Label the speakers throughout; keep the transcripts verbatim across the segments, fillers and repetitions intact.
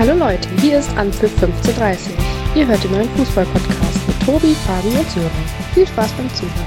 Speaker 1: Hallo Leute, hier ist Anpfiff fünfzehn Uhr dreißig. Ihr hört den neuen Fußball-Podcast mit Tobi, Fabi und Sören. Viel Spaß beim Zuhören.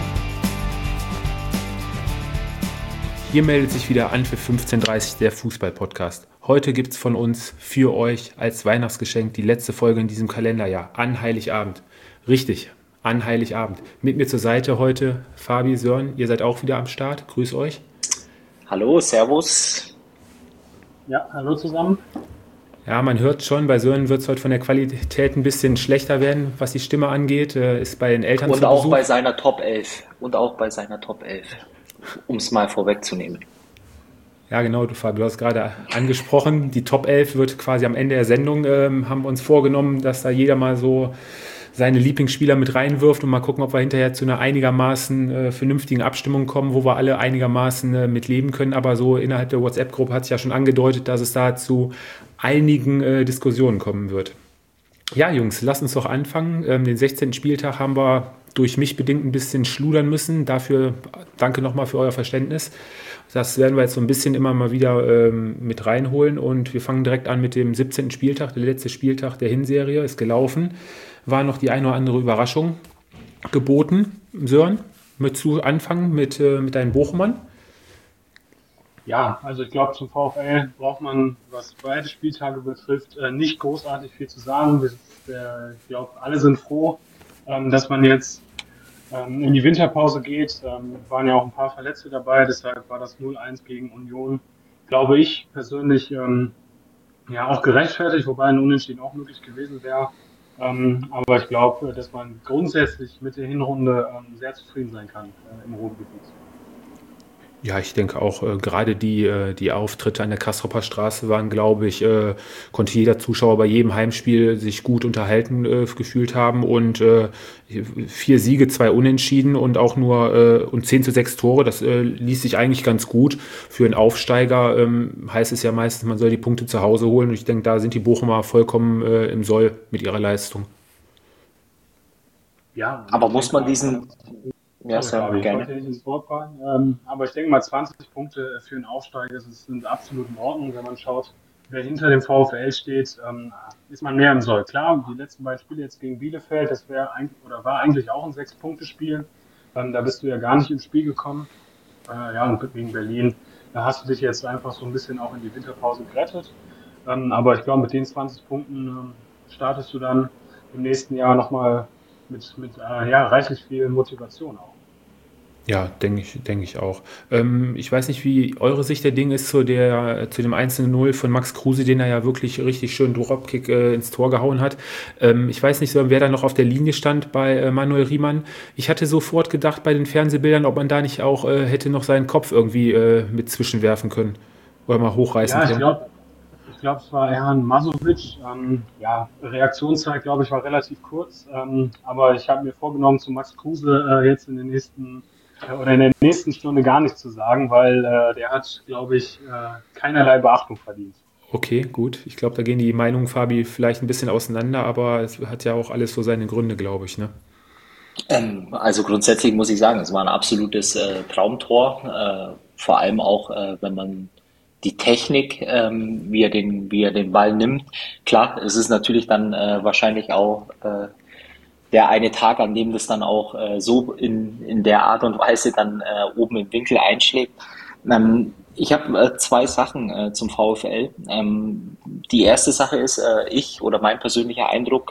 Speaker 2: Hier meldet sich wieder Anpfiff fünfzehn Uhr dreißig, der Fußball-Podcast. Heute gibt es von uns für euch als Weihnachtsgeschenk die letzte Folge in diesem Kalenderjahr, an Heiligabend. Richtig, an Heiligabend. Mit mir zur Seite heute Fabi, Sören, ihr seid auch wieder am Start. Grüß euch.
Speaker 3: Hallo, servus.
Speaker 4: Ja, hallo zusammen.
Speaker 2: Ja, man hört schon, bei Sören wird es heute von der Qualität ein bisschen schlechter werden, was die Stimme angeht. Äh, ist bei den Eltern
Speaker 3: Und
Speaker 2: zu
Speaker 3: auch
Speaker 2: Besuch.
Speaker 3: bei seiner Top elf. Und auch bei seiner Top elf. Um es mal vorwegzunehmen.
Speaker 2: Ja, genau, du Fabi, du hast gerade angesprochen, die Top elf wird quasi am Ende der Sendung, ähm, haben wir uns vorgenommen, dass da jeder mal so seine Lieblingsspieler mit reinwirft und mal gucken, ob wir hinterher zu einer einigermaßen äh, vernünftigen Abstimmung kommen, wo wir alle einigermaßen äh, mit leben können. Aber so innerhalb der WhatsApp-Gruppe hat sich ja schon angedeutet, dass es da zu einigen äh, Diskussionen kommen wird. Ja, Jungs, lasst uns doch anfangen. Ähm, den sechzehnten Spieltag haben wir durch mich bedingt ein bisschen schludern müssen. Dafür danke nochmal für euer Verständnis. Das werden wir jetzt so ein bisschen immer mal wieder ähm, mit reinholen. Und wir fangen direkt an mit dem siebzehnten Spieltag. Der letzte Spieltag der Hinserie ist gelaufen. War noch die eine oder andere Überraschung geboten. Sören, möchtest du anfangen mit, äh, mit deinen Bochumern?
Speaker 4: Ja, also ich glaube, zum VfL braucht man, was beide Spieltage betrifft, äh, nicht großartig viel zu sagen. Wir, äh, ich glaube, alle sind froh, ähm, dass man jetzt ähm, in die Winterpause geht. Ähm, waren ja auch ein paar Verletzte dabei, deshalb war das null eins gegen Union, glaube ich persönlich, ähm, ja auch gerechtfertigt, wobei ein Unentschieden auch möglich gewesen wäre. Ähm, aber ich glaube, dass man grundsätzlich mit der Hinrunde ähm, sehr zufrieden sein kann äh, im Ruhrgebiet.
Speaker 2: Ja, ich denke auch, äh, gerade die, äh, die Auftritte an der Castroper Straße waren, glaube ich, äh, konnte jeder Zuschauer bei jedem Heimspiel sich gut unterhalten äh, gefühlt haben und äh, vier Siege, zwei Unentschieden und auch nur äh, und zehn zu sechs Tore, das äh, ließ sich eigentlich ganz gut. Für einen Aufsteiger ähm, heißt es ja meistens, man soll die Punkte zu Hause holen und ich denke, da sind die Bochumer vollkommen äh, im Soll mit ihrer Leistung.
Speaker 4: Ja,
Speaker 3: Aber muss man diesen... Ja,
Speaker 4: Sorry,
Speaker 3: sehr
Speaker 4: Fabi, ich
Speaker 3: gerne.
Speaker 4: wollte nicht ins Wort fallen, ähm, aber ich denke mal, zwanzig Punkte für einen Aufsteiger ist- sind absolut in Ordnung. Wenn man schaut, wer hinter dem VfL steht, ähm, ist man mehr im Soll. Klar, die letzten beiden Spiele jetzt gegen Bielefeld, das wäre eigentlich oder war eigentlich auch ein Sechs-Punkte-Spiel. Ähm, da bist du ja gar nicht ins Spiel gekommen. Äh, ja, und gegen Berlin, da hast du dich jetzt einfach so ein bisschen auch in die Winterpause gerettet. Ähm, aber ich glaube, mit den zwanzig Punkten ähm, startest du dann im nächsten Jahr nochmal mit, mit äh, ja, reichlich viel Motivation auch.
Speaker 2: Ja, denke ich, denke ich auch. Ähm, ich weiß nicht, wie eure Sicht der Dinge ist zu der, zu dem eins zu null von Max Kruse, den er ja wirklich richtig schön Dropkick äh, ins Tor gehauen hat. Ähm, ich weiß nicht, so, wer da noch auf der Linie stand bei äh, Manuel Riemann. Ich hatte sofort gedacht bei den Fernsehbildern, ob man da nicht auch äh, hätte noch seinen Kopf irgendwie äh, mit zwischenwerfen können oder mal hochreißen
Speaker 4: Ja, ich
Speaker 2: können.
Speaker 4: glaube, ich glaube, es war Erhan Masovic. Ähm, ja, Reaktionszeit, glaube ich, war relativ kurz. Ähm, aber ich habe mir vorgenommen, zu Max Kruse äh, jetzt in den nächsten äh, oder in der nächsten Stunde gar nichts zu sagen, weil äh, der hat, glaube ich, äh, keinerlei Beachtung verdient.
Speaker 2: Okay, gut. Ich glaube, da gehen die Meinungen, Fabi, vielleicht ein bisschen auseinander, aber es hat ja auch alles so seine Gründe, glaube ich, ne?
Speaker 3: Ähm, also grundsätzlich muss ich sagen, es war ein absolutes äh, Traumtor. Äh, vor allem auch, äh, wenn man die Technik, ähm, wie er den, wie er den Ball nimmt. Klar, es ist natürlich dann äh, wahrscheinlich auch äh, der eine Tag, an dem das dann auch äh, so in, in der Art und Weise dann äh, oben im Winkel einschlägt. Ähm, ich habe äh, zwei Sachen äh, zum VfL. Ähm, die erste Sache ist, äh, ich oder mein persönlicher Eindruck,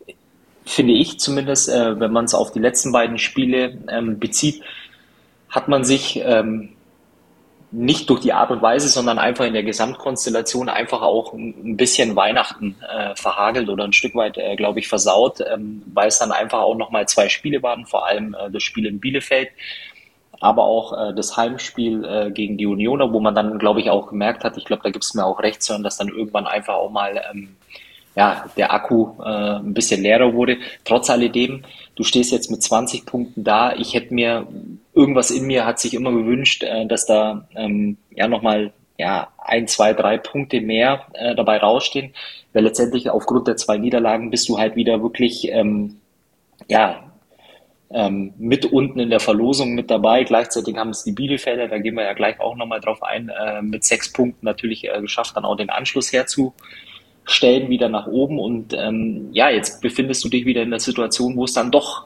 Speaker 3: finde ich zumindest, äh, wenn man es auf die letzten beiden Spiele ähm, bezieht, hat man sich ähm, nicht durch die Art und Weise, sondern einfach in der Gesamtkonstellation einfach auch ein ein bisschen Weihnachten äh, verhagelt oder ein Stück weit, äh, glaube ich, versaut, ähm, weil es dann einfach auch nochmal zwei Spiele waren, vor allem äh, das Spiel in Bielefeld, aber auch äh, das Heimspiel äh, gegen die Unioner, wo man dann, glaube ich, auch gemerkt hat, ich glaube, da gibt es mir auch recht, sondern dass dann irgendwann einfach auch mal ähm, ja, der Akku äh, ein bisschen leerer wurde. Trotz alledem, du stehst jetzt mit zwanzig Punkten da. Ich hätte mir, irgendwas in mir hat sich immer gewünscht, äh, dass da ähm, ja nochmal ja, ein, zwei, drei Punkte mehr äh, dabei rausstehen. Weil letztendlich aufgrund der zwei Niederlagen bist du halt wieder wirklich ähm, ja, ähm, mit unten in der Verlosung mit dabei. Gleichzeitig haben es die Bielefelder, da gehen wir ja gleich auch nochmal drauf ein, äh, mit sechs Punkten natürlich äh, geschafft, dann auch den Anschluss herzu Stellen wieder nach oben und ähm, ja, jetzt befindest du dich wieder in der Situation, wo es dann doch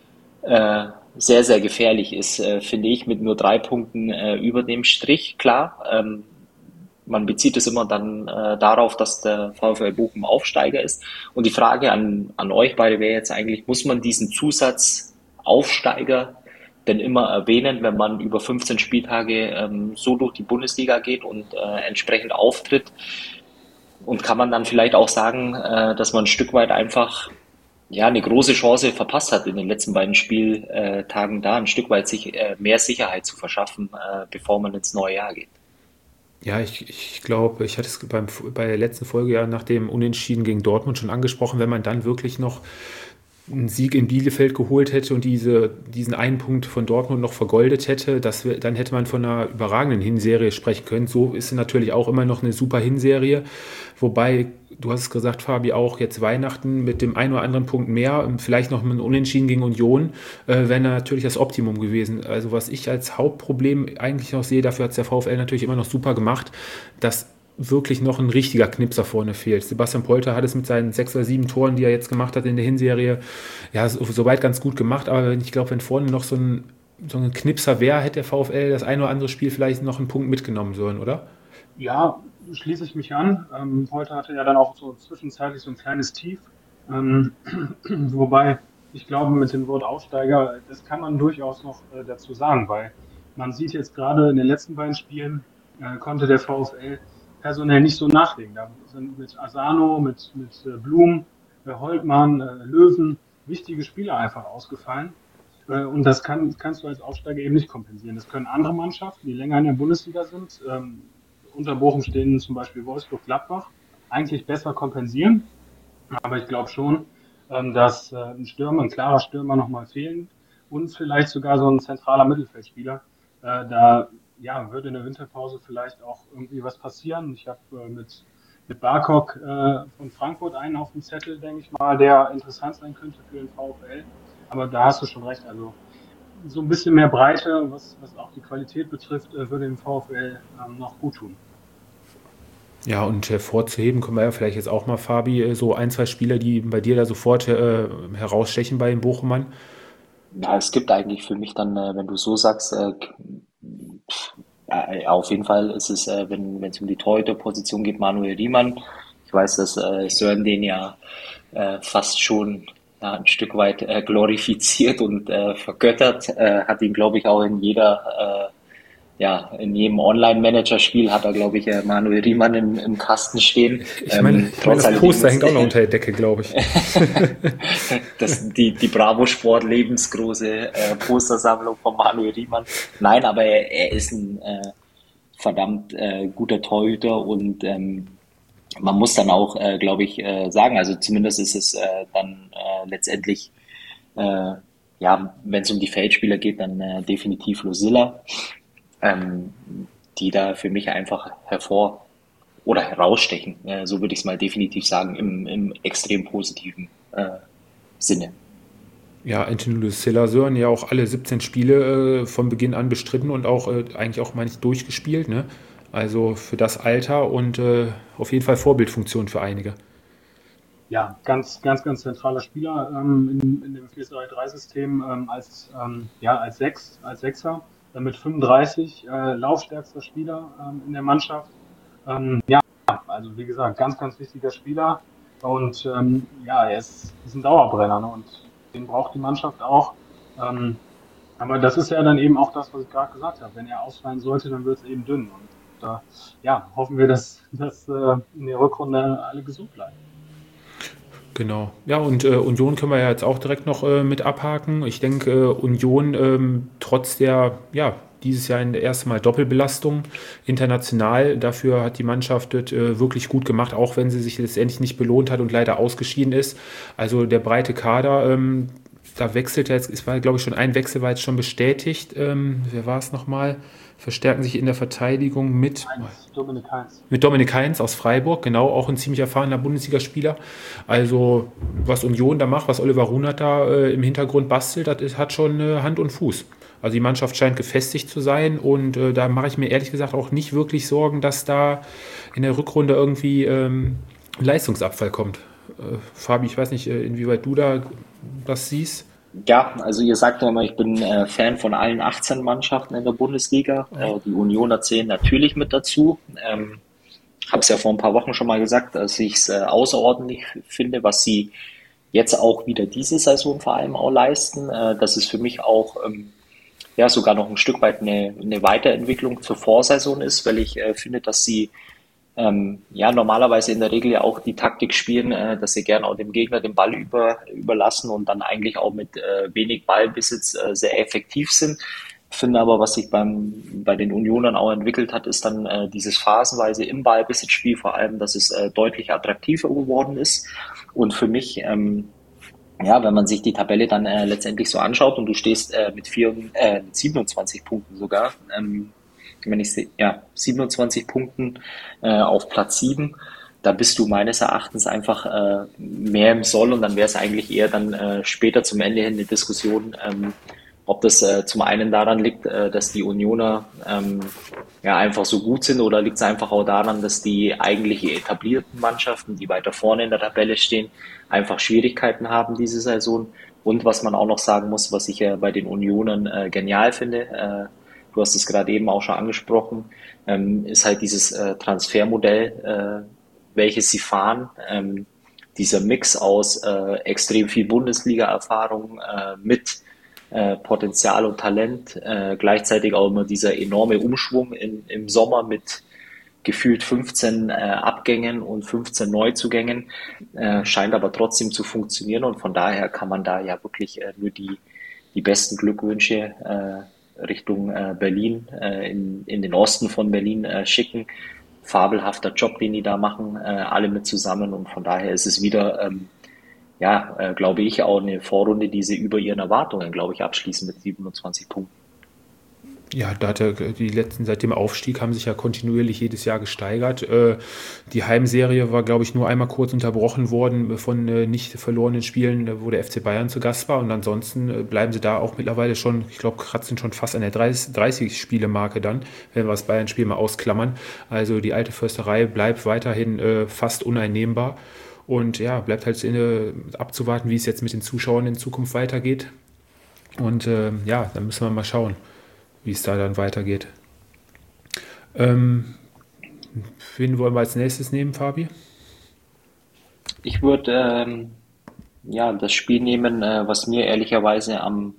Speaker 3: äh, sehr, sehr gefährlich ist, äh, finde ich, mit nur drei Punkten äh, über dem Strich. Klar, ähm, man bezieht es immer dann äh, darauf, dass der VfL Bochum Aufsteiger ist. Und die Frage an, an euch beide wäre jetzt eigentlich, muss man diesen Zusatz Aufsteiger denn immer erwähnen, wenn man über fünfzehn Spieltage ähm, so durch die Bundesliga geht und äh, entsprechend auftritt? Und kann man dann vielleicht auch sagen, äh, dass man ein Stück weit einfach ja eine große Chance verpasst hat in den letzten beiden Spieltagen, da ein Stück weit sich äh, mehr Sicherheit zu verschaffen, äh, bevor man ins neue Jahr geht?
Speaker 2: Ja, ich, ich glaube, ich hatte es beim, bei der letzten Folge ja nach dem Unentschieden gegen Dortmund schon angesprochen, wenn man dann wirklich noch einen Sieg in Bielefeld geholt hätte und diese, diesen einen Punkt von Dortmund noch vergoldet hätte, das, wär- dann hätte man von einer überragenden Hinserie sprechen können. So ist es natürlich auch immer noch eine super Hinserie. Wobei, du hast es gesagt, Fabi, auch jetzt Weihnachten mit dem einen oder anderen Punkt mehr, ähm, vielleicht noch mit einem Unentschieden gegen Union, äh, wäre natürlich das Optimum gewesen. Also was ich als Hauptproblem eigentlich noch sehe, dafür hat es der VfL natürlich immer noch super gemacht, dass wirklich noch ein richtiger Knipser vorne fehlt. Sebastian Polter hat es mit seinen sechs oder sieben Toren, die er jetzt gemacht hat in der Hinserie, ja, so- soweit ganz gut gemacht, aber ich glaube, wenn vorne noch so ein, so ein Knipser wäre, hätte der VfL das ein oder andere Spiel vielleicht noch einen Punkt mitgenommen sollen, oder?
Speaker 4: Ja, schließe ich mich an. Ähm, heute hatte ja dann auch so zwischenzeitlich so ein kleines Tief. Ähm, wobei ich glaube, mit dem Wort Aufsteiger, das kann man durchaus noch äh, dazu sagen, weil man sieht jetzt gerade in den letzten beiden Spielen, äh, konnte der VfL personell nicht so nachlegen. Da sind mit Asano, mit, mit äh, Blum, äh, Holtmann, äh, Löwen wichtige Spieler einfach ausgefallen. Äh, Und das kann, kannst du als Aufsteiger eben nicht kompensieren. Das können andere Mannschaften, die länger in der Bundesliga sind, ähm, unter Bochum stehen zum Beispiel Wolfsburg, Gladbach, eigentlich besser kompensieren. Aber ich glaube schon, ähm, dass äh, ein Stürmer, ein klarer Stürmer nochmal fehlen und vielleicht sogar so ein zentraler Mittelfeldspieler. Äh, da ja, wird in der Winterpause vielleicht auch irgendwie was passieren. Ich habe äh, mit, mit Barkok äh, von Frankfurt einen auf dem Zettel, denke ich mal, der interessant sein könnte für den VfL. Aber da hast du schon recht. Also so ein bisschen mehr Breite, was, was auch die Qualität betrifft, äh, würde dem VfL ähm, noch gut tun.
Speaker 2: Ja, und hervorzuheben können wir ja vielleicht jetzt auch mal, Fabi, äh, so ein, zwei Spieler, die bei dir da sofort äh, herausstechen bei den Bochumern.
Speaker 3: Ja, es gibt eigentlich für mich dann, äh, wenn du so sagst, äh, äh, auf jeden Fall ist es, äh, wenn wenn es um die Torhüterposition geht, Manuel Riemann. Ich weiß, dass äh, Sören den ja äh, fast schon ja, ein Stück weit äh, glorifiziert und äh, vergöttert. Äh, hat ihn, glaube ich, auch in jeder, äh, ja, in jedem Online-Manager-Spiel hat er, glaube ich, äh, Manuel Riemann im, im Kasten stehen.
Speaker 2: Ich meine,
Speaker 3: Ähm,
Speaker 2: ich meine,
Speaker 3: trotz
Speaker 2: das Poster
Speaker 3: allerdings,
Speaker 2: hängt auch noch unter der Decke, glaube ich.
Speaker 3: das, die, die Bravo Sport lebensgroße äh, Postersammlung von Manuel Riemann. Nein, aber er, er ist ein äh, verdammt äh, guter Torhüter und ähm, man muss dann auch, äh, glaube ich, äh, sagen, also zumindest ist es äh, dann äh, letztendlich, äh, ja, wenn es um die Feldspieler geht, dann äh, definitiv Losilla, ähm, die da für mich einfach hervor oder herausstechen, äh, so würde ich es mal definitiv sagen, im, im extrem positiven äh, Sinne.
Speaker 2: Ja, Anthony Lucilla Sören ja auch alle siebzehn Spiele äh, von Beginn an bestritten und auch äh, eigentlich auch manchmal durchgespielt, ne? Also für das Alter und äh, auf jeden Fall Vorbildfunktion für einige.
Speaker 4: Ja, ganz, ganz, ganz zentraler Spieler ähm, in, in dem vier drei drei System ähm, als, ähm, ja, als Sechs, als Sechser, äh, mit fünfunddreißig äh, laufstärkster Spieler ähm, in der Mannschaft. Ähm, ja, also wie gesagt, ganz, ganz wichtiger Spieler und ähm, ja, er ist, ist ein Dauerbrenner, ne? Und den braucht die Mannschaft auch. Ähm, aber das ist ja dann eben auch das, was ich gerade gesagt habe. Wenn er ausfallen sollte, dann wird es eben dünn. Und da ja, hoffen wir, dass, dass äh, in der Rückrunde alle gesund bleiben.
Speaker 2: Genau. Ja, und äh, Union können wir ja jetzt auch direkt noch äh, mit abhaken. Ich denke, äh, Union ähm, trotz der, ja, dieses Jahr in der ersten Mal Doppelbelastung international, dafür hat die Mannschaft das äh, wirklich gut gemacht, auch wenn sie sich letztendlich nicht belohnt hat und leider ausgeschieden ist. Also der breite Kader, ähm, da wechselt jetzt, es war glaube ich schon ein Wechsel, war jetzt schon bestätigt. Ähm, wer war es nochmal? Verstärken sich in der Verteidigung mit,
Speaker 4: Heinz, Dominik Heinz.
Speaker 2: mit Dominik Heinz aus Freiburg, genau, auch ein ziemlich erfahrener Bundesligaspieler. Also was Union da macht, was Oliver Runert da äh, im Hintergrund bastelt, das ist, hat schon äh, Hand und Fuß. Also die Mannschaft scheint gefestigt zu sein und äh, da mache ich mir ehrlich gesagt auch nicht wirklich Sorgen, dass da in der Rückrunde irgendwie ähm, Leistungsabfall kommt. Äh, Fabi, ich weiß nicht, äh, inwieweit du da das siehst.
Speaker 3: Ja, also ihr sagt ja immer, ich bin äh, Fan von allen achtzehn Mannschaften in der Bundesliga. Äh, die Unioner zählen natürlich mit dazu. Ähm, habe es ja vor ein paar Wochen schon mal gesagt, dass ich es äh, außerordentlich finde, was sie jetzt auch wieder diese Saison vor allem auch leisten. Äh, das ist für mich auch ähm, ja sogar noch ein Stück weit eine, eine Weiterentwicklung zur Vorsaison ist, weil ich äh, finde, dass sie ähm, ja normalerweise in der Regel ja auch die Taktik spielen, äh, dass sie gerne auch dem Gegner den Ball über, überlassen und dann eigentlich auch mit äh, wenig Ballbesitz äh, sehr effektiv sind. Ich finde aber, was sich beim, bei den Unionern auch entwickelt hat, ist dann äh, dieses phasenweise im Ballbesitzspiel vor allem, dass es äh, deutlich attraktiver geworden ist. Und für mich, ähm, ja, wenn man sich die Tabelle dann äh, letztendlich so anschaut und du stehst äh, mit, vier, äh, mit siebenundzwanzig Punkten sogar, ähm, wenn ich sehe, ja, siebenundzwanzig Punkten äh, auf Platz sieben, da bist du meines Erachtens einfach äh, mehr im Soll und dann wäre es eigentlich eher dann äh, später zum Ende hin eine Diskussion, ähm, ob das äh, zum einen daran liegt, äh, dass die Unioner ähm, ja einfach so gut sind oder liegt es einfach auch daran, dass die eigentlich etablierten Mannschaften, die weiter vorne in der Tabelle stehen, einfach Schwierigkeiten haben diese Saison. Und was man auch noch sagen muss, was ich ja bei den Unionern äh, genial finde, äh, du hast es gerade eben auch schon angesprochen, ähm, ist halt dieses äh, Transfermodell, äh, welches sie fahren. Ähm, dieser Mix aus äh, extrem viel Bundesliga-Erfahrung äh, mit äh, Potenzial und Talent, äh, gleichzeitig auch immer dieser enorme Umschwung in, im Sommer mit gefühlt fünfzehn äh, Abgängen und fünfzehn Neuzugängen, äh, scheint aber trotzdem zu funktionieren und von daher kann man da ja wirklich äh, nur die, die besten Glückwünsche äh, Richtung äh, Berlin, äh, in, in den Osten von Berlin äh, schicken. Fabelhafter Job, den die da machen, äh, alle mit zusammen und von daher ist es wieder ähm, ja, äh, glaube ich, auch eine Vorrunde, die sie über ihren Erwartungen, glaube ich, abschließen mit siebenundzwanzig Punkten.
Speaker 2: Ja, da hat er, die letzten, seit dem Aufstieg haben sich ja kontinuierlich jedes Jahr gesteigert. Äh, die Heimserie war, glaube ich, nur einmal kurz unterbrochen worden von äh, nicht verlorenen Spielen, wo der F C Bayern zu Gast war. Und ansonsten äh, bleiben sie da auch mittlerweile schon, ich glaube, kratzen schon fast an der dreißig-Spiele-Marke dann, wenn wir das Bayern-Spiel mal ausklammern. Also die alte Försterei bleibt weiterhin äh, fast uneinnehmbar. Und ja, bleibt halt äh, abzuwarten, wie es jetzt mit den Zuschauern in Zukunft weitergeht. Und äh, ja, dann müssen wir mal schauen, wie es da dann weitergeht. Ähm, wen wollen wir als nächstes nehmen, Fabi?
Speaker 3: Ich würde ähm, ja, das Spiel nehmen, äh, was mir ehrlicherweise am,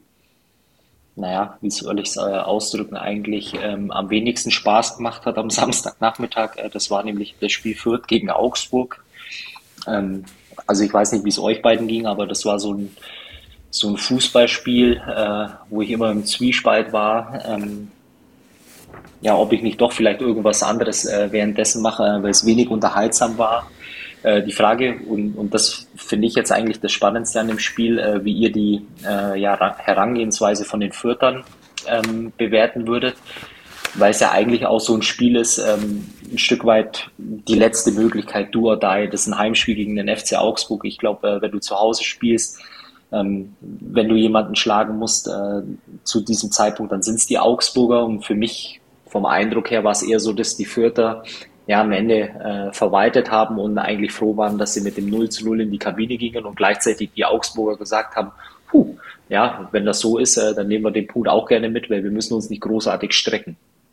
Speaker 3: naja, wie soll ich es äh, ausdrücken, eigentlich ähm, am wenigsten Spaß gemacht hat am Samstagnachmittag. Äh, das war nämlich das Spiel Fürth gegen Augsburg. Ähm, also ich weiß nicht, wie es euch beiden ging, aber das war so ein so ein Fußballspiel, äh, wo ich immer im Zwiespalt war, ähm, ja, ob ich nicht doch vielleicht irgendwas anderes äh, währenddessen mache, äh, weil es wenig unterhaltsam war. Äh, die Frage, und, und das finde ich jetzt eigentlich das Spannendste an dem Spiel, äh, wie ihr die äh, ja, Herangehensweise von den Fürthern ähm, bewerten würdet, weil es ja eigentlich auch so ein Spiel ist, ähm, ein Stück weit die letzte Möglichkeit, do or die. Das ist ein Heimspiel gegen den F C Augsburg. Ich glaube, äh, wenn du zu Hause spielst, Ähm, wenn du jemanden schlagen musst äh, zu diesem Zeitpunkt, dann sind es die Augsburger und für mich vom Eindruck her war es eher so, dass die Fürther ja am Ende äh, verwaltet haben und eigentlich froh waren, dass sie mit dem null zu null in die Kabine gingen und gleichzeitig die Augsburger gesagt haben, puh, ja, wenn das so ist, äh, dann nehmen wir den Punkt auch gerne mit, weil wir müssen uns nicht großartig strecken.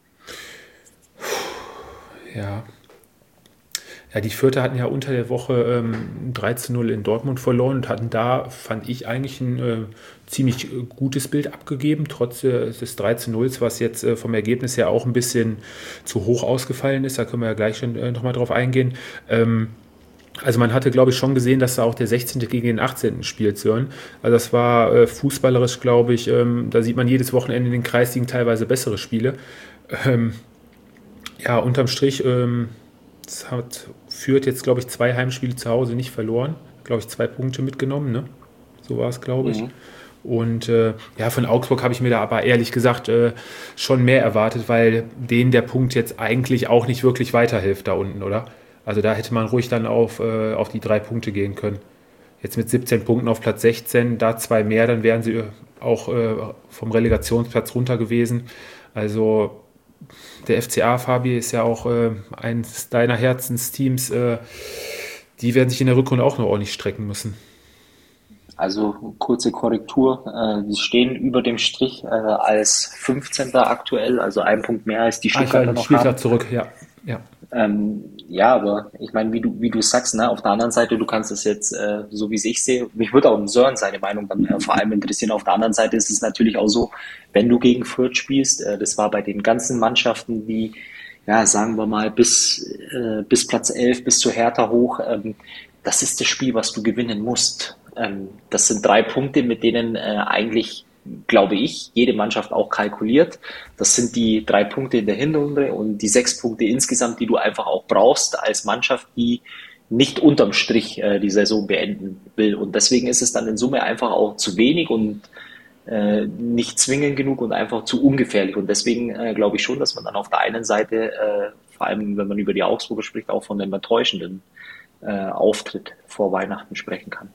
Speaker 2: Ja. Ja, die Fürther hatten ja unter der Woche ähm, drei zu null in Dortmund verloren und hatten da, fand ich, eigentlich ein äh, ziemlich äh, gutes Bild abgegeben, trotz äh, des drei zu null, was jetzt äh, vom Ergebnis her auch ein bisschen zu hoch ausgefallen ist. Da können wir ja gleich schon äh, nochmal drauf eingehen. Ähm, also man hatte, glaube ich, schon gesehen, dass da auch der sechzehnte gegen den achtzehnten spielt, Sören. Also das war äh, fußballerisch, glaube ich, ähm, da sieht man jedes Wochenende in den Kreisligen teilweise bessere Spiele. Ähm, ja, unterm Strich ähm, das hat Fürth jetzt, glaube ich, zwei Heimspiele zu Hause nicht verloren. Glaube ich, zwei Punkte mitgenommen, ne? So war es, glaube ich. Mhm. Und äh, ja, von Augsburg habe ich mir da aber ehrlich gesagt äh, schon mehr erwartet, weil denen der Punkt jetzt eigentlich auch nicht wirklich weiterhilft da unten, oder? Also da hätte man ruhig dann auf, äh, auf die drei Punkte gehen können. Jetzt mit siebzehn Punkten auf Platz sechzehn, da zwei mehr, dann wären sie auch äh, vom Relegationsplatz runter gewesen. Also der F C A, Fabi, ist ja auch äh, eines deiner Herzensteams. Äh, die werden sich in der Rückrunde auch noch ordentlich strecken müssen.
Speaker 3: Also kurze Korrektur, äh, die stehen über dem Strich äh, als fünfzehnter aktuell, also ein Punkt mehr als die
Speaker 2: Ah, ich
Speaker 3: Stuttgarter
Speaker 2: einen
Speaker 3: noch
Speaker 2: Spieltag
Speaker 3: haben.
Speaker 2: zurück, ja. ja.
Speaker 3: Ähm, ja, aber ich meine, wie du, wie du sagst, ne, auf der anderen Seite, du kannst es jetzt, äh, so wie es ich sehe, mich würde auch im Sören seine Meinung dann äh, vor allem interessieren. Auf der anderen Seite ist es natürlich auch so, wenn du gegen Fürth spielst, äh, das war bei den ganzen Mannschaften, die, ja, sagen wir mal, bis, äh, bis Platz elf, bis zu Hertha hoch, ähm, das ist das Spiel, was du gewinnen musst. Ähm, das sind drei Punkte, mit denen äh, eigentlich, glaube ich, jede Mannschaft auch kalkuliert. Das sind die drei Punkte in der Hinrunde und die sechs Punkte insgesamt, die du einfach auch brauchst als Mannschaft, die nicht unterm Strich äh, die Saison beenden will. Und deswegen ist es dann in Summe einfach auch zu wenig und äh, nicht zwingend genug und einfach zu ungefährlich. Und deswegen äh, glaube ich schon, dass man dann auf der einen Seite, äh, vor allem wenn man über die Augsburger spricht, auch von einem enttäuschenden äh, Auftritt vor Weihnachten sprechen kann.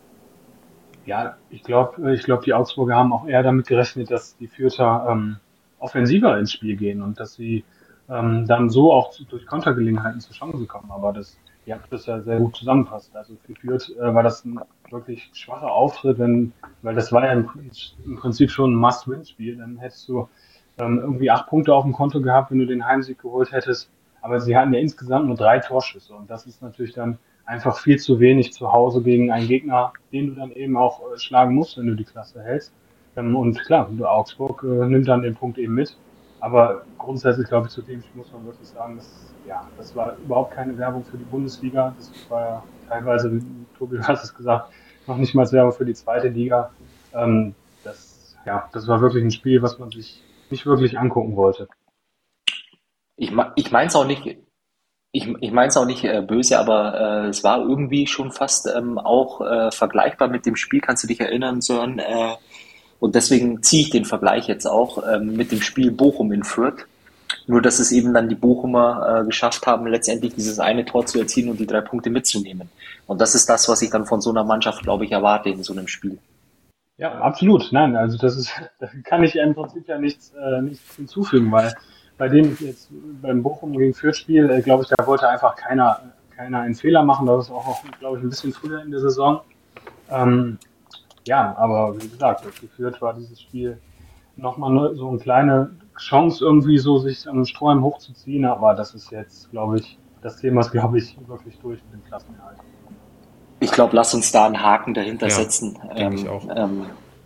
Speaker 4: Ja, ich glaube, ich glaube, die Augsburger haben auch eher damit gerechnet, dass die Fürther ähm, offensiver ins Spiel gehen und dass sie ähm, dann so auch zu- durch Kontergelegenheiten zur Chance kommen. Aber das, ihr habt das ja sehr gut zusammenfasst. Also für Fürth äh, war das ein wirklich schwacher Auftritt, wenn, weil das war ja im, Prinzip- im Prinzip schon ein Must-Win-Spiel. Dann hättest du ähm, irgendwie acht Punkte auf dem Konto gehabt, wenn du den Heimsieg geholt hättest. Aber sie hatten ja insgesamt nur drei Torschüsse und das ist natürlich dann einfach viel zu wenig zu Hause gegen einen Gegner, den du dann eben auch äh, schlagen musst, wenn du die Klasse hältst. Ähm, und klar, du Augsburg äh, nimmt dann den Punkt eben mit. Aber grundsätzlich glaube ich, zu dem Spiel muss man wirklich sagen, dass, ja, das war überhaupt keine Werbung für die Bundesliga. Das war ja teilweise, wie Tobi, du hast es gesagt, noch nicht mal Werbung für die zweite Liga. Ähm, das, ja, das war wirklich ein Spiel, was man sich nicht wirklich angucken wollte.
Speaker 3: Ich, me- ich meine es auch nicht, ich, ich meine es auch nicht äh, böse, aber äh, es war irgendwie schon fast ähm, auch äh, vergleichbar mit dem Spiel, kannst du dich erinnern, Sören? Äh, und deswegen ziehe ich den Vergleich jetzt auch ähm, mit dem Spiel Bochum in Fürth. Nur, dass es eben dann die Bochumer äh, geschafft haben, letztendlich dieses eine Tor zu erzielen und die drei Punkte mitzunehmen. Und das ist das, was ich dann von so einer Mannschaft, glaube ich, erwarte in so einem Spiel.
Speaker 4: Ja, absolut. Nein, also das ist, da kann ich im Prinzip ja nichts, äh, nichts hinzufügen, weil bei dem jetzt beim Bochum gegen Fürth-Spiel, äh, glaube ich, da wollte einfach keiner, keiner einen Fehler machen. Das ist auch, auch glaube ich, ein bisschen früher in der Saison. Ähm, ja, aber wie gesagt, für Fürth war dieses Spiel nochmal so eine kleine Chance, irgendwie so sich am Sträumen hochzuziehen. Aber das ist jetzt, glaube ich, das Thema ist, glaube ich, wirklich durch mit dem Klassenerhalt.
Speaker 3: Ich glaube, lass uns da einen Haken dahinter
Speaker 2: Ja,
Speaker 3: setzen.
Speaker 2: denke ich
Speaker 3: Ähm,
Speaker 2: auch.
Speaker 3: ähm,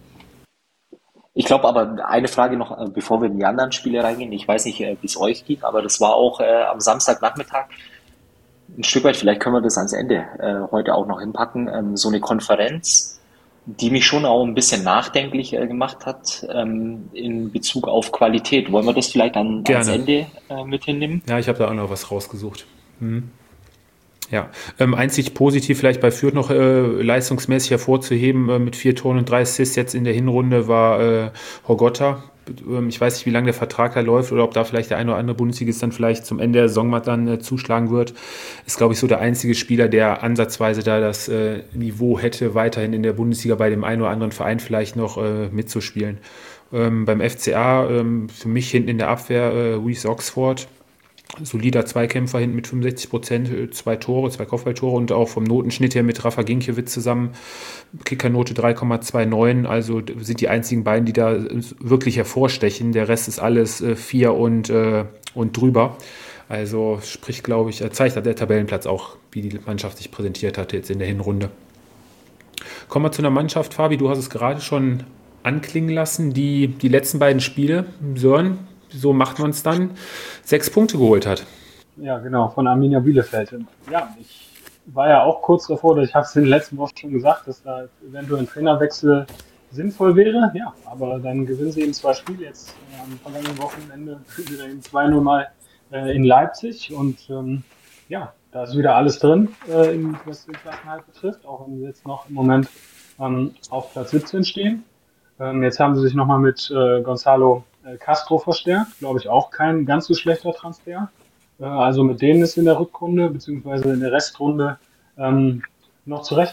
Speaker 3: ich glaube aber, eine Frage noch, äh, bevor wir in die anderen Spiele reingehen. Ich weiß nicht, äh, wie es euch ging, aber das war auch äh, am Samstagnachmittag ein Stück weit, vielleicht können wir das ans Ende äh, heute auch noch hinpacken, ähm, so eine Konferenz, die mich schon auch ein bisschen nachdenklich äh, gemacht hat ähm, in Bezug auf Qualität. Wollen wir das vielleicht an, ans
Speaker 2: Gerne.
Speaker 3: Ende äh, mit hinnehmen?
Speaker 2: Ja, ich habe da auch noch was rausgesucht. Hm. Ja, ähm, einzig positiv vielleicht bei Fürth noch äh, leistungsmäßig hervorzuheben, äh, mit vier Toren und drei Assists jetzt in der Hinrunde war äh, Horgotta. Ähm, ich weiß nicht, wie lange der Vertrag da läuft oder ob da vielleicht der eine oder andere Bundesligist dann vielleicht zum Ende der Saison mal dann äh, zuschlagen wird. Ist, glaube ich, so der einzige Spieler, der ansatzweise da das äh, Niveau hätte, weiterhin in der Bundesliga bei dem einen oder anderen Verein vielleicht noch äh, mitzuspielen. Ähm, beim F C A ähm, für mich hinten in der Abwehr äh, Reece Oxford. Solider Zweikämpfer hinten mit fünfundsechzig Prozent, zwei Tore, zwei Kopfballtore und auch vom Notenschnitt her mit Rafa Ginkiewicz zusammen Kickernote drei Komma neunundzwanzig, also sind die einzigen beiden, die da wirklich hervorstechen. Der Rest ist alles vier und, äh, und drüber. Also sprich, glaube ich, zeigt der Tabellenplatz auch, wie die Mannschaft sich präsentiert hatte jetzt in der Hinrunde. Kommen wir zu einer Mannschaft, Fabi, du hast es gerade schon anklingen lassen, die die letzten beiden Spiele, Sören, so macht man es dann, sechs Punkte geholt hat.
Speaker 4: Ja, genau, von Arminia Bielefeld. Ja, ich war ja auch kurz davor, ich habe es in den letzten Wochen schon gesagt, dass da eventuell ein Trainerwechsel sinnvoll wäre. Ja, aber dann gewinnen sie eben zwei Spiele. Jetzt äh, am vergangenen Wochenende wieder eben zwei null mal äh, in Leipzig. Und ähm, ja, da ist wieder alles drin, äh, in, was den Klassenerhalt betrifft, auch wenn sie jetzt noch im Moment ähm, auf Platz siebzehn stehen. Ähm, jetzt haben sie sich nochmal mit äh, Gonzalo äh, Castro verstärkt. Glaube ich auch kein ganz so schlechter Transfer. Äh, also mit denen ist in der Rückrunde beziehungsweise in der Restrunde ähm, noch zu rechnen.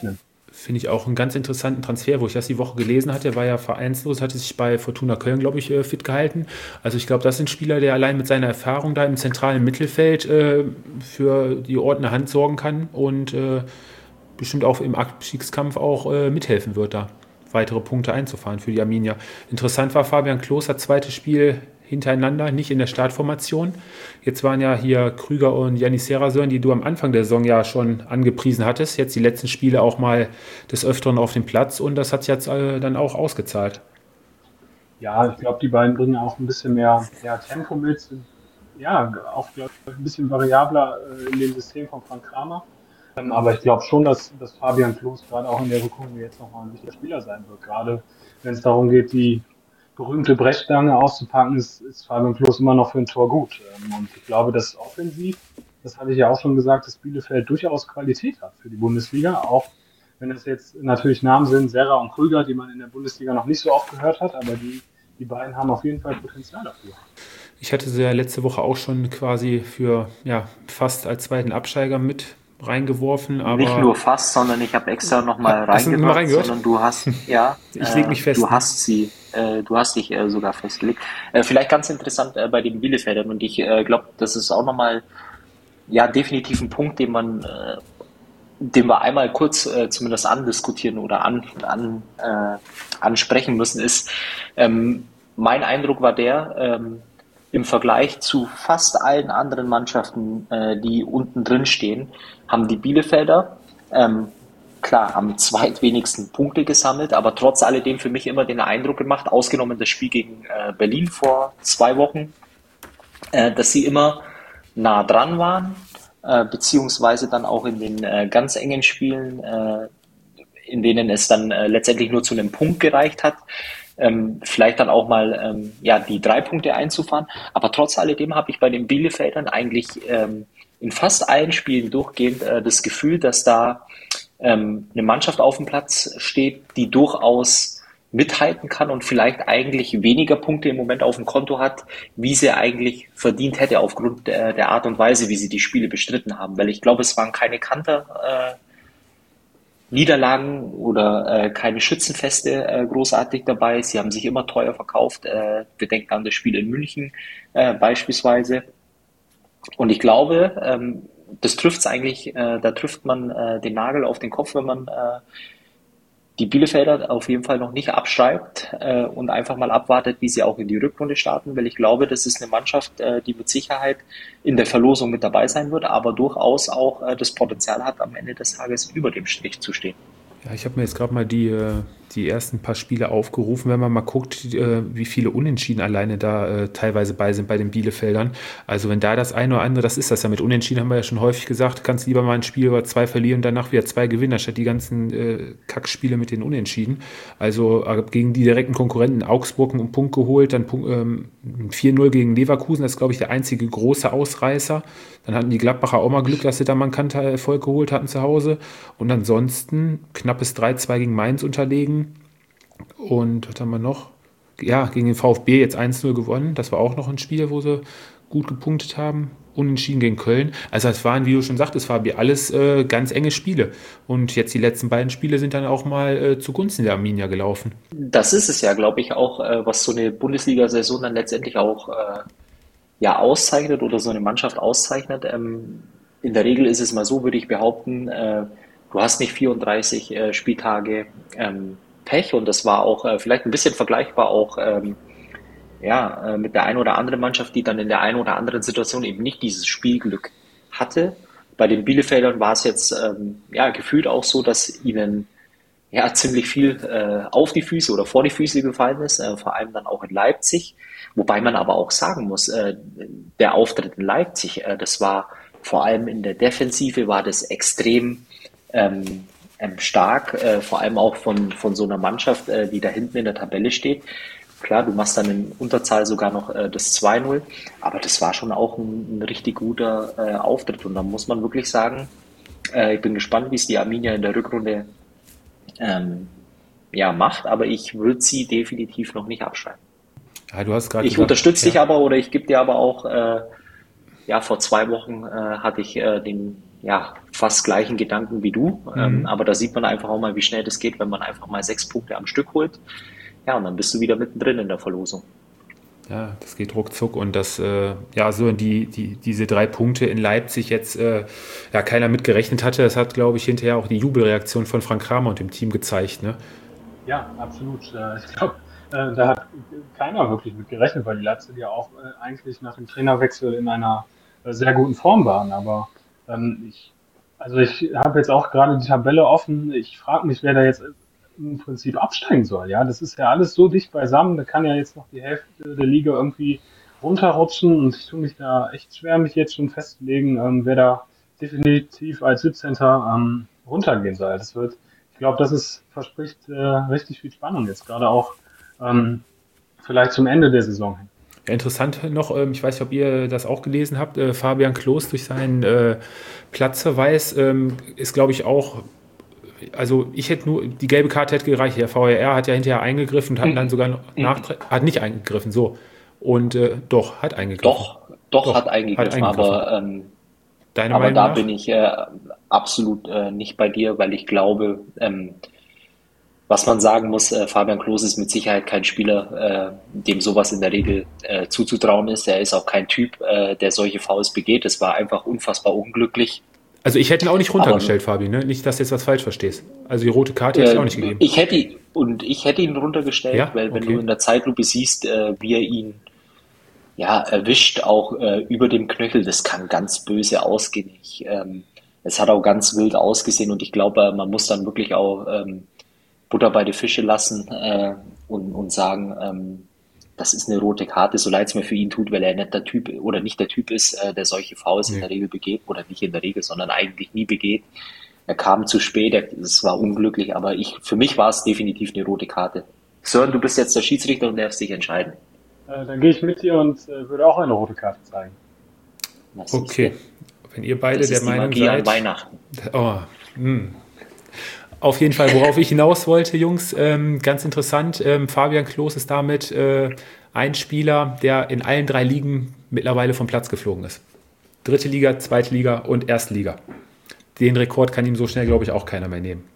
Speaker 2: finde ich auch einen ganz interessanten Transfer, wo ich das die Woche gelesen hatte. Er war ja vereinslos, hatte sich bei Fortuna Köln, glaube ich, äh, fit gehalten. Also ich glaube, das ist ein Spieler, der allein mit seiner Erfahrung da im zentralen Mittelfeld äh, für die ordnende Hand sorgen kann und äh, bestimmt auch im Abstiegskampf auch äh, mithelfen wird, da weitere Punkte einzufahren für die Arminia. Interessant war Fabian Klos, hat zweites Spiel hintereinander, nicht in der Startformation. Jetzt waren ja hier Krüger und Yannis Serasön, die du am Anfang der Saison ja schon angepriesen hattest, jetzt die letzten Spiele auch mal des Öfteren auf dem Platz und das hat sich jetzt äh, dann auch ausgezahlt.
Speaker 4: Ja, ich glaube, die beiden bringen auch ein bisschen mehr ja, Tempo mit. Ja, auch glaub ich, ein bisschen variabler äh, in dem System von Frank Kramer. Ähm, aber ich glaube schon, dass, dass Fabian Klos gerade auch in der Rückrunde jetzt nochmal ein wichtiger Spieler sein wird. Gerade wenn es darum geht, die berühmte Brechstange auszupacken, ist, ist Fabian Klos immer noch für ein Tor gut. Ähm, und ich glaube, dass offensiv, das hatte ich ja auch schon gesagt, dass Bielefeld durchaus Qualität hat für die Bundesliga. Auch wenn es jetzt natürlich Namen sind, Serra und Krüger, die man in der Bundesliga noch nicht so oft gehört hat, aber die, die beiden haben auf jeden Fall Potenzial dafür.
Speaker 2: Ich hatte sie ja letzte Woche auch schon quasi für ja, fast als zweiten Absteiger mit reingeworfen, aber
Speaker 3: Nicht nur fast, sondern ich habe extra nochmal
Speaker 2: Hast du noch mal
Speaker 3: reingebracht,
Speaker 2: reingehört?
Speaker 3: sondern du hast, ja,
Speaker 2: Ich leg mich fest,
Speaker 3: du
Speaker 2: ne?
Speaker 3: hast sie, äh, du hast dich äh, sogar festgelegt. Äh, vielleicht ganz interessant äh, bei den Bielefeldern und ich äh, glaube, das ist auch nochmal, ja, definitiv ein Punkt, den man, äh, den wir einmal kurz äh, zumindest andiskutieren oder an, an, äh, ansprechen müssen, ist, ähm, mein Eindruck war der, ähm, im Vergleich zu fast allen anderen Mannschaften, äh, die unten drin stehen, haben die Bielefelder ähm, klar am zweitwenigsten Punkte gesammelt, aber trotz alledem für mich immer den Eindruck gemacht, ausgenommen das Spiel gegen äh, Berlin vor zwei Wochen, äh, dass sie immer nah dran waren, äh, beziehungsweise dann auch in den äh, ganz engen Spielen, äh, in denen es dann äh, letztendlich nur zu einem Punkt gereicht hat, ähm, vielleicht dann auch mal ähm, ja, die drei Punkte einzufahren. Aber trotz alledem habe ich bei den Bielefeldern eigentlich ähm, in fast allen Spielen durchgehend äh, das Gefühl, dass da ähm, eine Mannschaft auf dem Platz steht, die durchaus mithalten kann und vielleicht eigentlich weniger Punkte im Moment auf dem Konto hat, wie sie eigentlich verdient hätte aufgrund der, der Art und Weise, wie sie die Spiele bestritten haben. Weil ich glaube, es waren keine Kanter äh, Niederlagen oder äh, keine Schützenfeste äh, großartig dabei. Sie haben sich immer teuer verkauft. Äh, wir denken an das Spiel in München äh, beispielsweise. Und ich glaube, ähm, das trifft es eigentlich, äh, da trifft man äh, den Nagel auf den Kopf, wenn man äh, die Bielefelder auf jeden Fall noch nicht abschreibt äh, und einfach mal abwartet, wie sie auch in die Rückrunde starten, weil ich glaube, das ist eine Mannschaft, äh, die mit Sicherheit in der Verlosung mit dabei sein wird, aber durchaus auch äh, das Potenzial hat, am Ende des Tages über dem Strich zu stehen.
Speaker 2: Ja, ich habe mir jetzt gerade mal die, äh, die ersten paar Spiele aufgerufen, wenn man mal guckt, äh, wie viele Unentschieden alleine da äh, teilweise bei sind bei den Bielefeldern. Also wenn da das eine oder andere, das ist das ja mit Unentschieden, haben wir ja schon häufig gesagt, kannst lieber mal ein Spiel über zwei verlieren, danach wieder zwei gewinnen, anstatt die ganzen äh, Kackspiele mit den Unentschieden. Also äh, gegen die direkten Konkurrenten Augsburg einen Punkt geholt, dann ähm, vier null gegen Leverkusen, das ist glaube ich der einzige große Ausreißer. Dann hatten die Gladbacher auch mal Glück, dass sie da mal einen Kantererfolg geholt hatten zu Hause. Und ansonsten knappes drei zwei gegen Mainz unterlegen. Und was haben wir noch? Ja, gegen den VfB jetzt eins null gewonnen. Das war auch noch ein Spiel, wo sie gut gepunktet haben. Unentschieden gegen Köln. Also es waren, wie du schon sagtest, Fabi, alles äh, ganz enge Spiele. Und jetzt die letzten beiden Spiele sind dann auch mal äh, zugunsten der Arminia gelaufen.
Speaker 3: Das ist es ja, glaube ich, auch, äh, was so eine Bundesliga-Saison dann letztendlich auch äh, ja, auszeichnet oder so eine Mannschaft auszeichnet. Ähm, in der Regel ist es mal so, würde ich behaupten, äh, du hast nicht vierunddreißig äh, Spieltage ähm, Pech und das war auch äh, vielleicht ein bisschen vergleichbar auch ähm, ja, äh, mit der einen oder anderen Mannschaft, die dann in der einen oder anderen Situation eben nicht dieses Spielglück hatte. Bei den Bielefeldern war es jetzt ähm, ja, gefühlt auch so, dass ihnen ja ziemlich viel äh, auf die Füße oder vor die Füße gefallen ist, äh, vor allem dann auch in Leipzig. Wobei man aber auch sagen muss, äh, der Auftritt in Leipzig, äh, das war vor allem in der Defensive, war das extrem ähm, ähm, stark, äh, vor allem auch von, von so einer Mannschaft, äh, die da hinten in der Tabelle steht. Klar, du machst dann in Unterzahl sogar noch äh, das zwei null, aber das war schon auch ein, ein richtig guter äh, Auftritt. Und da muss man wirklich sagen, äh, ich bin gespannt, wie es die Arminia in der Rückrunde ähm, ja, macht, aber ich würde sie definitiv noch nicht abschreiben.
Speaker 2: Ja, du hast gerade
Speaker 3: Ich
Speaker 2: gesagt,
Speaker 3: unterstütze dich
Speaker 2: ja.
Speaker 3: aber oder ich gebe dir aber auch, äh, ja, vor zwei Wochen äh, hatte ich äh, den ja, fast gleichen Gedanken wie du.
Speaker 2: Mhm.
Speaker 3: Ähm, aber da sieht man einfach auch mal, wie schnell das geht, wenn man einfach mal sechs Punkte am Stück holt. Ja, und dann bist du wieder mittendrin in der Verlosung.
Speaker 2: Ja, das geht ruckzuck und das, äh, ja, so die, die, diese drei Punkte in Leipzig jetzt, äh, ja, keiner mit gerechnet hatte, das hat, glaube ich, hinterher auch die Jubelreaktion von Frank Kramer und dem Team gezeigt, ne?
Speaker 4: Ja, absolut. Äh, Ich glaube, äh, da hat keiner wirklich mit gerechnet, weil die Leipzig ja auch äh, eigentlich nach dem Trainerwechsel in einer äh, sehr guten Form waren. Aber ähm, ich, also ich habe jetzt auch gerade die Tabelle offen. Ich frage mich, wer da jetzt im Prinzip absteigen soll. Ja, das ist ja alles so dicht beisammen. Da kann ja jetzt noch die Hälfte der Liga irgendwie runterrutschen. Und ich tue mich da echt schwer, mich jetzt schon festzulegen, ähm, wer da definitiv als siebzehnter Ähm, runtergehen soll. Das wird ich glaube, das ist, verspricht äh, richtig viel Spannung jetzt, gerade auch ähm, vielleicht zum Ende der Saison hin.
Speaker 2: Ja, interessant noch, ähm, ich weiß nicht, ob ihr das auch gelesen habt, äh, Fabian Klos durch seinen äh, Platzverweis ähm, ist, glaube ich, auch, also ich hätte nur, die gelbe Karte hätte gereicht, der V A R hat ja hinterher eingegriffen und hat dann sogar noch nach, hat nicht eingegriffen, so. Und äh, doch, hat eingegriffen.
Speaker 3: Doch, doch,
Speaker 2: Doch,
Speaker 3: hat eingegriffen,
Speaker 2: hat eingegriffen.
Speaker 3: aber, ähm,
Speaker 2: Deine
Speaker 3: aber
Speaker 2: Meinung
Speaker 3: da
Speaker 2: nach?
Speaker 3: bin ich äh, absolut äh, nicht bei dir, weil ich glaube, ähm, was man sagen muss, äh, Fabian Klos ist mit Sicherheit kein Spieler, äh, dem sowas in der Regel äh, zuzutrauen ist. Er ist auch kein Typ, äh, der solche Fouls begeht. Es war einfach unfassbar unglücklich.
Speaker 2: Also ich hätte ihn auch nicht
Speaker 3: Aber
Speaker 2: runtergestellt, Fabi, ne? Nicht, dass du jetzt was falsch verstehst. Also die rote Karte hätte ich
Speaker 3: äh,
Speaker 2: auch nicht gegeben.
Speaker 3: ich hätte ihn, und ich hätte ihn runtergestellt,
Speaker 2: Ja,
Speaker 3: weil wenn du
Speaker 2: okay.
Speaker 3: in der Zeitlupe siehst, äh, wie er ihn ja erwischt, auch äh, über dem Knöchel, das kann ganz böse ausgehen. Ich, ähm, es hat auch ganz wild ausgesehen und ich glaube, man muss dann wirklich auch ähm, Butter bei die Fische lassen äh, und, und sagen, ähm, das ist eine rote Karte, so leid es mir für ihn tut, weil er nicht der Typ oder nicht der Typ ist, äh, der solche Fouls in
Speaker 2: Nee.
Speaker 3: der Regel begeht oder nicht in der Regel, sondern eigentlich nie begeht. Er kam zu spät, er, das war unglücklich, aber ich, für mich war es definitiv eine rote Karte. Sören, du bist jetzt der Schiedsrichter und darfst dich entscheiden.
Speaker 4: Äh, dann gehe ich mit dir und äh, würde auch eine rote Karte zeigen.
Speaker 3: Was siehst
Speaker 2: Okay.
Speaker 3: du?
Speaker 2: Wenn ihr beide
Speaker 3: Das
Speaker 2: der
Speaker 3: ist die
Speaker 2: Meinung
Speaker 3: Magie an
Speaker 2: seid.
Speaker 3: Weihnachten.
Speaker 2: Oh, hm. Auf jeden Fall, worauf ich hinaus wollte, Jungs, ähm, ganz interessant, ähm, Fabian Klos ist damit äh, ein Spieler, der in allen drei Ligen mittlerweile vom Platz geflogen ist. Dritte Liga, zweite Liga und erste Liga. Den Rekord kann ihm so schnell, glaube ich, auch keiner mehr nehmen.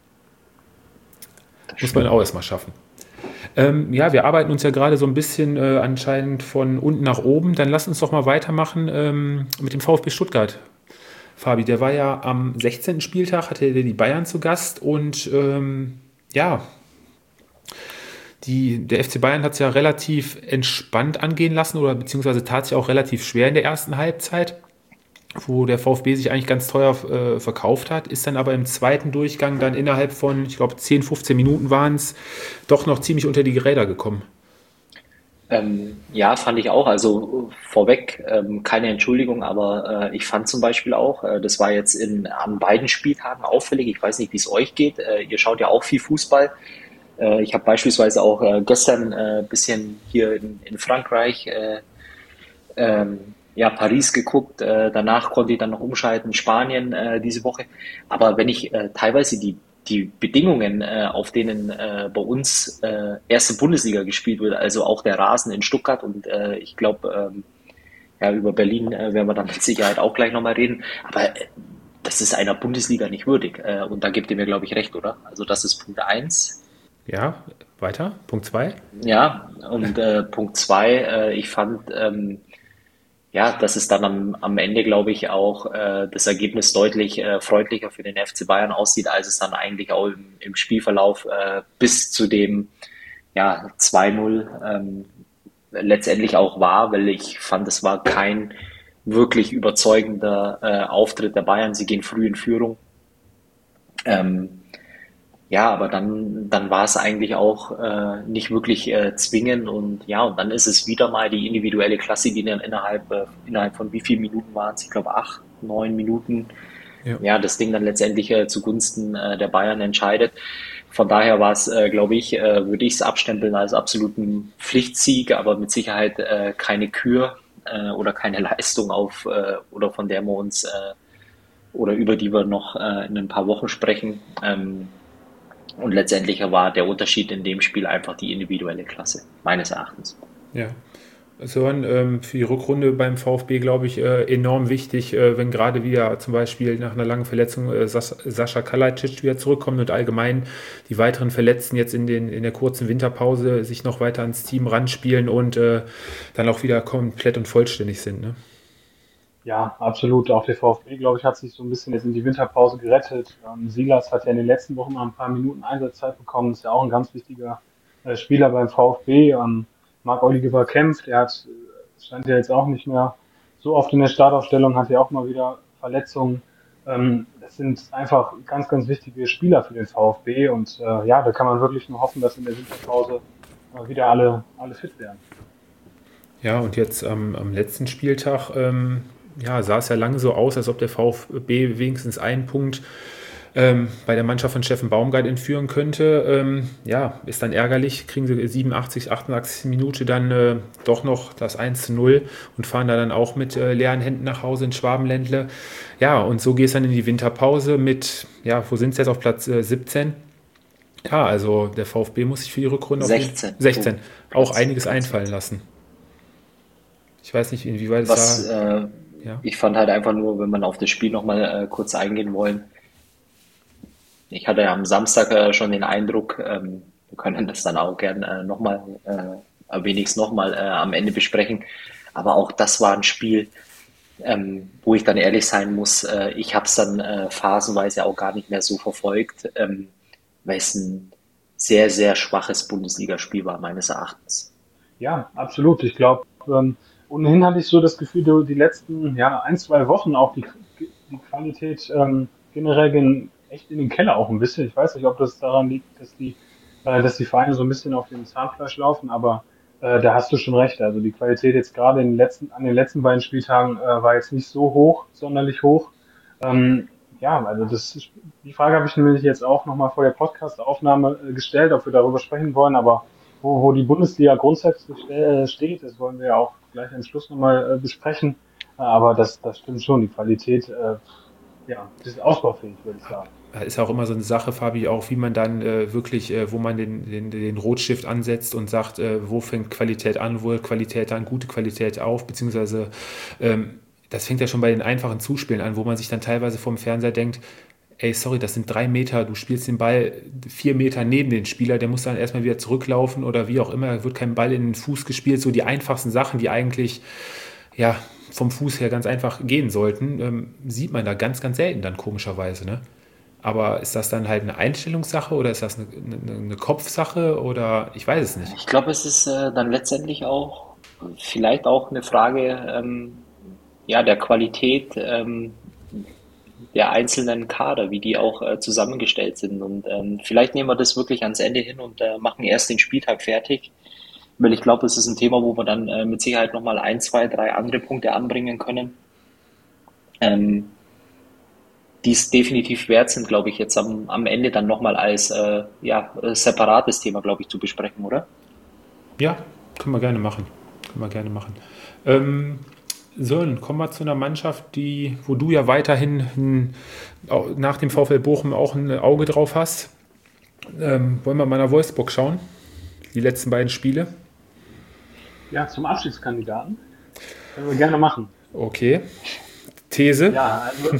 Speaker 2: Muss man auch erstmal schaffen. Ähm, ja, wir arbeiten uns ja gerade so ein bisschen äh, anscheinend von unten nach oben. Dann lass uns doch mal weitermachen ähm, mit dem VfB Stuttgart. Fabi, der war ja am sechzehnten Spieltag, hatte der die Bayern zu Gast und ähm, ja, die, der F C Bayern hat es ja relativ entspannt angehen lassen oder beziehungsweise tat sich auch relativ schwer in der ersten Halbzeit, wo der VfB sich eigentlich ganz teuer äh, verkauft hat, ist dann aber im zweiten Durchgang dann innerhalb von, ich glaube, zehn, fünfzehn Minuten waren es, doch noch ziemlich unter die Räder gekommen.
Speaker 3: Ähm, ja, fand ich auch. Also vorweg ähm, keine Entschuldigung, aber äh, ich fand zum Beispiel auch, äh, das war jetzt in, an beiden Spieltagen auffällig. Ich weiß nicht, wie es euch geht. Äh, ihr schaut ja auch viel Fußball. Äh, ich habe beispielsweise auch äh, gestern ein äh, bisschen hier in, in Frankreich, äh, ähm, ja, Paris geguckt. Äh, danach konnte ich dann noch umschalten, Spanien äh, diese Woche. Aber wenn ich äh, teilweise die die Bedingungen, äh, auf denen äh, bei uns äh, erste Bundesliga gespielt wird, also auch der Rasen in Stuttgart und äh, ich glaube, ähm, ja, über Berlin äh, werden wir dann mit Sicherheit auch gleich nochmal reden, aber äh, das ist einer Bundesliga nicht würdig äh, und da gebt ihr mir, glaube ich, recht, oder? Also das ist Punkt eins.
Speaker 2: Ja, weiter, Punkt zwei.
Speaker 3: Ja, und äh, Punkt zwei, äh, ich fand, ähm, ja, das ist dann am, am Ende, glaube ich, auch äh, das Ergebnis deutlich äh, freundlicher für den F C Bayern aussieht, als es dann eigentlich auch im, im Spielverlauf äh, bis zu dem ja, zwei null ähm, letztendlich auch war, weil ich fand, es war kein wirklich überzeugender äh, Auftritt der Bayern. Sie gehen früh in Führung. Ähm, ja, aber dann, dann war es eigentlich auch äh, nicht wirklich äh, zwingend und ja, und dann ist es wieder mal die individuelle Klasse, die dann innerhalb, äh, innerhalb von wie vielen Minuten waren es? Ich glaube acht, neun Minuten,
Speaker 2: Ja.
Speaker 3: ja, das Ding dann letztendlich äh, zugunsten äh, der Bayern entscheidet. Von daher war es, äh, glaube ich, äh, würde ich es abstempeln als absoluten Pflichtsieg, aber mit Sicherheit äh, keine Kür äh, oder keine Leistung auf äh, oder von der wir uns äh, oder über die wir noch äh, in ein paar Wochen sprechen. Ähm, und letztendlich war der Unterschied in dem Spiel einfach die individuelle Klasse, meines Erachtens.
Speaker 2: Ja. Sören, ähm, für die Rückrunde beim VfB, glaube ich, äh, enorm wichtig, äh, wenn gerade wieder zum Beispiel nach einer langen Verletzung äh, Sas Sascha Kalajdzic wieder zurückkommt und allgemein die weiteren Verletzten jetzt in, den, in der kurzen Winterpause sich noch weiter ans Team ranspielen und äh, dann auch wieder komplett und vollständig sind. Ne?
Speaker 4: Ja, absolut. Auch der VfB, glaube ich, hat sich so ein bisschen jetzt in die Winterpause gerettet. Ähm, Silas hat ja in den letzten Wochen mal ein paar Minuten Einsatzzeit bekommen. Ist ja auch ein ganz wichtiger äh, Spieler beim VfB. Ähm, Marc-Oliver Kempf, der hat, äh, stand ja jetzt auch nicht mehr so oft in der Startaufstellung, hat ja auch mal wieder Verletzungen. Ähm, das sind einfach ganz, ganz wichtige Spieler für den VfB. Und äh, ja, da kann man wirklich nur hoffen, dass in der Winterpause äh, wieder alle, alle fit werden.
Speaker 2: Ja, und jetzt ähm, am letzten Spieltag ähm, ja, sah es ja lange so aus, als ob der VfB wenigstens einen Punkt ähm, bei der Mannschaft von Steffen Baumgart entführen könnte. Ähm, ja, ist dann ärgerlich, kriegen sie siebenundachtzig, achtundachtzig Minute dann äh, doch noch das eins zu null und fahren da dann auch mit äh, leeren Händen nach Hause in Schwabenländle. Ja, und so geht es dann in die Winterpause mit, ja, wo sind sie jetzt auf Platz äh, siebzehn? Ja, also der VfB muss sich für die Rückrunde
Speaker 3: sechzehn.
Speaker 2: auf sechzehn
Speaker 3: Oh,
Speaker 2: auch
Speaker 3: Platz,
Speaker 2: einiges
Speaker 3: Platz.
Speaker 2: einfallen lassen. Ich weiß nicht, inwieweit es
Speaker 3: Was
Speaker 2: da.
Speaker 3: äh,
Speaker 2: Ja.
Speaker 3: ich fand halt einfach nur, wenn man auf das Spiel nochmal äh, kurz eingehen wollen. Ich hatte ja am Samstag äh, schon den Eindruck, ähm, wir können das dann auch gern äh, nochmal, äh, wenigstens nochmal äh, am Ende besprechen. Aber auch das war ein Spiel, ähm, wo ich dann ehrlich sein muss, äh, ich habe es dann äh, phasenweise auch gar nicht mehr so verfolgt, ähm, weil es ein sehr, sehr schwaches Bundesligaspiel war, meines Erachtens.
Speaker 4: Ja, absolut. Ich glaube, ähm, ohnehin hatte ich so das Gefühl, du- die letzten ja, ein, zwei Wochen auch die, die Qualität ähm, generell gen, echt in den Keller auch ein bisschen. Ich weiß nicht, ob das daran liegt, dass die, äh, dass die Vereine so ein bisschen auf dem Zahnfleisch laufen, aber äh, da hast du schon recht. Also die Qualität jetzt gerade in den letzten, an den letzten beiden Spieltagen äh, war jetzt nicht so hoch, sonderlich hoch. Ähm, ja, also das, ist- die Frage habe ich nämlich jetzt auch nochmal vor der Podcast-Aufnahme äh, gestellt, ob wir darüber sprechen wollen, aber wo, wo die Bundesliga grundsätzlich äh, steht, das wollen wir ja auch gleich am Schluss nochmal äh, besprechen. Äh, aber das, das stimmt schon, die Qualität, äh, ja, die ist ausbaufähig, würde ich sagen.
Speaker 2: Ist auch immer so eine Sache, Fabi, auch wie man dann äh, wirklich, äh, wo man den, den, den Rotstift ansetzt und sagt, äh, wo fängt Qualität an, wo hört Qualität an, gute Qualität auf, beziehungsweise ähm, das fängt ja schon bei den einfachen Zuspielen an, wo man sich dann teilweise vom Fernseher denkt, ey, sorry, das sind drei Meter, du spielst den Ball vier Meter neben den Spieler, der muss dann erstmal wieder zurücklaufen oder wie auch immer, da wird kein Ball in den Fuß gespielt, so die einfachsten Sachen, die eigentlich, ja, vom Fuß her ganz einfach gehen sollten, ähm, sieht man da ganz, ganz selten dann komischerweise, ne? Aber ist das dann halt eine Einstellungssache oder ist das eine, eine, eine Kopfsache oder ich weiß es nicht.
Speaker 3: Ich glaube, es ist äh, dann letztendlich auch vielleicht auch eine Frage ähm, ja, der Qualität ähm, der einzelnen Kader, wie die auch äh, zusammengestellt sind. Und ähm, vielleicht nehmen wir das wirklich ans Ende hin und äh, machen erst den Spieltag fertig. Weil ich glaube, das ist ein Thema, wo wir dann äh, mit Sicherheit nochmal ein, zwei, drei andere Punkte anbringen können, ähm, die es definitiv wert sind, glaube ich, jetzt am, am Ende dann nochmal als äh, ja, äh, separates Thema, glaube ich, zu besprechen, oder?
Speaker 2: Ja, können wir gerne machen. Können wir gerne machen. Ähm, Sören, kommen wir zu einer Mannschaft, die, wo du ja weiterhin ein, auch nach dem VfL Bochum auch ein Auge drauf hast. Ähm, wollen wir mal nach Wolfsburg schauen? Die letzten beiden Spiele.
Speaker 4: Ja, zum Abschiedskandidaten können wir gerne machen.
Speaker 2: Okay. These?
Speaker 4: Ja, also,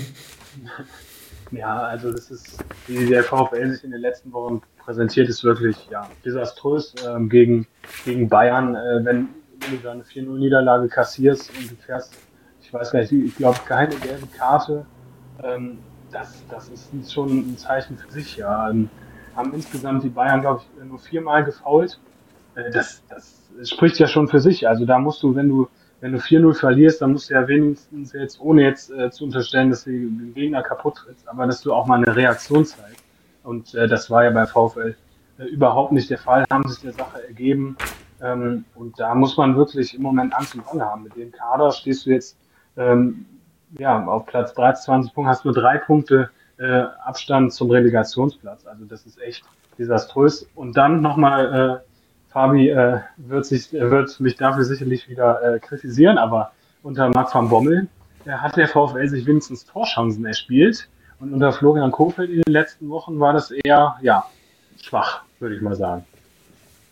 Speaker 4: ja, also das ist, wie der VfL sich in den letzten Wochen präsentiert, ist wirklich ja, desaströs ähm, gegen, gegen Bayern. Äh, wenn, wenn du da eine vier null Niederlage kassierst und du fährst, ich weiß gar nicht, ich glaube, keine gelbe Karte, ähm, das, das ist schon ein Zeichen für sich. Ja. Ähm, haben insgesamt die Bayern, glaube ich, nur viermal gefoult. Äh, das, das spricht ja schon für sich. Also da musst du, wenn du, wenn du vier null verlierst, dann musst du ja wenigstens jetzt, ohne jetzt äh, zu unterstellen, dass du den Gegner kaputt trittst, aber dass du auch mal eine Reaktion zeigst. Und äh, das war ja bei VfL äh, überhaupt nicht der Fall, haben sich der Sache ergeben. Ähm, und da muss man wirklich im Moment Angst und Bange haben. Mit dem Kader stehst du jetzt ähm, ja, auf Platz dreiundzwanzig Punkte, hast nur drei Punkte äh, Abstand zum Relegationsplatz. Also das ist echt desaströs. Und dann nochmal, äh, Fabi äh, wird, sich, äh, wird mich dafür sicherlich wieder äh, kritisieren, aber unter Marc van Bommel äh, hat der VfL sich wenigstens Torchancen erspielt. Und unter Florian Kohfeldt in den letzten Wochen war das eher, ja, schwach, würde ich mal sagen.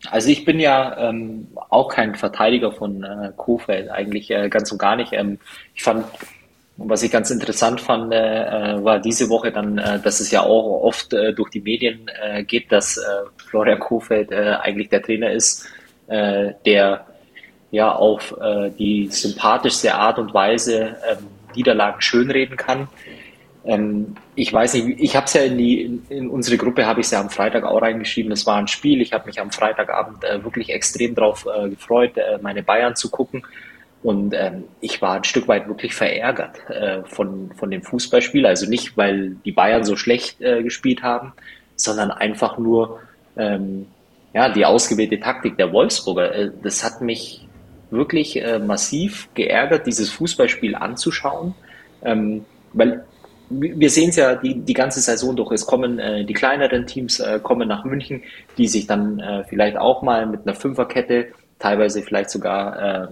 Speaker 3: Also ich bin ja ähm, auch kein Verteidiger von äh, Kohfeldt, eigentlich äh, ganz und gar nicht. Ähm, ich fand, was ich ganz interessant fand, äh, war diese Woche dann, äh, dass es ja auch oft äh, durch die Medien äh, geht, dass äh, Florian Kohfeldt äh, eigentlich der Trainer ist, äh, der ja auf äh, die sympathischste Art und Weise ähm, Niederlagen schönreden kann. Ähm, ich weiß nicht, ich habe es ja in die in, in unsere Gruppe habe ich es ja am Freitag auch reingeschrieben. Das war ein Spiel. Ich habe mich am Freitagabend äh, wirklich extrem drauf äh, gefreut, äh, meine Bayern zu gucken. Und ähm, ich war ein Stück weit wirklich verärgert äh, von von dem Fußballspiel. Also nicht, weil die Bayern so schlecht äh, gespielt haben, sondern einfach nur ähm, ja die ausgewählte Taktik der Wolfsburger. Äh, das hat mich wirklich äh, massiv geärgert, dieses Fußballspiel anzuschauen. Ähm, weil wir sehen es ja die, die ganze Saison durch. Es kommen äh, die kleineren Teams äh, kommen nach München, die sich dann äh, vielleicht auch mal mit einer Fünferkette, teilweise vielleicht sogar äh,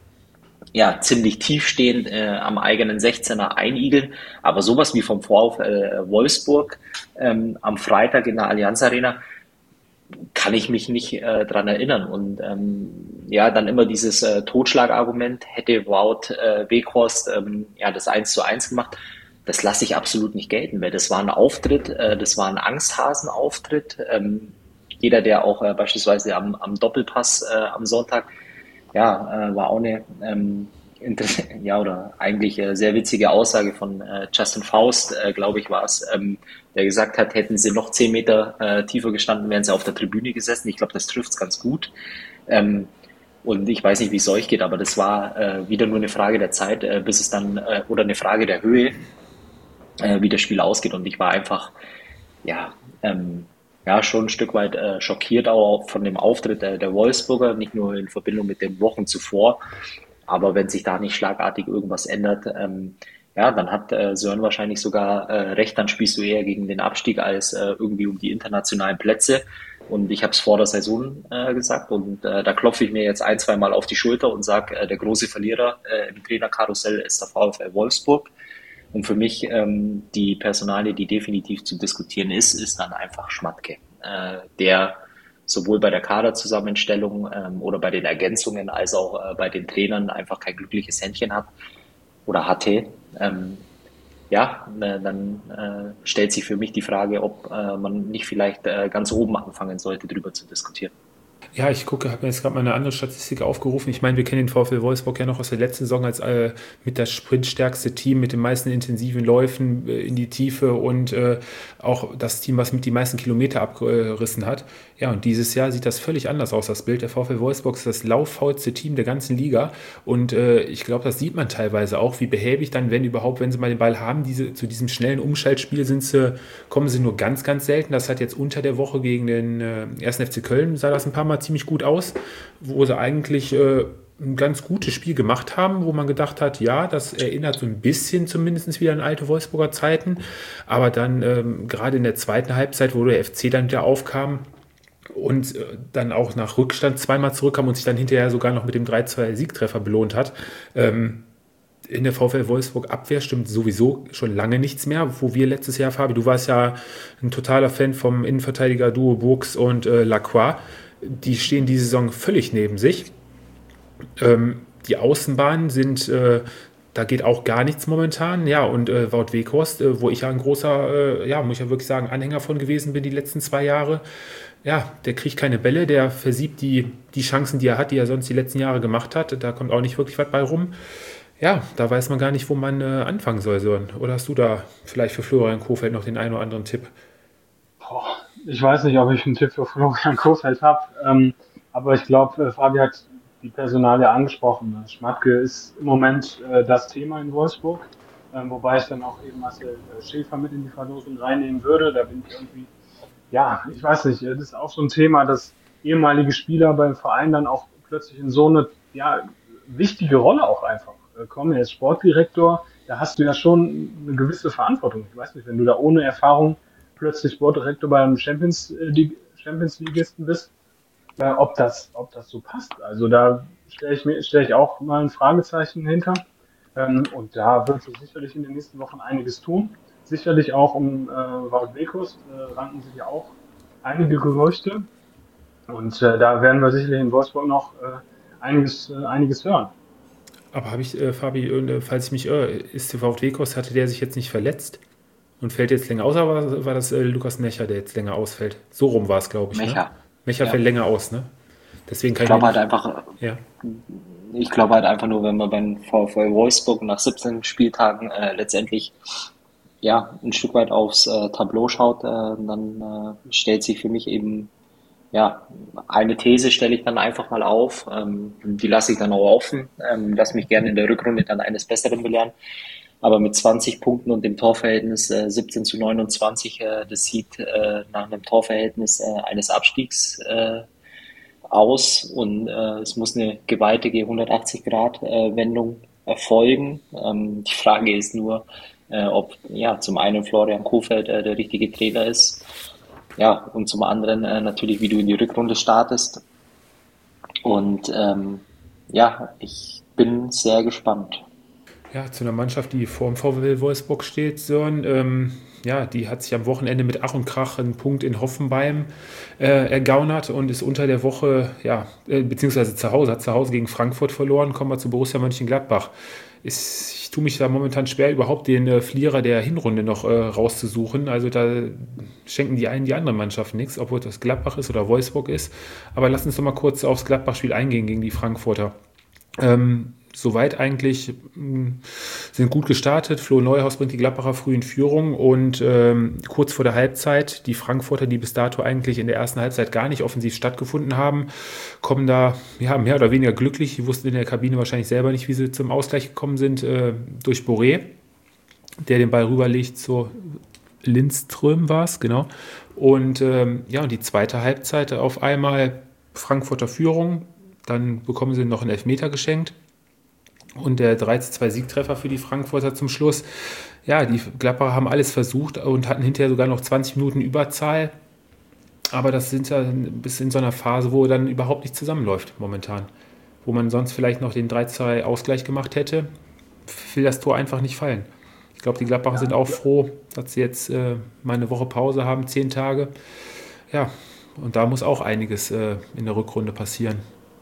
Speaker 3: ja, ziemlich tiefstehend äh, am eigenen sechzehner einigeln. Aber sowas wie vom VfL äh, Wolfsburg ähm, am Freitag in der Allianz Arena kann ich mich nicht äh, dran erinnern. Und ähm, ja, dann immer dieses äh, Totschlagargument, hätte Wout äh, Weghorst ähm, ja, das eins zu eins gemacht. Das lasse ich absolut nicht gelten, weil das war ein Auftritt, äh, das war ein Angsthasen-Auftritt. Ähm, jeder, der auch äh, beispielsweise am, am Doppelpass äh, am Sonntag, ja, äh, war auch eine ähm, inter- ja oder eigentlich äh, sehr witzige Aussage von äh, Justin Faust, äh, glaube ich, war es, ähm, der gesagt hat, hätten sie noch zehn Meter äh, tiefer gestanden, wären sie auf der Tribüne gesessen. Ich glaube, das trifft es ganz gut. Ähm, und ich weiß nicht, wie es euch geht, aber das war äh, wieder nur eine Frage der Zeit, äh, bis es dann, äh, oder eine Frage der Höhe, äh, wie das Spiel ausgeht. Und ich war einfach, ja, ähm, ja, schon ein Stück weit äh, schockiert auch von dem Auftritt der, der Wolfsburger, nicht nur in Verbindung mit den Wochen zuvor, aber wenn sich da nicht schlagartig irgendwas ändert, ähm, ja, dann hat äh, Sören wahrscheinlich sogar äh, recht, dann spielst du eher gegen den Abstieg als äh, irgendwie um die internationalen Plätze. Und ich habe es vor der Saison äh, gesagt und äh, da klopfe ich mir jetzt ein, zwei Mal auf die Schulter und sage, äh, der große Verlierer äh, im Trainerkarussell ist der VfL Wolfsburg. Und für mich ähm, die Personalie, die definitiv zu diskutieren ist, ist dann einfach Schmatke, äh, der sowohl bei der Kaderzusammenstellung ähm, oder bei den Ergänzungen als auch äh, bei den Trainern einfach kein glückliches Händchen hat oder hatte. Ähm, ja, äh, dann äh, stellt sich für mich die Frage, ob äh, man nicht vielleicht äh, ganz oben anfangen sollte, darüber zu diskutieren.
Speaker 2: Ja, ich gucke, habe mir jetzt gerade mal eine andere Statistik aufgerufen. Ich meine, wir kennen den VfL Wolfsburg ja noch aus der letzten Saison als äh, mit das sprintstärkste Team, mit den meisten intensiven Läufen äh, in die Tiefe und äh, auch das Team, was mit die meisten Kilometer abgerissen hat. Ja, und dieses Jahr sieht das völlig anders aus, das Bild. Der VfL Wolfsburg ist das lauffaulste Team der ganzen Liga und äh, ich glaube, das sieht man teilweise auch, wie behäbig dann, wenn überhaupt, wenn sie mal den Ball haben, diese, zu diesem schnellen Umschaltspiel sind sie, kommen sie nur ganz, ganz selten. Das hat jetzt unter der Woche gegen den äh, ersten F C Köln, sah das ein paar Mal ziemlich gut aus, wo sie eigentlich äh, ein ganz gutes Spiel gemacht haben, wo man gedacht hat, ja, das erinnert so ein bisschen zumindest wieder an alte Wolfsburger Zeiten, aber dann ähm, gerade in der zweiten Halbzeit, wo der F C dann wieder aufkam und äh, dann auch nach Rückstand zweimal zurückkam und sich dann hinterher sogar noch mit dem drei zwei Siegtreffer belohnt hat, ähm, in der VfL Wolfsburg Abwehr stimmt sowieso schon lange nichts mehr, wo wir letztes Jahr, Fabi, du warst ja ein totaler Fan vom Innenverteidiger Duo Burgs und äh, Lacroix. Die stehen diese Saison völlig neben sich. Ähm, die Außenbahnen sind, äh, da geht auch gar nichts momentan. Ja, und äh, Wout Weghorst, äh, wo ich ja ein großer, äh, ja, muss ich ja wirklich sagen, Anhänger von gewesen bin die letzten zwei Jahre. Ja, der kriegt keine Bälle, der versiebt die, die Chancen, die er hat, die er sonst die letzten Jahre gemacht hat. Da kommt auch nicht wirklich was bei rum. Ja, da weiß man gar nicht, wo man äh, anfangen soll, Sören. Oder hast du da vielleicht für Florian Kohfeldt noch den einen oder anderen Tipp?
Speaker 4: Boah, ich weiß nicht, ob ich einen Tipp für Florian Kohfeldt habe, ähm, aber ich glaube, äh, Fabi hat die Personalie angesprochen. Schmatke ist im Moment äh, das Thema in Wolfsburg, ähm, wobei ich dann auch eben Marcel äh, Schäfer mit in die Verlosung reinnehmen würde. Da bin ich irgendwie, ja, ich weiß nicht, das ist auch so ein Thema, dass ehemalige Spieler beim Verein dann auch plötzlich in so eine, ja, wichtige Rolle auch einfach äh, kommen. Er ist Sportdirektor, da hast du ja schon eine gewisse Verantwortung. Ich weiß nicht, wenn du da ohne Erfahrung plötzlich Sportdirektor beim Champions League, Champions Ligisten bist, äh, ob das, ob das so passt. Also da stelle ich mir, stelle ich auch mal ein Fragezeichen hinter. Ähm, und da wird sich sicherlich in den nächsten Wochen einiges tun. Sicherlich auch um äh, Wout Weghorst äh, ranken sich ja auch einige Gerüchte. Und äh, da werden wir sicherlich in Wolfsburg noch äh, einiges, äh, einiges hören.
Speaker 2: Aber habe ich, äh, Fabi, äh, falls ich mich irre, ist der VfB-Kurs, hatte der sich jetzt nicht verletzt und fällt jetzt länger aus, aber war das äh, Lukas Mecher, der jetzt länger ausfällt? So rum war es, glaube ich, ne?
Speaker 3: Mecha.
Speaker 2: Mecher
Speaker 3: Ja.
Speaker 2: fällt länger aus, ne? Deswegen kann
Speaker 3: Ich
Speaker 2: ich mir
Speaker 3: glaube halt
Speaker 2: nicht,
Speaker 3: einfach,
Speaker 2: ja.
Speaker 3: ich glaube halt einfach nur, wenn man beim VfL Wolfsburg nach siebzehn Spieltagen äh, letztendlich ja ein Stück weit aufs äh, Tableau schaut, äh, dann äh, stellt sich für mich eben ja eine These stelle ich dann einfach mal auf, ähm, die lasse ich dann auch offen, ähm, lass mich gerne in der Rückrunde dann eines Besseren belehren. Aber mit zwanzig Punkten und dem Torverhältnis äh, siebzehn zu neunundzwanzig, äh, das sieht äh, nach einem Torverhältnis äh, eines Abstiegs äh, aus und äh, es muss eine gewaltige hundertachtzig-Grad-Wendung erfolgen. Ähm, die Frage ist nur, äh, ob ja zum einen Florian Kohfeldt äh, der richtige Trainer ist, ja, und zum anderen äh, natürlich, wie du in die Rückrunde startest. Und ähm, ja, ich bin sehr gespannt.
Speaker 2: Ja, zu einer Mannschaft, die vor dem VfL Wolfsburg steht, Sören, ähm, ja, die hat sich am Wochenende mit Ach und Krach einen Punkt in Hoffenheim äh, ergaunert und ist unter der Woche, ja, äh, beziehungsweise zu Hause, hat zu Hause gegen Frankfurt verloren, kommen wir zu Borussia Mönchengladbach. Ist, ich tue mich da momentan schwer, überhaupt den äh, Verlierer der Hinrunde noch äh, rauszusuchen. Also da schenken die einen die andere Mannschaft nichts, obwohl das Gladbach ist oder Wolfsburg ist. Aber lass uns doch mal kurz aufs Gladbach-Spiel eingehen gegen die Frankfurter. Ähm, Soweit eigentlich mh, sind gut gestartet. Flo Neuhaus bringt die Gladbacher früh in Führung und ähm, kurz vor der Halbzeit, die Frankfurter, die bis dato eigentlich in der ersten Halbzeit gar nicht offensiv stattgefunden haben, kommen da ja, mehr oder weniger glücklich. Die wussten in der Kabine wahrscheinlich selber nicht, wie sie zum Ausgleich gekommen sind, äh, durch Boré, der den Ball rüberlegt zu Lindström war es, genau. Und ähm, ja, und die zweite Halbzeit auf einmal Frankfurter Führung, dann bekommen sie noch einen Elfmeter geschenkt. Und der drei zu zwei Siegtreffer für die Frankfurter zum Schluss. Ja, die Gladbacher haben alles versucht und hatten hinterher sogar noch zwanzig Minuten Überzahl. Aber das sind ja bis in so einer Phase, wo dann überhaupt nicht zusammenläuft momentan. Wo man sonst vielleicht noch den drei zu zwei Ausgleich gemacht hätte, will das Tor einfach nicht fallen. Ich glaube, die Gladbacher sind auch froh, dass sie jetzt äh, mal eine Woche Pause haben, zehn Tage. Ja, und da muss auch einiges äh, in der Rückrunde passieren.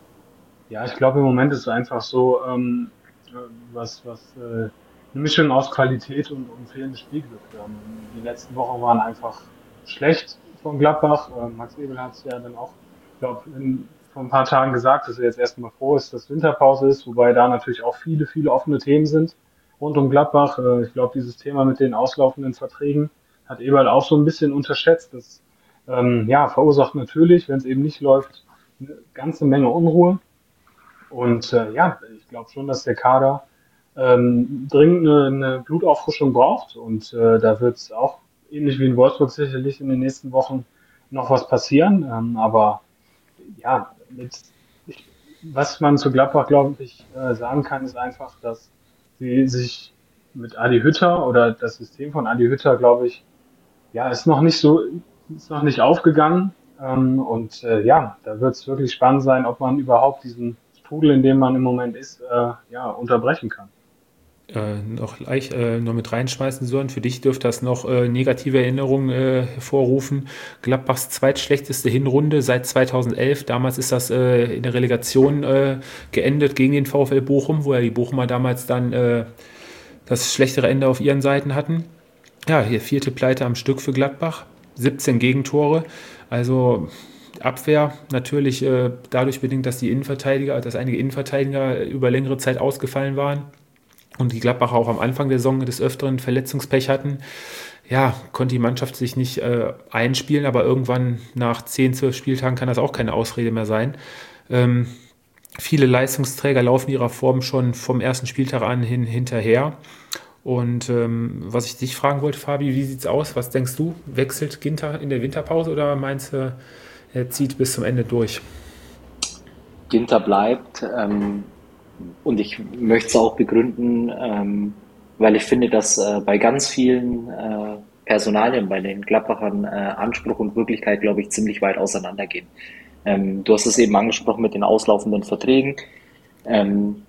Speaker 4: Ja, ich glaube, im Moment ist es einfach so, ähm, äh, was, was äh, eine Mischung aus Qualität und, und fehlendes Spielglück. Ähm, die letzten Wochen waren einfach schlecht von Gladbach. Ähm, Max Ebel hat es ja dann auch, ich glaube, vor ein paar Tagen gesagt, dass er jetzt erstmal froh ist, dass Winterpause ist, wobei da natürlich auch viele, viele offene Themen sind rund um Gladbach. Äh, ich glaube, dieses Thema mit den auslaufenden Verträgen hat Eberl auch so ein bisschen unterschätzt. Das ähm, ja, verursacht natürlich, wenn es eben nicht läuft, eine ganze Menge Unruhe. Und äh, ja, ich glaube schon, dass der Kader ähm, dringend eine, eine Blutauffrischung braucht. Und äh, da wird es auch ähnlich wie in Wolfsburg sicherlich in den nächsten Wochen noch was passieren. Ähm, aber ja, mit, ich, was man zu Gladbach, glaube ich, äh, sagen kann, ist einfach, dass sie sich mit Adi Hütter oder das System von Adi Hütter, glaube ich, ja, ist noch nicht so, ist noch nicht aufgegangen. Ähm, und äh, ja, da wird es wirklich spannend sein, ob man überhaupt diesen Strudel, in dem man im Moment ist, äh, ja, unterbrechen kann.
Speaker 2: Äh, noch gleich äh, noch mit reinschmeißen sollen. Für dich dürfte das noch äh, negative Erinnerungen äh, hervorrufen. Gladbachs zweitschlechteste Hinrunde seit zweitausendelf. Damals ist das äh, in der Relegation äh, geendet gegen den VfL Bochum, wo ja die Bochumer damals dann äh, das schlechtere Ende auf ihren Seiten hatten. Ja, hier vierte Pleite am Stück für Gladbach. siebzehn Gegentore. Also Abwehr natürlich äh, dadurch bedingt, dass die Innenverteidiger, dass einige Innenverteidiger über längere Zeit ausgefallen waren und die Gladbacher auch am Anfang der Saison des Öfteren Verletzungspech hatten. Ja, konnte die Mannschaft sich nicht äh, einspielen, aber irgendwann nach zehn, zwölf Spieltagen kann das auch keine Ausrede mehr sein. Ähm, viele Leistungsträger laufen ihrer Form schon vom ersten Spieltag an hin hinterher. Und ähm, was ich dich fragen wollte, Fabi, wie sieht's aus? Was denkst du? Wechselt Ginter in der Winterpause oder meinst du, er zieht bis zum Ende durch?
Speaker 3: Ginter bleibt ähm, und ich möchte es auch begründen, ähm, weil ich finde, dass äh, bei ganz vielen äh, Personalien, bei den Gladbachern äh, Anspruch und Wirklichkeit, glaube ich, ziemlich weit auseinandergehen. Ähm, du hast es eben angesprochen mit den auslaufenden Verträgen. Ähm,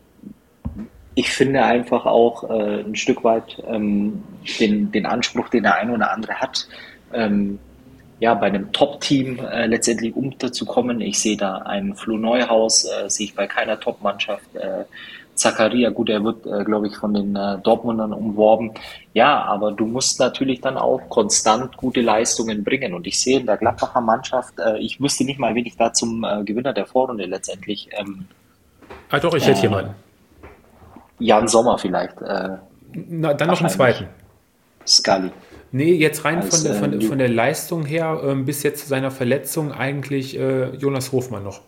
Speaker 3: ich finde einfach auch äh, ein Stück weit ähm, den, den Anspruch, den der eine oder andere hat, ähm, ja, bei einem Top-Team äh, letztendlich unterzukommen. Ich sehe da einen Flo Neuhaus, äh, sehe ich bei keiner Top-Mannschaft. Äh, Zakaria, gut, er wird, äh, glaube ich, von den äh, Dortmundern umworben. Ja, aber du musst natürlich dann auch konstant gute Leistungen bringen. Und ich sehe in der Gladbacher Mannschaft, äh, ich wüsste nicht mal, wen ich da zum äh, Gewinner der Vorrunde letztendlich, ähm,
Speaker 2: Ah, doch, ich hätte
Speaker 3: äh,
Speaker 2: jemanden.
Speaker 3: Jan Sommer vielleicht, äh,
Speaker 2: Na, dann noch einen
Speaker 3: wahrscheinlich.
Speaker 2: zweiten.
Speaker 3: Scully
Speaker 2: Nee, jetzt rein von
Speaker 3: als
Speaker 2: der,
Speaker 3: äh,
Speaker 2: von, von
Speaker 3: New
Speaker 2: der Leistung her, ähm, bis jetzt zu seiner Verletzung eigentlich äh, Jonas Hofmann noch.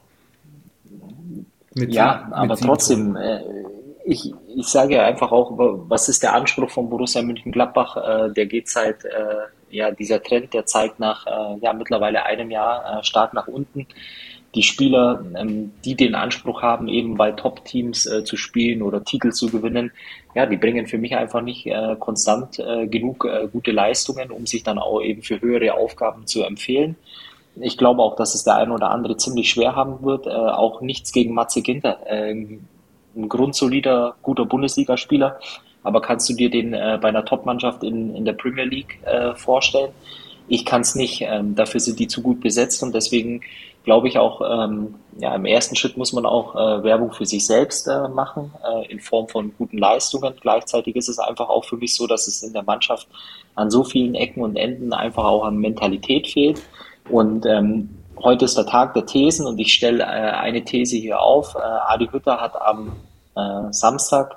Speaker 2: Mit,
Speaker 3: Ja,
Speaker 2: mit
Speaker 3: aber
Speaker 2: sieben Toren.
Speaker 3: trotzdem, äh, ich, ich sage ja einfach auch, was ist der Anspruch von Borussia Mönchengladbach? Äh, der geht seit, äh, ja, dieser Trend, der zeigt nach äh, ja, mittlerweile einem Jahr äh, stark nach unten. Die Spieler, ähm, die den Anspruch haben, eben bei Top-Teams äh, zu spielen oder Titel zu gewinnen, ja, die bringen für mich einfach nicht äh, konstant äh, genug äh, gute Leistungen, um sich dann auch eben für höhere Aufgaben zu empfehlen. Ich glaube auch, dass es der eine oder andere ziemlich schwer haben wird. Äh, auch nichts gegen Matze Ginter. Ähm, ein grundsolider, guter Bundesligaspieler. Aber kannst du dir den äh, bei einer Top-Mannschaft in, in der Premier League äh, vorstellen? Ich kann es nicht. Ähm, dafür sind die zu gut besetzt und deswegen glaube ich auch, ähm, ja, im ersten Schritt muss man auch äh, Werbung für sich selbst äh, machen, äh, in Form von guten Leistungen. Gleichzeitig ist es einfach auch für mich so, dass es in der Mannschaft an so vielen Ecken und Enden einfach auch an Mentalität fehlt. Und ähm, heute ist der Tag der Thesen und ich stelle äh, eine These hier auf. Äh, Adi Hütter hat am äh, Samstag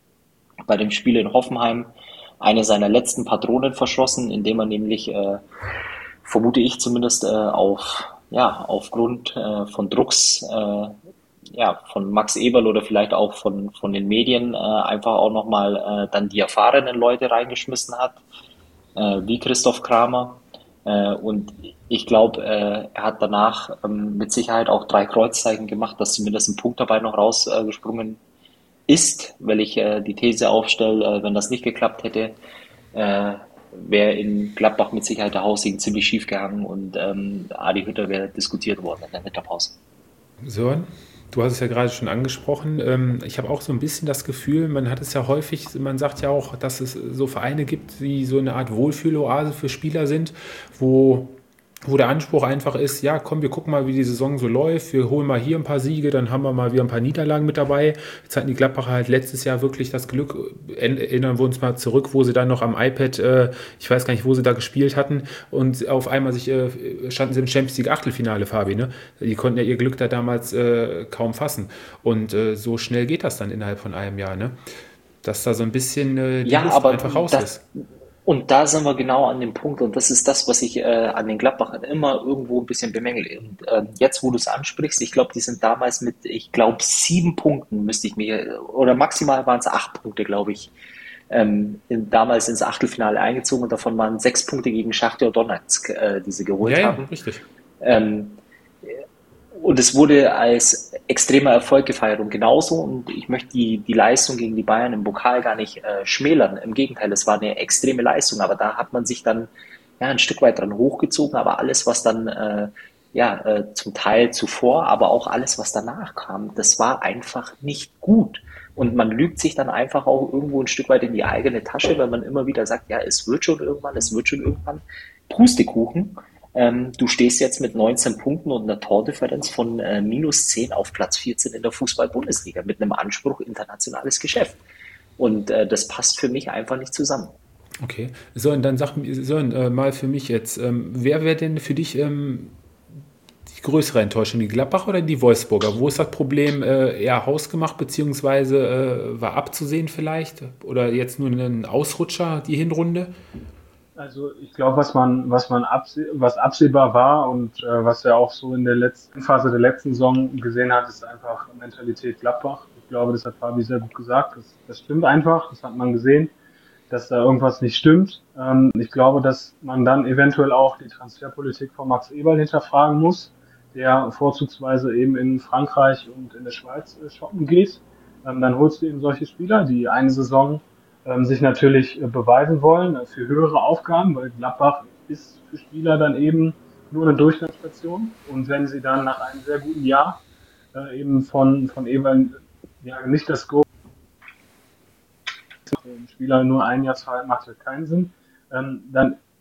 Speaker 3: bei dem Spiel in Hoffenheim eine seiner letzten Patronen verschossen, indem er nämlich, äh, vermute ich zumindest, äh, auf, ja, aufgrund äh, von Drucks, äh, ja, von Max Eberl oder vielleicht auch von, von den Medien äh, einfach auch nochmal äh, dann die erfahrenen Leute reingeschmissen hat, äh, wie Christoph Kramer. Äh, und ich glaube, äh, er hat danach ähm, mit Sicherheit auch drei Kreuzzeichen gemacht, dass zumindest ein Punkt dabei noch rausgesprungen ist, weil ich äh, die These aufstelle, äh, wenn das nicht geklappt hätte, äh, wäre in Gladbach mit Sicherheit der Haussegen ziemlich schief gegangen und ähm, Adi Hütter wäre diskutiert worden in der Winterpause.
Speaker 2: Sören, du hast es ja gerade schon angesprochen. Ähm, ich habe auch so ein bisschen das Gefühl, man hat es ja häufig, man sagt ja auch, dass es so Vereine gibt, die so eine Art Wohlfühloase für Spieler sind, wo wo der Anspruch einfach ist, ja, komm, wir gucken mal, wie die Saison so läuft, wir holen mal hier ein paar Siege, dann haben wir mal wieder ein paar Niederlagen mit dabei. Jetzt hatten die Gladbacher halt letztes Jahr wirklich das Glück, erinnern wir uns mal zurück, wo sie dann noch am iPad, äh, ich weiß gar nicht, wo sie da gespielt hatten und auf einmal sich, äh, standen sie im Champions League Achtelfinale, Fabi, ne? Die konnten ja ihr Glück da damals äh, kaum fassen und äh, so schnell geht das dann innerhalb von einem Jahr, ne? Dass da so ein bisschen äh, die
Speaker 3: Ja,
Speaker 2: Luft
Speaker 3: aber
Speaker 2: einfach raus
Speaker 3: das,
Speaker 2: ist.
Speaker 3: und da sind wir genau an dem Punkt und das ist das, was ich äh, an den Gladbachern immer irgendwo ein bisschen bemängele. Und ähm, jetzt, wo du es ansprichst, ich glaube, die sind damals mit, ich glaube, sieben Punkten müsste ich mir, oder maximal waren es acht Punkte, glaube ich, ähm, in, damals ins Achtelfinale eingezogen und davon waren sechs Punkte gegen Schachtar Donetsk, äh, die sie
Speaker 2: Ja,
Speaker 3: geholt
Speaker 2: ja,
Speaker 3: haben.
Speaker 2: richtig.
Speaker 3: Ähm, und es wurde als extremer Erfolg gefeiert und genauso, und ich möchte die, die Leistung gegen die Bayern im Pokal gar nicht äh, schmälern. Im Gegenteil, es war eine extreme Leistung, aber da hat man sich dann ja ein Stück weit dran hochgezogen, aber alles, was dann äh, ja äh, zum Teil zuvor, aber auch alles, was danach kam, das war einfach nicht gut. Und man lügt sich dann einfach auch irgendwo ein Stück weit in die eigene Tasche, weil man immer wieder sagt, ja, es wird schon irgendwann, es wird schon irgendwann. Pustekuchen. Ähm, du stehst jetzt mit neunzehn Punkten und einer Tordifferenz von äh, minus zehn auf Platz vierzehn in der Fußball-Bundesliga mit einem Anspruch internationales Geschäft. Und äh, das passt für mich einfach nicht zusammen.
Speaker 2: Okay. So, und dann sag mir, so, äh, mal für mich jetzt, ähm, wer wäre denn für dich ähm, die größere Enttäuschung, die Gladbach oder die Wolfsburger? Wo ist das Problem äh, eher hausgemacht, beziehungsweise äh, war abzusehen vielleicht? Oder jetzt nur ein Ausrutscher, die Hinrunde?
Speaker 4: Also ich glaube, was man, was man abseh was absehbar war und äh, was er auch so in der letzten Phase der letzten Saison gesehen hat, ist einfach Mentalität Gladbach. Ich glaube, das hat Fabi sehr gut gesagt. Das, das stimmt einfach, das hat man gesehen, dass da irgendwas nicht stimmt. Ähm, ich glaube, dass man dann eventuell auch die Transferpolitik von Max Eberl hinterfragen muss, der vorzugsweise eben in Frankreich und in der Schweiz äh, shoppen geht. Ähm, dann holst du eben solche Spieler, die eine Saison ähm, sich natürlich äh, beweisen wollen äh, für höhere Aufgaben, weil Gladbach ist für Spieler dann eben nur eine Durchgangsstation. Und wenn sie dann nach einem sehr guten Jahr äh, eben von, von Eberl ja, nicht das Go dem Spieler nur ein Jahr Zeit macht ja keinen Sinn, ähm, dann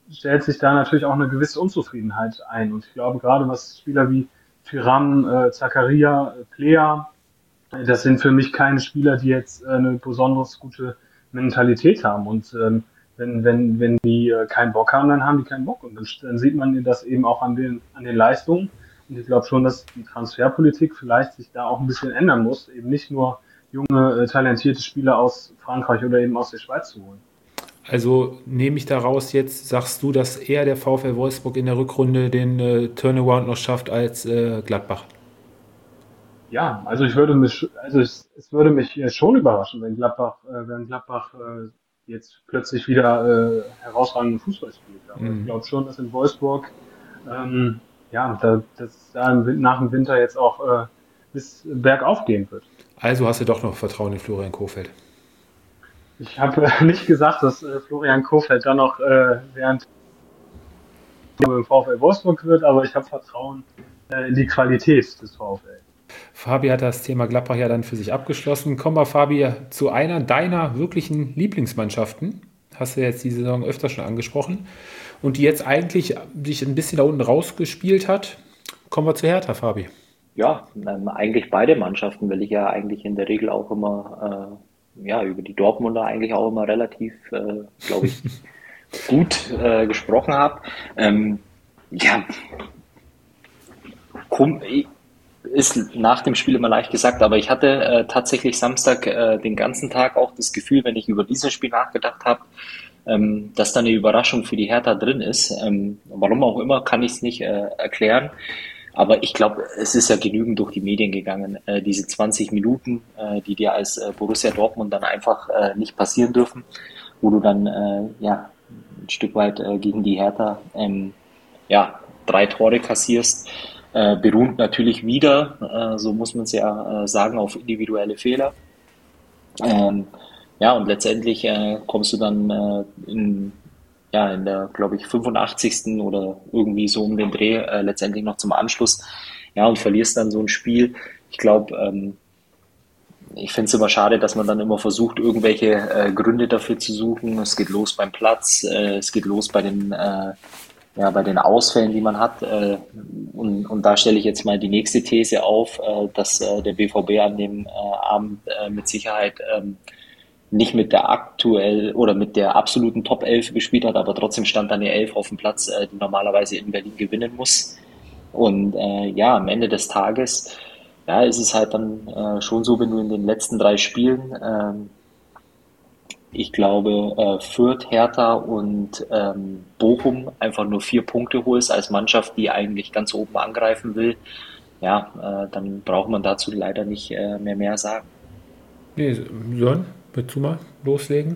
Speaker 4: stellt sich da natürlich auch eine gewisse Unzufriedenheit ein. Und ich glaube, gerade was Spieler wie Thuram, äh, Zakaria, äh, Plea, äh, das sind für mich keine Spieler, die jetzt äh, eine besonders gute Mentalität haben. Und ähm, wenn, wenn, wenn die äh, keinen Bock haben, dann haben die keinen Bock. Und dann, dann sieht man das eben auch an den, an den Leistungen. Und ich glaube schon, dass die Transferpolitik vielleicht sich da auch ein bisschen ändern muss, eben nicht nur junge, äh, talentierte Spieler aus Frankreich oder eben aus der Schweiz zu holen.
Speaker 2: Also nehme ich daraus jetzt, sagst du, dass eher der VfL Wolfsburg in der Rückrunde den äh, Turnaround noch schafft als äh, Gladbach?
Speaker 4: Ja, also ich würde mich, also es, es würde mich äh, schon überraschen, wenn Gladbach, äh, wenn Gladbach äh, jetzt plötzlich wieder äh, herausragenden Fußball spielt. Aber ich
Speaker 2: Mhm.
Speaker 4: glaube schon, dass in Wolfsburg ähm, ja, da, dass da im Win- nach dem Winter jetzt auch äh, bis bergauf gehen wird.
Speaker 2: Also hast du doch noch Vertrauen in Florian Kohfeldt.
Speaker 4: Ich habe äh, nicht gesagt, dass äh, Florian Kohfeldt dann noch äh, während im VfL Wolfsburg wird, aber ich habe Vertrauen äh, in die Qualität des VfL.
Speaker 2: Fabi hat das Thema Gladbach ja dann für sich abgeschlossen. Kommen wir, Fabi, zu einer deiner wirklichen Lieblingsmannschaften. Hast du jetzt die Saison öfter schon angesprochen. Und die jetzt eigentlich sich ein bisschen da unten rausgespielt hat. Kommen wir zu Hertha, Fabi.
Speaker 3: Ja, ähm, eigentlich beide Mannschaften, weil ich ja eigentlich in der Regel auch immer, äh, ja, über die Dortmunder eigentlich auch immer relativ, äh, glaube ich, gut äh, gesprochen habe. Ähm, ja, komm, ist nach dem Spiel immer leicht gesagt, aber ich hatte äh, tatsächlich Samstag äh, den ganzen Tag auch das Gefühl, wenn ich über dieses Spiel nachgedacht habe, ähm, dass da eine Überraschung für die Hertha drin ist. Ähm, warum auch immer, kann ich es nicht äh, erklären. Aber ich glaube, es ist ja genügend durch die Medien gegangen. Äh, diese zwanzig Minuten, äh, die dir als äh, Borussia Dortmund dann einfach äh, nicht passieren dürfen, wo du dann äh, ja ein Stück weit äh, gegen die Hertha ähm, ja drei Tore kassierst, äh, beruht natürlich wieder, äh, so muss man es ja äh, sagen, auf individuelle Fehler. Ähm, ja, und letztendlich äh, kommst du dann äh, in ja, in der, glaube ich, fünfundachtzigsten oder irgendwie so um den Dreh äh, letztendlich noch zum Anschluss. Ja, und verlierst dann so ein Spiel. Ich glaube, ähm, ich finde es immer schade, dass man dann immer versucht, irgendwelche äh, Gründe dafür zu suchen. Es geht los beim Platz, äh, es geht los bei den, äh, ja, bei den Ausfällen, die man hat. Äh, und, und da stelle ich jetzt mal die nächste These auf, äh, dass äh, der B V B an dem äh, Abend äh, mit Sicherheit ähm, nicht mit der aktuell oder mit der absoluten Top elf gespielt hat, aber trotzdem stand da eine Elf auf dem Platz, äh, die normalerweise in Berlin gewinnen muss. Und äh, ja, am Ende des Tages, ja, ist es halt dann äh, schon so, wenn du in den letzten drei Spielen, ähm, ich glaube, äh, Fürth, Hertha und ähm, Bochum einfach nur vier Punkte holst als Mannschaft, die eigentlich ganz oben angreifen will, ja, äh, dann braucht man dazu leider nicht äh, mehr mehr sagen.
Speaker 2: Nee, Sören, willst du mal loslegen?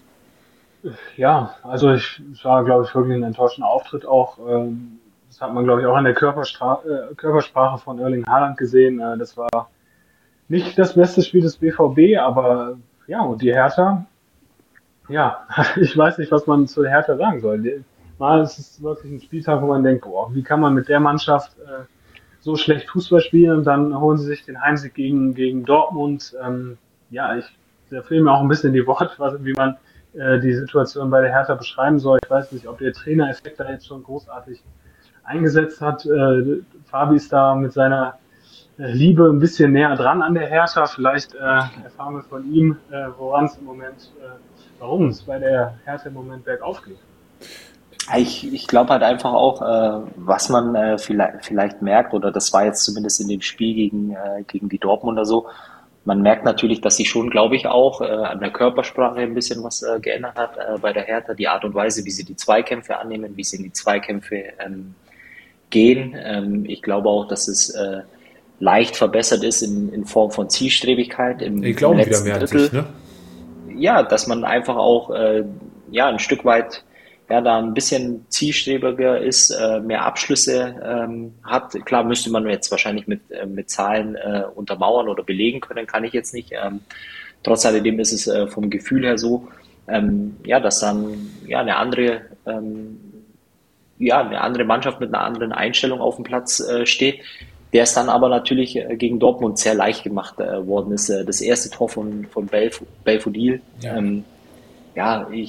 Speaker 4: Ja, also ich, es war, glaube ich, wirklich ein enttäuschender Auftritt auch. Ähm, das hat man, glaube ich, auch an der Körperstra äh, Körpersprache von Erling Haaland gesehen. Äh, das war nicht das beste Spiel des B V B, aber äh, ja, und die Hertha, ja, ich weiß nicht, was man zu der Hertha sagen soll. Die- Mal ist es wirklich ein Spieltag, wo man denkt, boah, wie kann man mit der Mannschaft äh, so schlecht Fußball spielen und dann holen sie sich den Heimsieg gegen, gegen Dortmund. Ähm, ja, ich, da fehlen mir auch ein bisschen die Worte, was, wie man äh, die Situation bei der Hertha beschreiben soll. Ich weiß nicht, ob der Trainereffekt da jetzt schon großartig eingesetzt hat. Äh, Fabi ist da mit seiner äh, Liebe ein bisschen näher dran an der Hertha. Vielleicht äh, erfahren wir von ihm, äh, woran es im Moment, äh, warum es bei der Hertha im Moment bergauf geht.
Speaker 3: Ich, ich glaube halt einfach auch, äh, was man äh, vielleicht, vielleicht merkt, oder das war jetzt zumindest in dem Spiel gegen, äh, gegen die Dortmunder so, man merkt natürlich, dass sich schon, glaube ich, auch äh, an der Körpersprache ein bisschen was äh, geändert hat äh, bei der Hertha, die Art und Weise, wie sie die Zweikämpfe annehmen, wie sie in die Zweikämpfe ähm, gehen. Ähm, ich glaube auch, dass es äh, leicht verbessert ist in, in Form von Zielstrebigkeit im,
Speaker 2: Die
Speaker 3: im
Speaker 2: glauben wieder
Speaker 3: letzten
Speaker 2: mehr an
Speaker 3: Drittel.
Speaker 2: sich, ne?
Speaker 3: Ja, dass man einfach auch äh, ja ein Stück weit ja da ein bisschen zielstrebiger ist, äh, mehr Abschlüsse ähm, hat. Klar müsste man jetzt wahrscheinlich mit äh, mit Zahlen äh, untermauern oder belegen können, kann ich jetzt nicht. Ähm, trotz alledem ist es äh, vom Gefühl her so, ähm, ja, dass dann ja eine andere ähm, ja eine andere Mannschaft mit einer anderen Einstellung auf dem Platz äh, steht. Der es dann aber natürlich äh, gegen Dortmund sehr leicht gemacht äh, worden ist. Äh, das erste Tor von, von Belf Belfodil,
Speaker 2: Ja.
Speaker 3: ähm, ja, ich,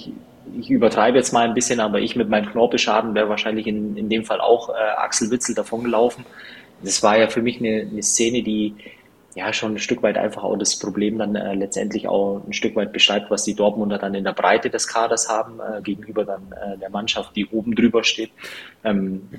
Speaker 3: ich übertreibe jetzt mal ein bisschen, aber ich mit meinem Knorpelschaden wäre wahrscheinlich in, in dem Fall auch äh, Axel Witsel davongelaufen. Das war ja für mich eine, eine Szene, die ja schon ein Stück weit einfach auch das Problem dann äh, letztendlich auch ein Stück weit beschreibt, was die Dortmunder dann in der Breite des Kaders haben, äh, gegenüber dann äh, der Mannschaft, die oben drüber steht. Ähm,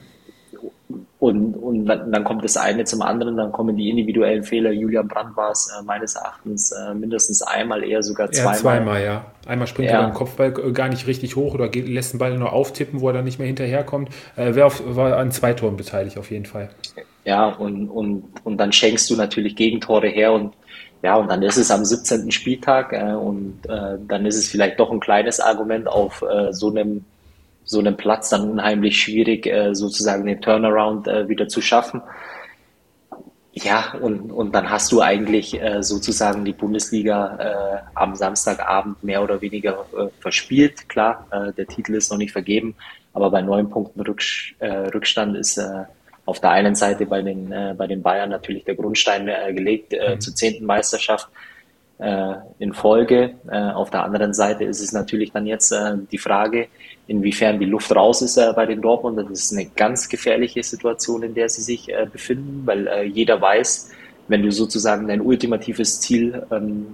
Speaker 3: und und dann, dann kommt das eine zum anderen, dann kommen die individuellen Fehler. Julian Brandt war es äh, meines Erachtens äh, mindestens einmal, eher sogar
Speaker 2: Ja,
Speaker 3: zweimal.
Speaker 2: zweimal, ja. Einmal springt er
Speaker 3: Ja.
Speaker 2: beim Kopfball äh, gar nicht richtig hoch oder geht, lässt den Ball nur auftippen, wo er dann nicht mehr hinterherkommt. Äh, wer auf, war an zwei Toren beteiligt auf jeden Fall.
Speaker 3: Ja, und, und, und dann schenkst du natürlich Gegentore her und ja, und dann ist es am siebzehnten Spieltag äh, und äh, dann ist es vielleicht doch ein kleines Argument auf äh, so einem so einem Platz dann unheimlich schwierig, äh, sozusagen den Turnaround äh, wieder zu schaffen. Ja, und, und dann hast du eigentlich äh, sozusagen die Bundesliga äh, am Samstagabend mehr oder weniger äh, verspielt. Klar, äh, der Titel ist noch nicht vergeben, aber bei neun Punkten Rücksch äh, Rückstand ist äh, auf der einen Seite bei den, äh, bei den Bayern natürlich der Grundstein äh, gelegt äh,
Speaker 2: Mhm.
Speaker 3: zur zehnten Meisterschaft äh, in Folge. Äh, auf der anderen Seite ist es natürlich dann jetzt äh, die Frage, inwiefern die Luft raus ist äh, bei den Dortmundern. Das ist eine ganz gefährliche Situation, in der sie sich äh, befinden, weil äh, jeder weiß, wenn du sozusagen dein ultimatives Ziel ähm,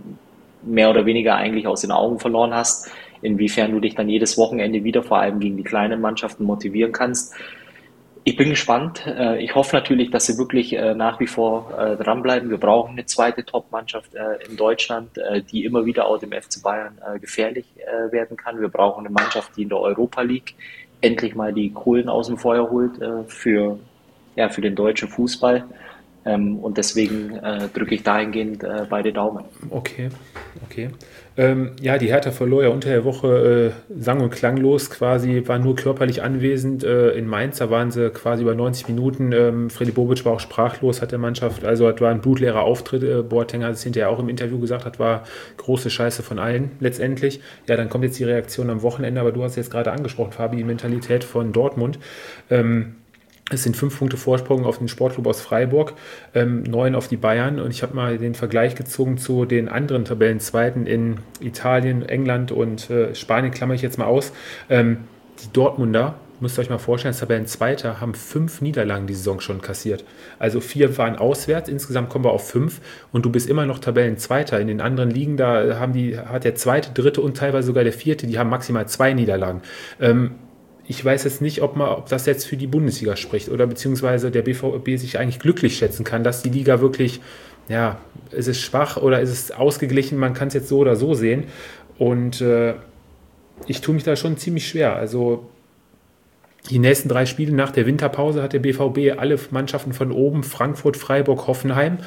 Speaker 3: mehr oder weniger eigentlich aus den Augen verloren hast, inwiefern du dich dann jedes Wochenende wieder vor allem gegen die kleinen Mannschaften motivieren kannst. Ich bin gespannt. Äh, Ich hoffe natürlich, dass sie wirklich äh, nach wie vor äh, dranbleiben. Wir brauchen eine zweite Top-Mannschaft äh, in Deutschland, äh, die immer wieder auch dem F C Bayern äh, gefährlich äh, werden kann. Wir brauchen eine Mannschaft, die in der Europa League endlich mal die Kohlen aus dem Feuer holt äh, für, ja, für den deutschen Fußball. Ähm, Und deswegen äh, drücke ich dahingehend äh, beide Daumen.
Speaker 2: Okay, okay. Ähm, ja, die Hertha verlor ja unter der Woche äh, sang- und klanglos quasi, war nur körperlich anwesend. Äh, in Mainz, da waren sie quasi über neunzig Minuten. Ähm, Freddy Bobic war auch sprachlos, hat der Mannschaft, also das war ein blutleerer Auftritt. Äh, Boateng hat es hinterher auch im Interview gesagt, hat war große Scheiße von allen letztendlich. Ja, dann kommt jetzt die Reaktion am Wochenende, aber du hast jetzt gerade angesprochen, Fabi, die Mentalität von Dortmund. Ähm, Es sind fünf Punkte Vorsprung auf den Sportclub aus Freiburg, ähm, neun auf die Bayern. Und ich habe mal den Vergleich gezogen zu den anderen Tabellenzweiten in Italien, England und äh, Spanien, klammer ich jetzt mal aus. Ähm, die Dortmunder, müsst ihr euch mal vorstellen, als Tabellenzweiter, haben fünf Niederlagen die Saison schon kassiert. Also vier waren auswärts, insgesamt kommen wir auf fünf. Und du bist immer noch Tabellenzweiter. In den anderen Ligen, da haben die, hat der zweite, dritte und teilweise sogar der vierte, die haben maximal zwei Niederlagen. Ähm, Ich weiß jetzt nicht, ob, man, ob das jetzt für die Bundesliga spricht oder beziehungsweise der B V B sich eigentlich glücklich schätzen kann, dass die Liga wirklich, ja, ist es schwach oder ist es ausgeglichen, man kann es jetzt so oder so sehen. Und äh, ich tue mich da schon ziemlich schwer. Also die nächsten drei Spiele nach der Winterpause hat der B V B alle Mannschaften von oben, Frankfurt, Freiburg, Hoffenheim.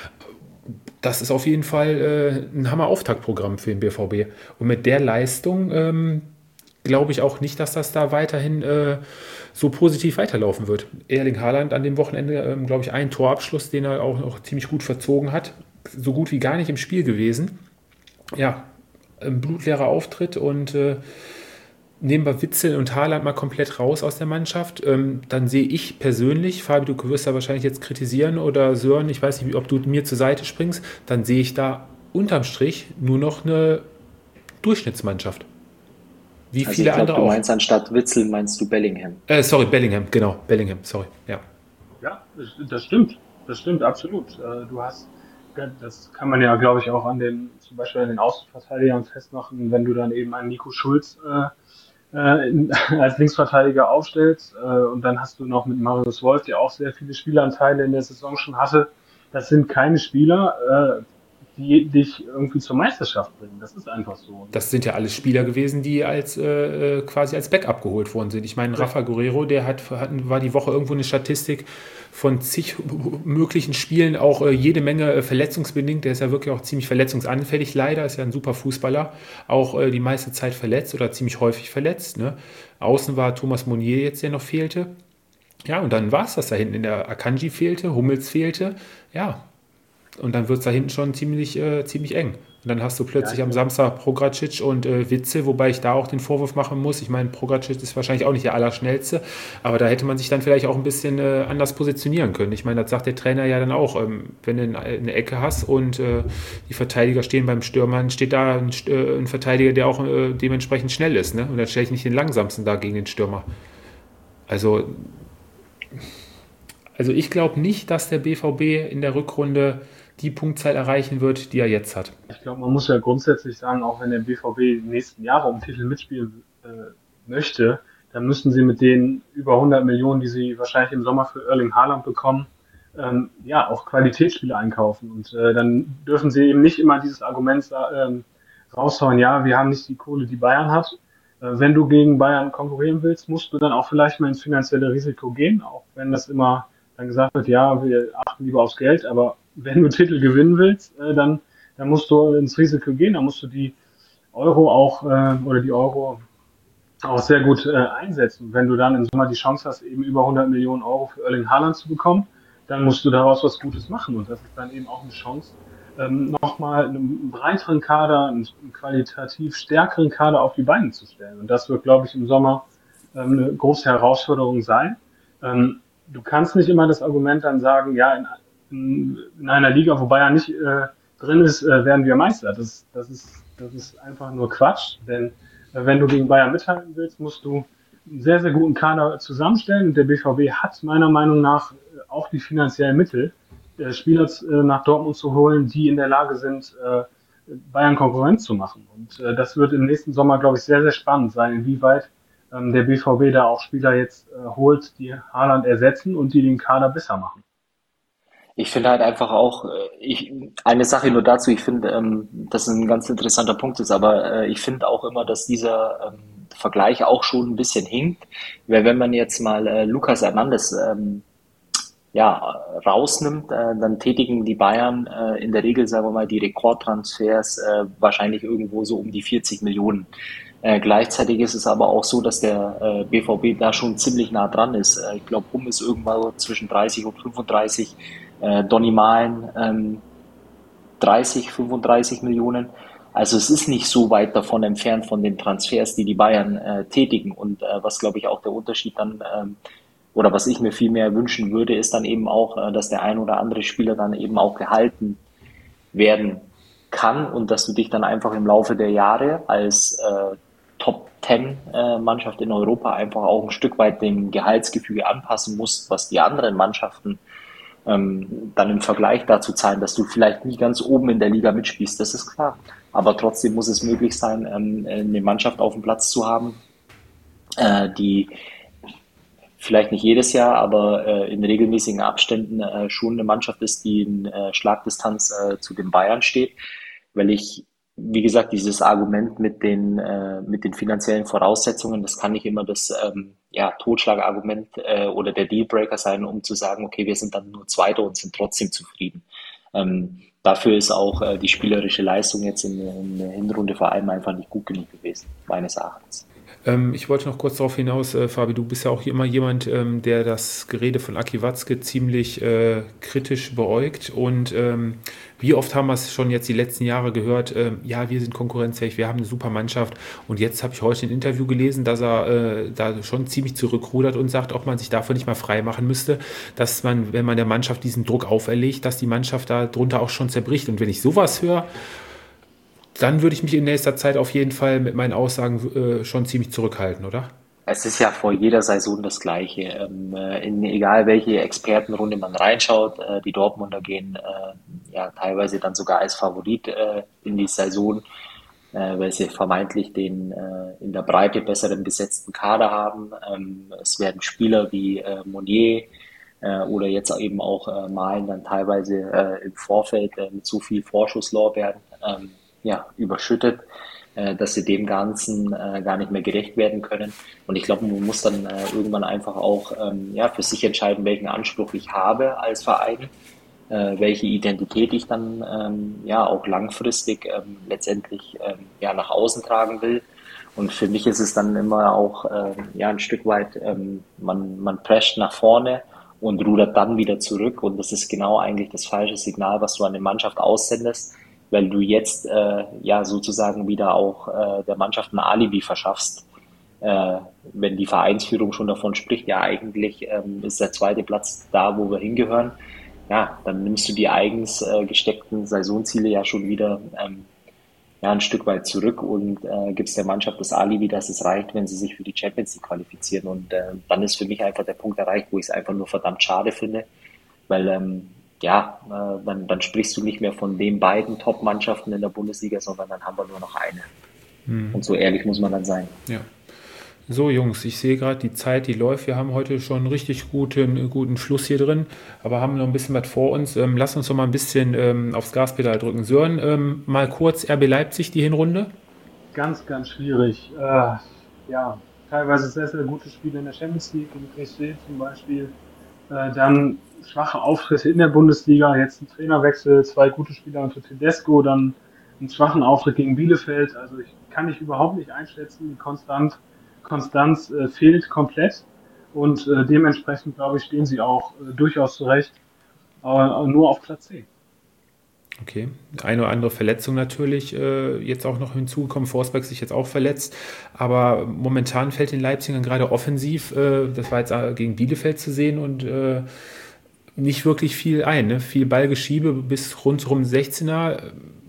Speaker 2: Das ist auf jeden Fall äh, ein Hammer-Auftaktprogramm für den B V B. Und mit der Leistung ähm, glaube ich auch nicht, dass das da weiterhin äh, so positiv weiterlaufen wird. Erling Haaland an dem Wochenende, ähm, glaube ich, einen Torabschluss, den er auch noch ziemlich gut verzogen hat. So gut wie gar nicht im Spiel gewesen. Ja, ein blutleerer Auftritt und äh, nehmen wir Witzel und Haaland mal komplett raus aus der Mannschaft. Ähm, dann sehe ich persönlich, Fabi, du wirst da wahrscheinlich jetzt kritisieren oder Sören, ich weiß nicht, ob du mir zur Seite springst, dann sehe ich da unterm Strich nur noch eine Durchschnittsmannschaft. Wie
Speaker 3: Also
Speaker 2: viele
Speaker 3: ich glaube,
Speaker 2: andere
Speaker 3: du
Speaker 2: auch.
Speaker 3: meinst anstatt Witzel meinst du Bellingham.
Speaker 2: Äh, sorry, Bellingham, genau, Bellingham, sorry, ja.
Speaker 4: Ja, das, das stimmt. Das stimmt absolut. Äh, Du hast, das kann man ja, glaube ich, auch an den, zum Beispiel an den Außenverteidigern festmachen, wenn du dann eben einen Nico Schulz äh, äh, in, als Linksverteidiger aufstellst äh, und dann hast du noch mit Marius Wolf, der auch sehr viele Spielanteile in der Saison schon hatte. Das sind keine Spieler, äh, die dich irgendwie zur Meisterschaft bringen. Das ist einfach so.
Speaker 2: Das sind ja alles Spieler gewesen, die als äh, quasi als Backup geholt worden sind. Ich meine, Rafa Guerrero, der hat, hat war die Woche irgendwo eine Statistik von zig möglichen Spielen, auch äh, jede Menge äh, verletzungsbedingt. Der ist ja wirklich auch ziemlich verletzungsanfällig. Leider ist ja ein super Fußballer, auch äh, die meiste Zeit verletzt oder ziemlich häufig verletzt. Ne? Außen war Thomas Meunier jetzt, der noch fehlte. Ja, und dann war es das da hinten. In der Akanji fehlte, Hummels fehlte. Ja, Und dann wird es da hinten schon ziemlich, äh, ziemlich eng. Und dann hast du plötzlich
Speaker 4: Ja,
Speaker 2: am Samstag Pogačić und äh, Witzel, wobei ich da auch den Vorwurf machen muss. Ich meine, Pogačić ist wahrscheinlich auch nicht der Allerschnellste, aber da hätte man sich dann vielleicht auch ein bisschen äh, anders positionieren können. Ich meine, das sagt der Trainer ja dann auch. Ähm, wenn du eine Ecke hast und äh, die Verteidiger stehen beim Stürmer, dann steht da ein, äh, ein Verteidiger, der auch äh, dementsprechend schnell ist. Ne? Und dann stelle ich nicht den langsamsten da gegen den Stürmer. Also, also ich glaube nicht, dass der B V B in der Rückrunde die Punktzahl erreichen wird, die er jetzt hat.
Speaker 4: Ich glaube, man muss ja grundsätzlich sagen, auch wenn der B V B die nächsten Jahre um Titel mitspielen äh, möchte, dann müssen sie mit den über hundert Millionen, die sie wahrscheinlich im Sommer für Erling Haaland bekommen, ähm, ja, auch Qualitätsspiele einkaufen. Und äh, dann dürfen sie eben nicht immer dieses Argument ähm, raushauen, ja, wir haben nicht die Kohle, die Bayern hat. Äh, wenn du gegen Bayern konkurrieren willst, musst du dann auch vielleicht mal ins finanzielle Risiko gehen, auch wenn das immer dann gesagt wird, ja, wir achten lieber aufs Geld, aber wenn du Titel gewinnen willst, äh, dann, dann musst du ins Risiko gehen, dann musst du die Euro auch äh, oder die Euro auch sehr gut äh, einsetzen. Wenn du dann im Sommer die Chance hast, eben über hundert Millionen Euro für Erling Haaland zu bekommen, dann musst du daraus was Gutes machen. Und das ist dann eben auch eine Chance, ähm, nochmal einen breiteren Kader, einen, einen qualitativ stärkeren Kader auf die Beine zu stellen. Und das wird, glaube ich, im Sommer ähm, eine große Herausforderung sein. Ähm, du kannst nicht immer das Argument dann sagen, ja, in in einer Liga, wo Bayern nicht äh, drin ist, äh, werden wir Meister. Das, das, ist, das ist einfach nur Quatsch, denn äh, wenn du gegen Bayern mithalten willst, musst du einen sehr, sehr guten Kader zusammenstellen. Und der B V B hat meiner Meinung nach äh, auch die finanziellen Mittel, äh, Spieler äh, nach Dortmund zu holen, die in der Lage sind, äh, Bayern Konkurrenz zu machen. Und äh, das wird im nächsten Sommer, glaube ich, sehr, sehr spannend sein, inwieweit ähm, der B V B da auch Spieler jetzt äh, holt, die Haaland ersetzen und die den Kader besser machen.
Speaker 3: Ich finde halt einfach auch, äh, ich, eine Sache nur dazu, ich finde, ähm, dass es ein ganz interessanter Punkt ist, aber äh, ich finde auch immer, dass dieser ähm, Vergleich auch schon ein bisschen hinkt, weil wenn man jetzt mal äh, Lucas Hernandez ähm, ja, rausnimmt, äh, dann tätigen die Bayern äh, in der Regel, sagen wir mal, die Rekordtransfers äh, wahrscheinlich irgendwo so um die vierzig Millionen. Äh, gleichzeitig ist es aber auch so, dass der äh, B V B da schon ziemlich nah dran ist. Äh, ich glaube, Hum ist irgendwann so zwischen dreißig und fünfunddreißig, äh, Donny Malen ähm, dreißig, fünfunddreißig Millionen. Also es ist nicht so weit davon entfernt von den Transfers, die die Bayern äh, tätigen. Und äh, was, glaube ich, auch der Unterschied dann, ähm, oder was ich mir viel mehr wünschen würde, ist dann eben auch, äh, dass der ein oder andere Spieler dann eben auch gehalten werden kann und dass du dich dann einfach im Laufe der Jahre als äh, Top Ten äh, Mannschaft in Europa einfach auch ein Stück weit dem Gehaltsgefüge anpassen musst, was die anderen Mannschaften ähm, dann im Vergleich dazu zahlen, dass du vielleicht nie ganz oben in der Liga mitspielst, das ist klar. Aber trotzdem muss es möglich sein, ähm, eine Mannschaft auf dem Platz zu haben, äh, die vielleicht nicht jedes Jahr, aber äh, in regelmäßigen Abständen äh, schon eine Mannschaft ist, die in äh, Schlagdistanz äh, zu den Bayern steht, weil ich, wie gesagt, dieses Argument mit den äh, mit den finanziellen Voraussetzungen, das kann nicht immer das ähm, ja, Totschlagargument äh, oder der Dealbreaker sein, um zu sagen, okay, wir sind dann nur Zweiter und sind trotzdem zufrieden. Ähm, dafür ist auch äh, die spielerische Leistung jetzt in, in der Hinrunde vor allem einfach nicht gut genug gewesen, meines Erachtens.
Speaker 2: Ähm, ich wollte noch kurz darauf hinaus, äh, Fabi, du bist ja auch immer jemand, ähm, der das Gerede von Aki Watzke ziemlich äh, kritisch beäugt. Und ähm, wie oft haben wir es schon jetzt die letzten Jahre gehört, ähm, ja, wir sind konkurrenzfähig, wir haben eine super Mannschaft. Und jetzt habe ich heute ein Interview gelesen, dass er äh, da schon ziemlich zurückrudert und sagt, ob man sich davon nicht mal frei machen müsste, dass man, wenn man der Mannschaft diesen Druck auferlegt, dass die Mannschaft da drunter auch schon zerbricht. Und wenn ich sowas höre, dann würde ich mich in nächster Zeit auf jeden Fall mit meinen Aussagen äh, schon ziemlich zurückhalten, oder?
Speaker 3: Es ist ja vor jeder Saison das Gleiche. Ähm, äh, in egal welche Expertenrunde man reinschaut, äh, die Dortmunder gehen äh, ja teilweise dann sogar als Favorit äh, in die Saison, äh, weil sie vermeintlich den äh, in der Breite besseren besetzten Kader haben. Ähm, es werden Spieler wie äh, Meunier äh, oder jetzt eben auch äh, Malen dann teilweise äh, im Vorfeld äh, mit so viel Vorschusslorbeeren ähm, ja, überschüttet, äh, dass sie dem Ganzen äh, gar nicht mehr gerecht werden können. Und ich glaube, man muss dann äh, irgendwann einfach auch ähm, ja, für sich entscheiden, welchen Anspruch ich habe als Verein, äh, welche Identität ich dann ähm, ja auch langfristig ähm, letztendlich ähm, ja, nach außen tragen will. Und für mich ist es dann immer auch ähm, ja, ein Stück weit, ähm, man, man prescht nach vorne und rudert dann wieder zurück. Und das ist genau eigentlich das falsche Signal, was du an die Mannschaft aussendest, weil du jetzt äh, ja sozusagen wieder auch äh, der Mannschaft ein Alibi verschaffst. Äh, wenn die Vereinsführung schon davon spricht, ja eigentlich ähm, ist der zweite Platz da, wo wir hingehören, ja, dann nimmst du die eigens äh, gesteckten Saisonziele ja schon wieder ähm, ja, ein Stück weit zurück und äh, gibst der Mannschaft das Alibi, dass es reicht, wenn sie sich für die Champions League qualifizieren. Und äh, dann ist für mich einfach der Punkt erreicht, wo ich es einfach nur verdammt schade finde, weil ähm, ja, äh, dann, dann sprichst du nicht mehr von den beiden Top-Mannschaften in der Bundesliga, sondern dann haben wir nur noch eine. Mhm. Und so ehrlich muss man dann sein.
Speaker 2: Ja. So Jungs, ich sehe gerade die Zeit, die läuft. Wir haben heute schon einen richtig guten, guten Schluss hier drin, aber haben noch ein bisschen was vor uns. Ähm, lass uns doch mal ein bisschen ähm, aufs Gaspedal drücken. Sören, ähm, mal kurz R B Leipzig, die Hinrunde?
Speaker 4: Ganz, ganz schwierig. Äh, ja, teilweise sehr, sehr gute Spiele in der Champions League, in P S G zum Beispiel. Äh, dann schwache Auftritte in der Bundesliga, jetzt ein Trainerwechsel, zwei gute Spieler unter Tedesco, dann einen schwachen Auftritt gegen Bielefeld. Also ich kann ich überhaupt nicht einschätzen, konstant. Konstanz äh, fehlt komplett und äh, dementsprechend, glaube ich, stehen sie auch äh, durchaus zurecht, aber äh, nur auf Platz zehn.
Speaker 2: Okay, eine oder andere Verletzung natürlich äh, jetzt auch noch hinzugekommen, Forsberg sich jetzt auch verletzt, aber momentan fällt den Leipzigern gerade offensiv, äh, das war jetzt äh, gegen Bielefeld zu sehen und äh, nicht wirklich viel ein, ne? Viel Ballgeschiebe bis rundherum sechzehner,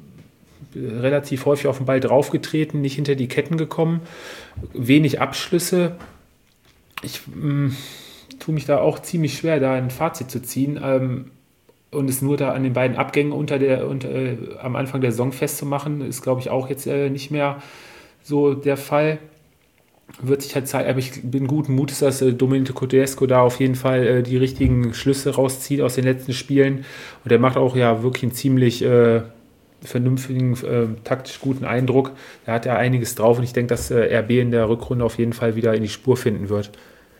Speaker 2: relativ häufig auf den Ball draufgetreten, nicht hinter die Ketten gekommen, wenig Abschlüsse. Ich mh, tue mich da auch ziemlich schwer, da ein Fazit zu ziehen ähm, und es nur da an den beiden Abgängen unter der, unter, äh, am Anfang der Saison festzumachen, ist, glaube ich, auch jetzt äh, nicht mehr so der Fall. Wird sich halt zeigen, aber ich bin guten Mutes, dass äh, Domenico Tedesco da auf jeden Fall äh, die richtigen Schlüsse rauszieht aus den letzten Spielen und er macht auch ja wirklich einen ziemlich äh, vernünftigen, äh, taktisch guten Eindruck. Da hat er einiges drauf und ich denke, dass äh, R B in der Rückrunde auf jeden Fall wieder in die Spur finden wird.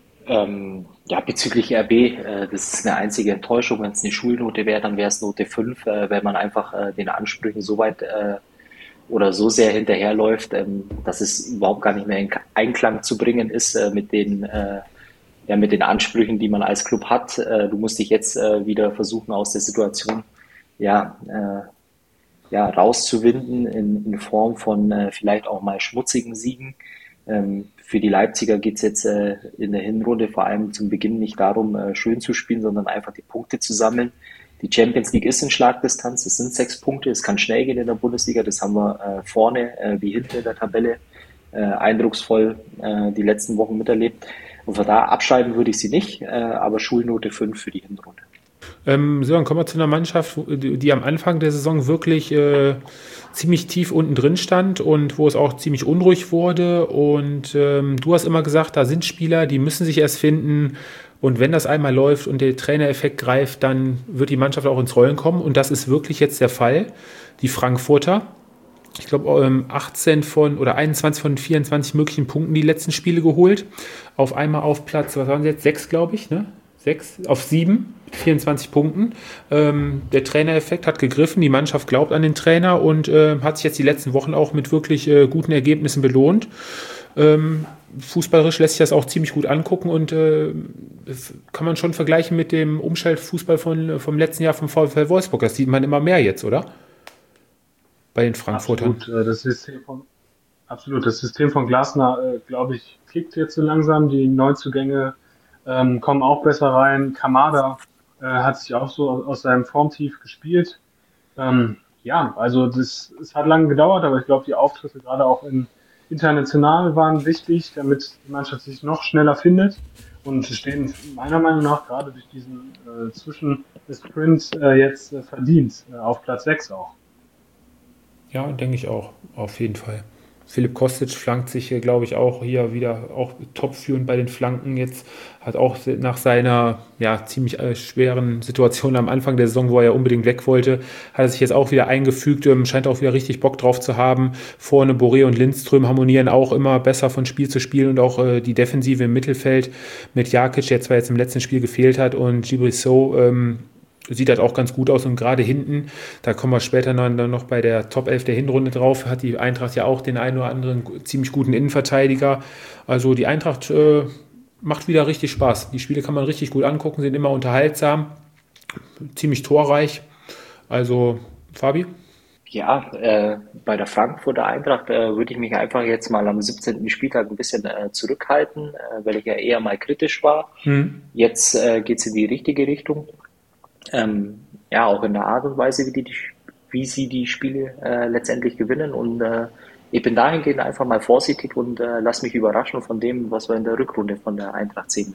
Speaker 3: Ähm, ja, bezüglich R B, äh, das ist eine einzige Enttäuschung. Wenn es eine Schulnote wäre, dann wäre es Note fünf, äh, wenn man einfach äh, den Ansprüchen so weit äh, oder so sehr hinterherläuft, ähm, dass es überhaupt gar nicht mehr in Einklang zu bringen ist äh, mit den äh, ja, mit den Ansprüchen, die man als Club hat. Äh, du musst dich jetzt äh, wieder versuchen, aus der Situation ja äh, ja, rauszuwinden in, in Form von äh, vielleicht auch mal schmutzigen Siegen. Ähm, für die Leipziger geht es jetzt äh, in der Hinrunde vor allem zum Beginn nicht darum, äh, schön zu spielen, sondern einfach die Punkte zu sammeln. Die Champions League ist in Schlagdistanz, es sind sechs Punkte, es kann schnell gehen in der Bundesliga, das haben wir äh, vorne äh, wie hinten in der Tabelle äh, eindrucksvoll äh, die letzten Wochen miterlebt. Und von da abschreiben würde ich sie nicht, äh, aber Schulnote fünf für die Hinrunde.
Speaker 2: Ähm, so, dann kommen wir zu einer Mannschaft, die, die am Anfang der Saison wirklich äh, ziemlich tief unten drin stand und wo es auch ziemlich unruhig wurde. Und ähm, du hast immer gesagt, da sind Spieler, die müssen sich erst finden. Und wenn das einmal läuft und der Trainereffekt greift, dann wird die Mannschaft auch ins Rollen kommen. Und das ist wirklich jetzt der Fall. Die Frankfurter, ich glaube, achtzehn von oder einundzwanzig von vierundzwanzig möglichen Punkten die letzten Spiele geholt. Auf einmal auf Platz, was waren sie jetzt? Sechs, glaube ich, ne? Sechs auf sieben, vierundzwanzig Punkten. Ähm, der Trainereffekt hat gegriffen, die Mannschaft glaubt an den Trainer und äh, hat sich jetzt die letzten Wochen auch mit wirklich äh, guten Ergebnissen belohnt. Ähm, fußballerisch lässt sich das auch ziemlich gut angucken und äh, das kann man schon vergleichen mit dem Umschaltfußball von, vom letzten Jahr vom VfL Wolfsburg. Das sieht man immer mehr jetzt, oder? Bei den Frankfurtern.
Speaker 4: Absolut, das System von, absolut. Das System von Glasner, äh, glaube ich, klickt jetzt so langsam. Die Neuzugänge ähm, kommen auch besser rein. Kamada äh, hat sich auch so aus seinem Formtief gespielt. Ähm, ja, also das, es hat lange gedauert, aber ich glaube, die Auftritte gerade auch in international waren wichtig, damit die Mannschaft sich noch schneller findet und stehen meiner Meinung nach gerade durch diesen äh, Zwischen-Sprint äh, jetzt äh, verdient äh, auf Platz sechs auch.
Speaker 2: Ja, denke ich auch, auf jeden Fall. Philipp Kostic flankt sich, glaube ich, auch hier wieder auch topführend bei den Flanken jetzt. Hat auch nach seiner ja, ziemlich äh, schweren Situation am Anfang der Saison, wo er ja unbedingt weg wollte, hat er sich jetzt auch wieder eingefügt, ähm, scheint auch wieder richtig Bock drauf zu haben. Vorne Boré und Lindström harmonieren auch immer besser von Spiel zu Spiel und auch äh, die Defensive im Mittelfeld mit Jakic, der zwar jetzt im letzten Spiel gefehlt hat, und Djibril Sow, ähm, sieht halt auch ganz gut aus und gerade hinten, da kommen wir später dann noch bei der Top elf der Hinrunde drauf, hat die Eintracht ja auch den einen oder anderen ziemlich guten Innenverteidiger. Also die Eintracht äh, macht wieder richtig Spaß. Die Spiele kann man richtig gut angucken, sind immer unterhaltsam, ziemlich torreich. Also, Fabi?
Speaker 3: Ja, äh, bei der Frankfurter Eintracht äh, würde ich mich einfach jetzt mal am siebzehnten Spieltag ein bisschen äh, zurückhalten, äh, weil ich ja eher mal kritisch war.
Speaker 2: Hm.
Speaker 3: Jetzt äh, geht es in die richtige Richtung. Ähm, ja, auch in der Art und Weise, wie, die, die, wie sie die Spiele äh, letztendlich gewinnen. Und äh, ich bin dahingehend einfach mal vorsichtig und äh, lass mich überraschen von dem, was wir in der Rückrunde von der Eintracht sehen.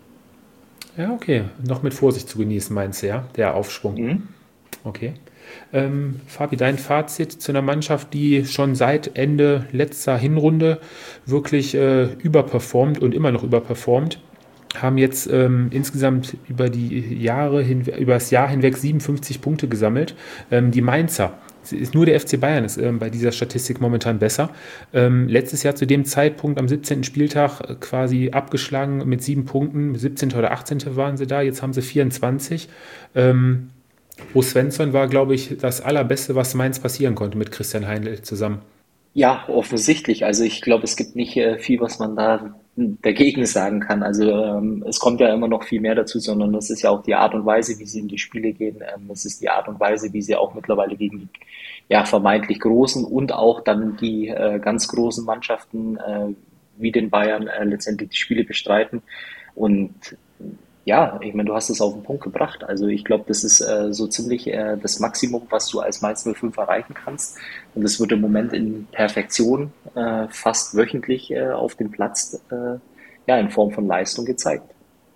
Speaker 2: Ja, okay. Noch mit Vorsicht zu genießen, meinst du, ja? Der Aufschwung.
Speaker 3: Mhm.
Speaker 2: Okay. Ähm, Fabi, dein Fazit zu einer Mannschaft, die schon seit Ende letzter Hinrunde wirklich äh, überperformt und immer noch überperformt, haben jetzt ähm, insgesamt über die Jahre hin, über das Jahr hinweg siebenundfünfzig Punkte gesammelt. Ähm, die Mainzer, ist nur der F C Bayern ist ähm, bei dieser Statistik momentan besser. Ähm, letztes Jahr zu dem Zeitpunkt am siebzehnten Spieltag äh, quasi abgeschlagen mit sieben Punkten, siebzehnten oder achtzehnten waren sie da, jetzt haben sie vierundzwanzig. Ähm, Bo Svensson war, glaube ich, das Allerbeste, was Mainz passieren konnte mit Christian Heidel zusammen.
Speaker 3: Ja, offensichtlich. Also ich glaube, es gibt nicht äh, viel, was man da dagegen sagen kann. Also ähm, es kommt ja immer noch viel mehr dazu, sondern das ist ja auch die Art und Weise, wie sie in die Spiele gehen. Ähm, es ist die Art und Weise, wie sie auch mittlerweile gegen die ja, vermeintlich großen und auch dann die äh, ganz großen Mannschaften äh, wie den Bayern äh, letztendlich die Spiele bestreiten. Und ja, ich meine, du hast es auf den Punkt gebracht. Also ich glaube, das ist äh, so ziemlich äh, das Maximum, was du als Mainz null fünf erreichen kannst. Und das wird im Moment in Perfektion äh, fast wöchentlich äh, auf dem Platz äh, ja, in Form von Leistung gezeigt.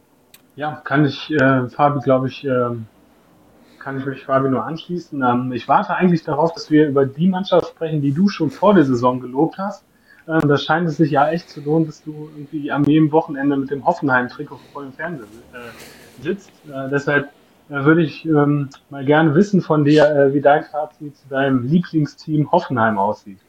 Speaker 4: Ja, kann ich, äh, Fabi, glaube ich, äh, kann ich mich Fabi nur anschließen. Ähm, ich warte eigentlich darauf, dass wir über die Mannschaft sprechen, die du schon vor der Saison gelobt hast. Ähm, da scheint es sich ja echt zu lohnen, dass du irgendwie am jedem Wochenende mit dem Hoffenheim-Trikot vor dem Fernseher äh, sitzt. Äh, deshalb äh, würde ich ähm, mal gerne wissen von dir, äh, wie dein Fazit zu deinem Lieblingsteam Hoffenheim aussieht.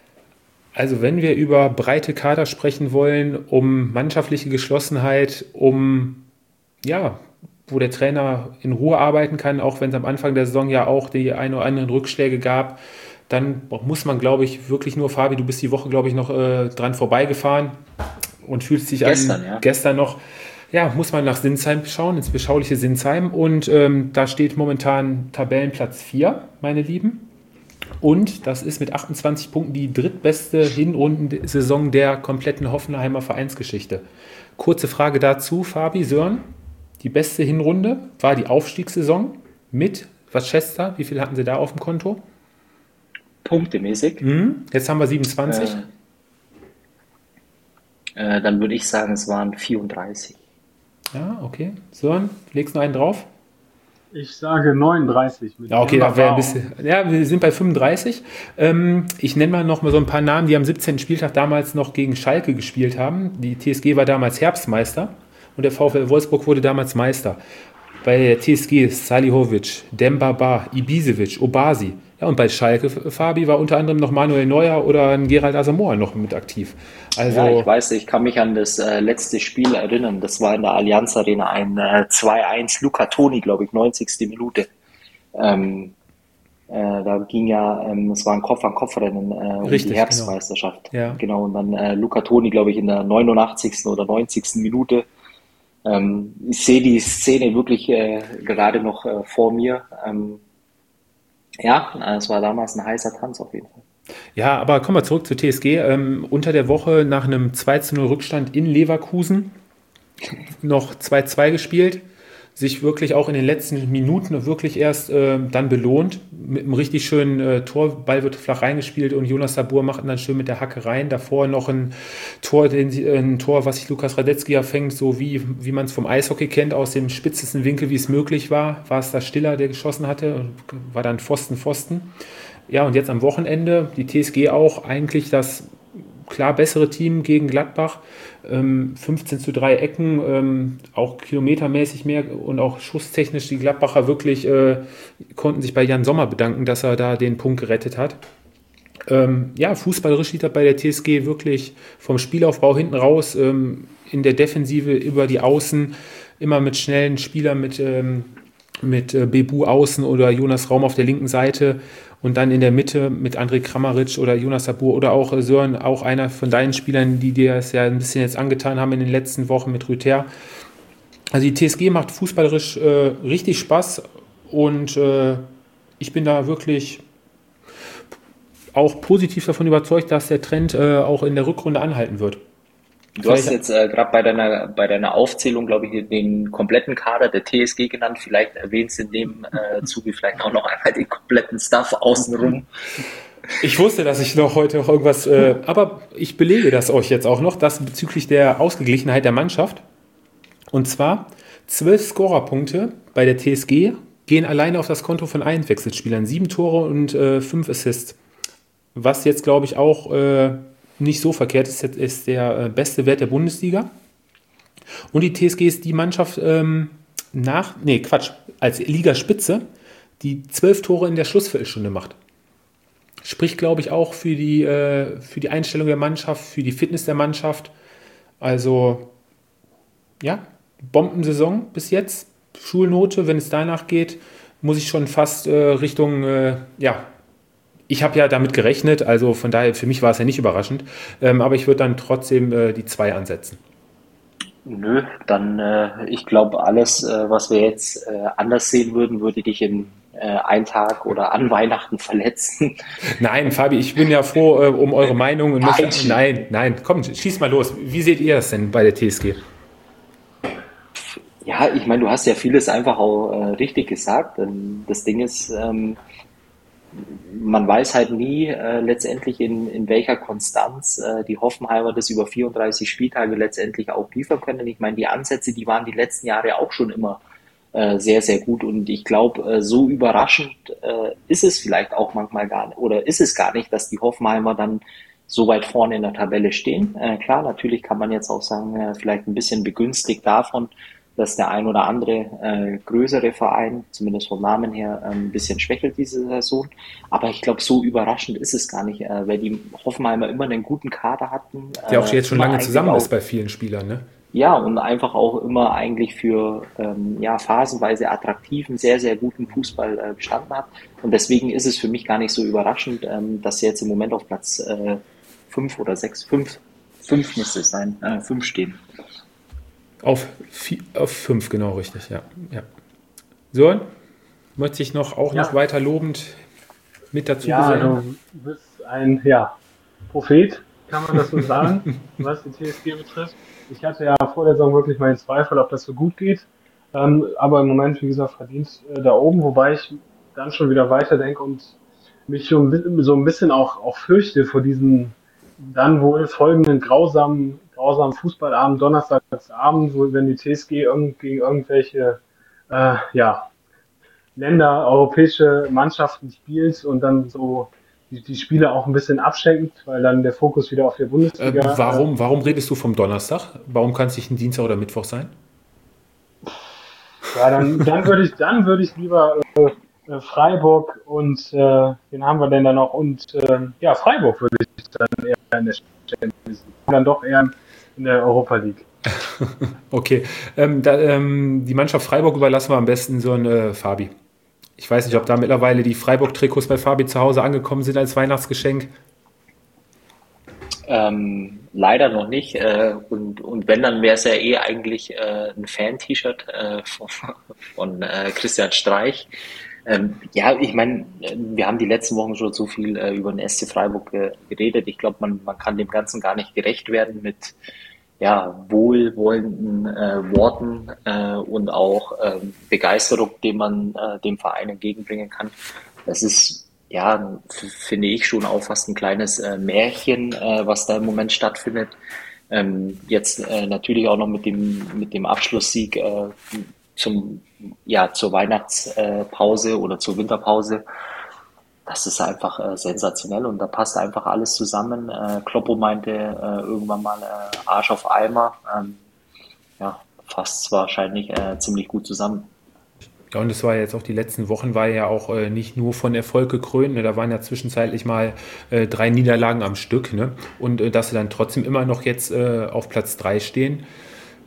Speaker 2: Also wenn wir über breite Kader sprechen wollen, um mannschaftliche Geschlossenheit, um, ja, wo der Trainer in Ruhe arbeiten kann, auch wenn es am Anfang der Saison ja auch die ein oder anderen Rückschläge gab, dann muss man, glaube ich, wirklich nur, Fabi, du bist die Woche, glaube ich, noch äh, dran vorbeigefahren und fühlst dich
Speaker 3: Gestern,
Speaker 2: an,
Speaker 3: ja.
Speaker 2: gestern noch, ja, muss man nach Sinsheim schauen, ins beschauliche Sinsheim und ähm, da steht momentan Tabellenplatz vier, meine Lieben. Und das ist mit achtundzwanzig Punkten die drittbeste Hinrundensaison der kompletten Hoffenheimer Vereinsgeschichte. Kurze Frage dazu, Fabi, Sören. Die beste Hinrunde war die Aufstiegssaison mit, was schätzt ihr? Wie viel hatten sie da auf dem Konto?
Speaker 3: Punktemäßig.
Speaker 2: Mhm. Jetzt haben wir siebenundzwanzig.
Speaker 3: Äh, äh, dann würde ich sagen, es waren vierunddreißig.
Speaker 2: Ja, okay. Sören, legst du noch einen drauf?
Speaker 4: Ich sage neununddreißig. Mit
Speaker 2: Ja, okay, da wäre ein bisschen. Ja, wir sind bei fünfunddreißig. Ähm, ich nenne mal noch mal so ein paar Namen, die am siebzehnten Spieltag damals noch gegen Schalke gespielt haben. Die T S G war damals Herbstmeister und der VfL Wolfsburg wurde damals Meister. Bei der T S G Salihovic, Dembaba, Ibisevic, Obasi. Ja, und bei Schalke, Fabi, war unter anderem noch Manuel Neuer oder ein Gerald Asamoah noch mit aktiv. Also,
Speaker 3: Ja, ich weiß, ich kann mich an das äh, letzte Spiel erinnern. Das war in der Allianz Arena ein äh, zwei eins, Luca Toni, glaube ich, neunzigste Minute. Ähm, äh, da ging ja, ähm, es war ein Kopf-an-Kopf-Rennen äh, um
Speaker 2: Richtig,
Speaker 3: die Herbstmeisterschaft.
Speaker 2: genau. Ja.
Speaker 3: Genau, und dann äh, Luca Toni, glaube ich, in der neunundachtzigsten oder neunzigsten Minute. Ähm, ich sehe die Szene wirklich äh, gerade noch äh, vor mir. Ähm, ja, äh, es war damals ein heißer Tanz auf jeden Fall.
Speaker 2: Ja, aber kommen wir zurück zur T S G. Ähm, unter der Woche nach einem zwei zu null Rückstand in Leverkusen noch zwei zwei gespielt, sich wirklich auch in den letzten Minuten wirklich erst äh, dann belohnt. Mit einem richtig schönen äh, Tor, Ball wird flach reingespielt und Jonas Sabur macht ihn dann schön mit der Hacke rein. Davor noch ein Tor, den, ein Tor, was sich Lukas Radetzky ja fängt, so wie, wie man es vom Eishockey kennt, aus dem spitzesten Winkel, wie es möglich war. War es da Stiller, der geschossen hatte, und war dann Pfosten, Pfosten. Ja, und jetzt am Wochenende, die T S G auch eigentlich das klar bessere Team gegen Gladbach. Ähm, fünfzehn zu drei Ecken, ähm, auch kilometermäßig mehr und auch schusstechnisch. Die Gladbacher wirklich äh, konnten sich bei Jan Sommer bedanken, dass er da den Punkt gerettet hat. Ähm, ja, fußballerisch sieht er bei der T S G wirklich vom Spielaufbau hinten raus, ähm, in der Defensive über die Außen, immer mit schnellen Spielern, mit ähm, mit äh, Bebu außen oder Jonas Raum auf der linken Seite und dann in der Mitte mit André Kramaric oder Jonas Sabur oder auch äh, Sören, auch einer von deinen Spielern, die dir es ja ein bisschen jetzt angetan haben in den letzten Wochen mit Rüther. Also die T S G macht fußballerisch äh, richtig Spaß und äh, ich bin da wirklich auch positiv davon überzeugt, dass der Trend äh, auch in der Rückrunde anhalten wird.
Speaker 3: Du
Speaker 2: Vielleicht,
Speaker 3: hast jetzt äh, gerade bei deiner, bei deiner Aufzählung, glaube ich, den kompletten Kader der T S G genannt. Vielleicht erwähnst du in dem äh, Zuge vielleicht auch noch einmal den kompletten Stuff außenrum.
Speaker 2: Ich wusste, dass ich noch heute noch irgendwas, äh, aber ich belege das euch jetzt auch noch, das bezüglich der Ausgeglichenheit der Mannschaft. Und zwar zwölf Scorerpunkte bei der T S G gehen alleine auf das Konto von Einwechselspielern. Sieben Tore und äh, fünf Assists. Was jetzt, glaube ich, auch äh, nicht so verkehrt ist, ist der äh, beste Wert der Bundesliga. Und die T S G ist die Mannschaft ähm, nach, nee, Quatsch, als Ligaspitze, die zwölf Tore in der Schlussviertelstunde macht. Spricht, glaube ich, auch für die, äh, für die Einstellung der Mannschaft, für die Fitness der Mannschaft. Also, ja, Bombensaison bis jetzt. Schulnote, wenn es danach geht, muss ich schon fast äh, Richtung, äh, ja, ich habe ja damit gerechnet, also von daher, für mich war es ja nicht überraschend, ähm, aber ich würde dann trotzdem äh, die zwei ansetzen.
Speaker 3: Nö, dann, äh, ich glaube, alles, äh, was wir jetzt äh, anders sehen würden, würde dich in äh, einen Tag oder an Weihnachten verletzen.
Speaker 2: Nein, Fabi, ich bin ja froh äh, um eure Meinung. Und
Speaker 3: Nein.
Speaker 2: möchte, nein, nein, komm, schieß mal los. Wie seht ihr das denn bei der T S G?
Speaker 3: Ja, ich meine, du hast ja vieles einfach auch äh, richtig gesagt. Ähm, das Ding ist, ähm, man weiß halt nie äh, letztendlich in, in welcher Konstanz äh, die Hoffenheimer das über vierunddreißig Spieltage letztendlich auch liefern können. Ich meine, die Ansätze, die waren die letzten Jahre auch schon immer äh, sehr, sehr gut und ich glaube, äh, so überraschend äh, ist es vielleicht auch manchmal gar nicht, oder ist es gar nicht, dass die Hoffenheimer dann so weit vorne in der Tabelle stehen. Äh, klar, natürlich kann man jetzt auch sagen, äh, vielleicht ein bisschen begünstigt davon, dass der ein oder andere äh, größere Verein, zumindest vom Namen her, äh, ein bisschen schwächelt diese Saison. Aber ich glaube, so überraschend ist es gar nicht, äh, weil die Hoffenheimer immer einen guten Kader hatten. Äh,
Speaker 2: Der auch jetzt schon lange zusammen
Speaker 3: auch,
Speaker 2: ist bei vielen Spielern, ne?
Speaker 3: Ja, und einfach auch immer eigentlich für ähm, ja, phasenweise attraktiven, sehr, sehr guten Fußball äh, bestanden hat. Und deswegen ist es für mich gar nicht so überraschend, ähm, dass sie jetzt im Moment auf Platz äh, fünf oder sechs, fünf, fünf müsste es sein, äh, fünf stehen.
Speaker 2: Auf, vier, auf fünf, genau richtig, ja. ja. Sören, möchte ich noch auch
Speaker 4: Ja.
Speaker 2: noch weiter lobend mit dazu
Speaker 4: Ja,
Speaker 2: gesellen?
Speaker 4: du bist ein ja, Prophet, kann man das so sagen, was die T S G betrifft. Ich hatte ja vor der Saison wirklich meinen Zweifel, ob das so gut geht. Ähm, aber im Moment, wie gesagt, verdient äh, da oben, wobei ich dann schon wieder weiterdenke und mich schon ein bisschen- so ein bisschen auch, auch fürchte vor diesen dann wohl folgenden grausamen, grausamen Fußballabend, Donnerstagsabend, wo wenn die T S G irgend, gegen irgendwelche äh, ja, Länder, europäische Mannschaften spielt und dann so die, die Spiele auch ein bisschen abschenkt, weil dann der Fokus wieder auf der
Speaker 2: Äh,
Speaker 4: Bundesliga.
Speaker 2: warum, warum redest du vom Donnerstag? Warum kann es nicht ein Dienstag oder Mittwoch sein?
Speaker 4: Äh, ja, dann, dann würde ich, dann würde ich lieber äh, äh, Freiburg und äh, wen haben wir denn da noch? Und äh, ja, Freiburg würde ich dann eher in der Champions League, dann doch eher in der Europa League.
Speaker 2: Okay, ähm, da, ähm, die Mannschaft Freiburg überlassen wir am besten so ein äh, Fabi. Ich weiß nicht, ob da mittlerweile die Freiburg-Trikots bei Fabi zu Hause angekommen sind als Weihnachtsgeschenk.
Speaker 3: Ähm, leider noch nicht. Äh, und, und wenn, dann wäre es ja eh eigentlich äh, ein Fan-T-Shirt äh, von, von äh, Christian Streich. Ähm, ja, ich meine, wir haben die letzten Wochen schon so viel äh, über den S C Freiburg äh, geredet. Ich glaube, man, man kann dem Ganzen gar nicht gerecht werden mit ja, wohlwollenden äh, Worten äh, und auch ähm, Begeisterung, die man äh, dem Verein entgegenbringen kann. Das ist, ja, f- finde ich schon auch fast ein kleines äh, Märchen, äh, was da im Moment stattfindet. Ähm, jetzt äh, natürlich auch noch mit dem mit dem Abschlusssieg äh, zum ja zur Weihnachtspause oder zur Winterpause. Das ist einfach äh, sensationell und da passt einfach alles zusammen. Äh, Kloppo meinte äh, irgendwann mal äh, Arsch auf Eimer. Ähm, ja, fasst wahrscheinlich äh, ziemlich gut zusammen.
Speaker 2: Ja, und es war jetzt auch die letzten Wochen, war ja auch äh, nicht nur von Erfolg gekrönt. Ne? Da waren ja zwischenzeitlich mal äh, drei Niederlagen am Stück. Ne? Und äh, dass sie dann trotzdem immer noch jetzt äh, auf Platz drei stehen,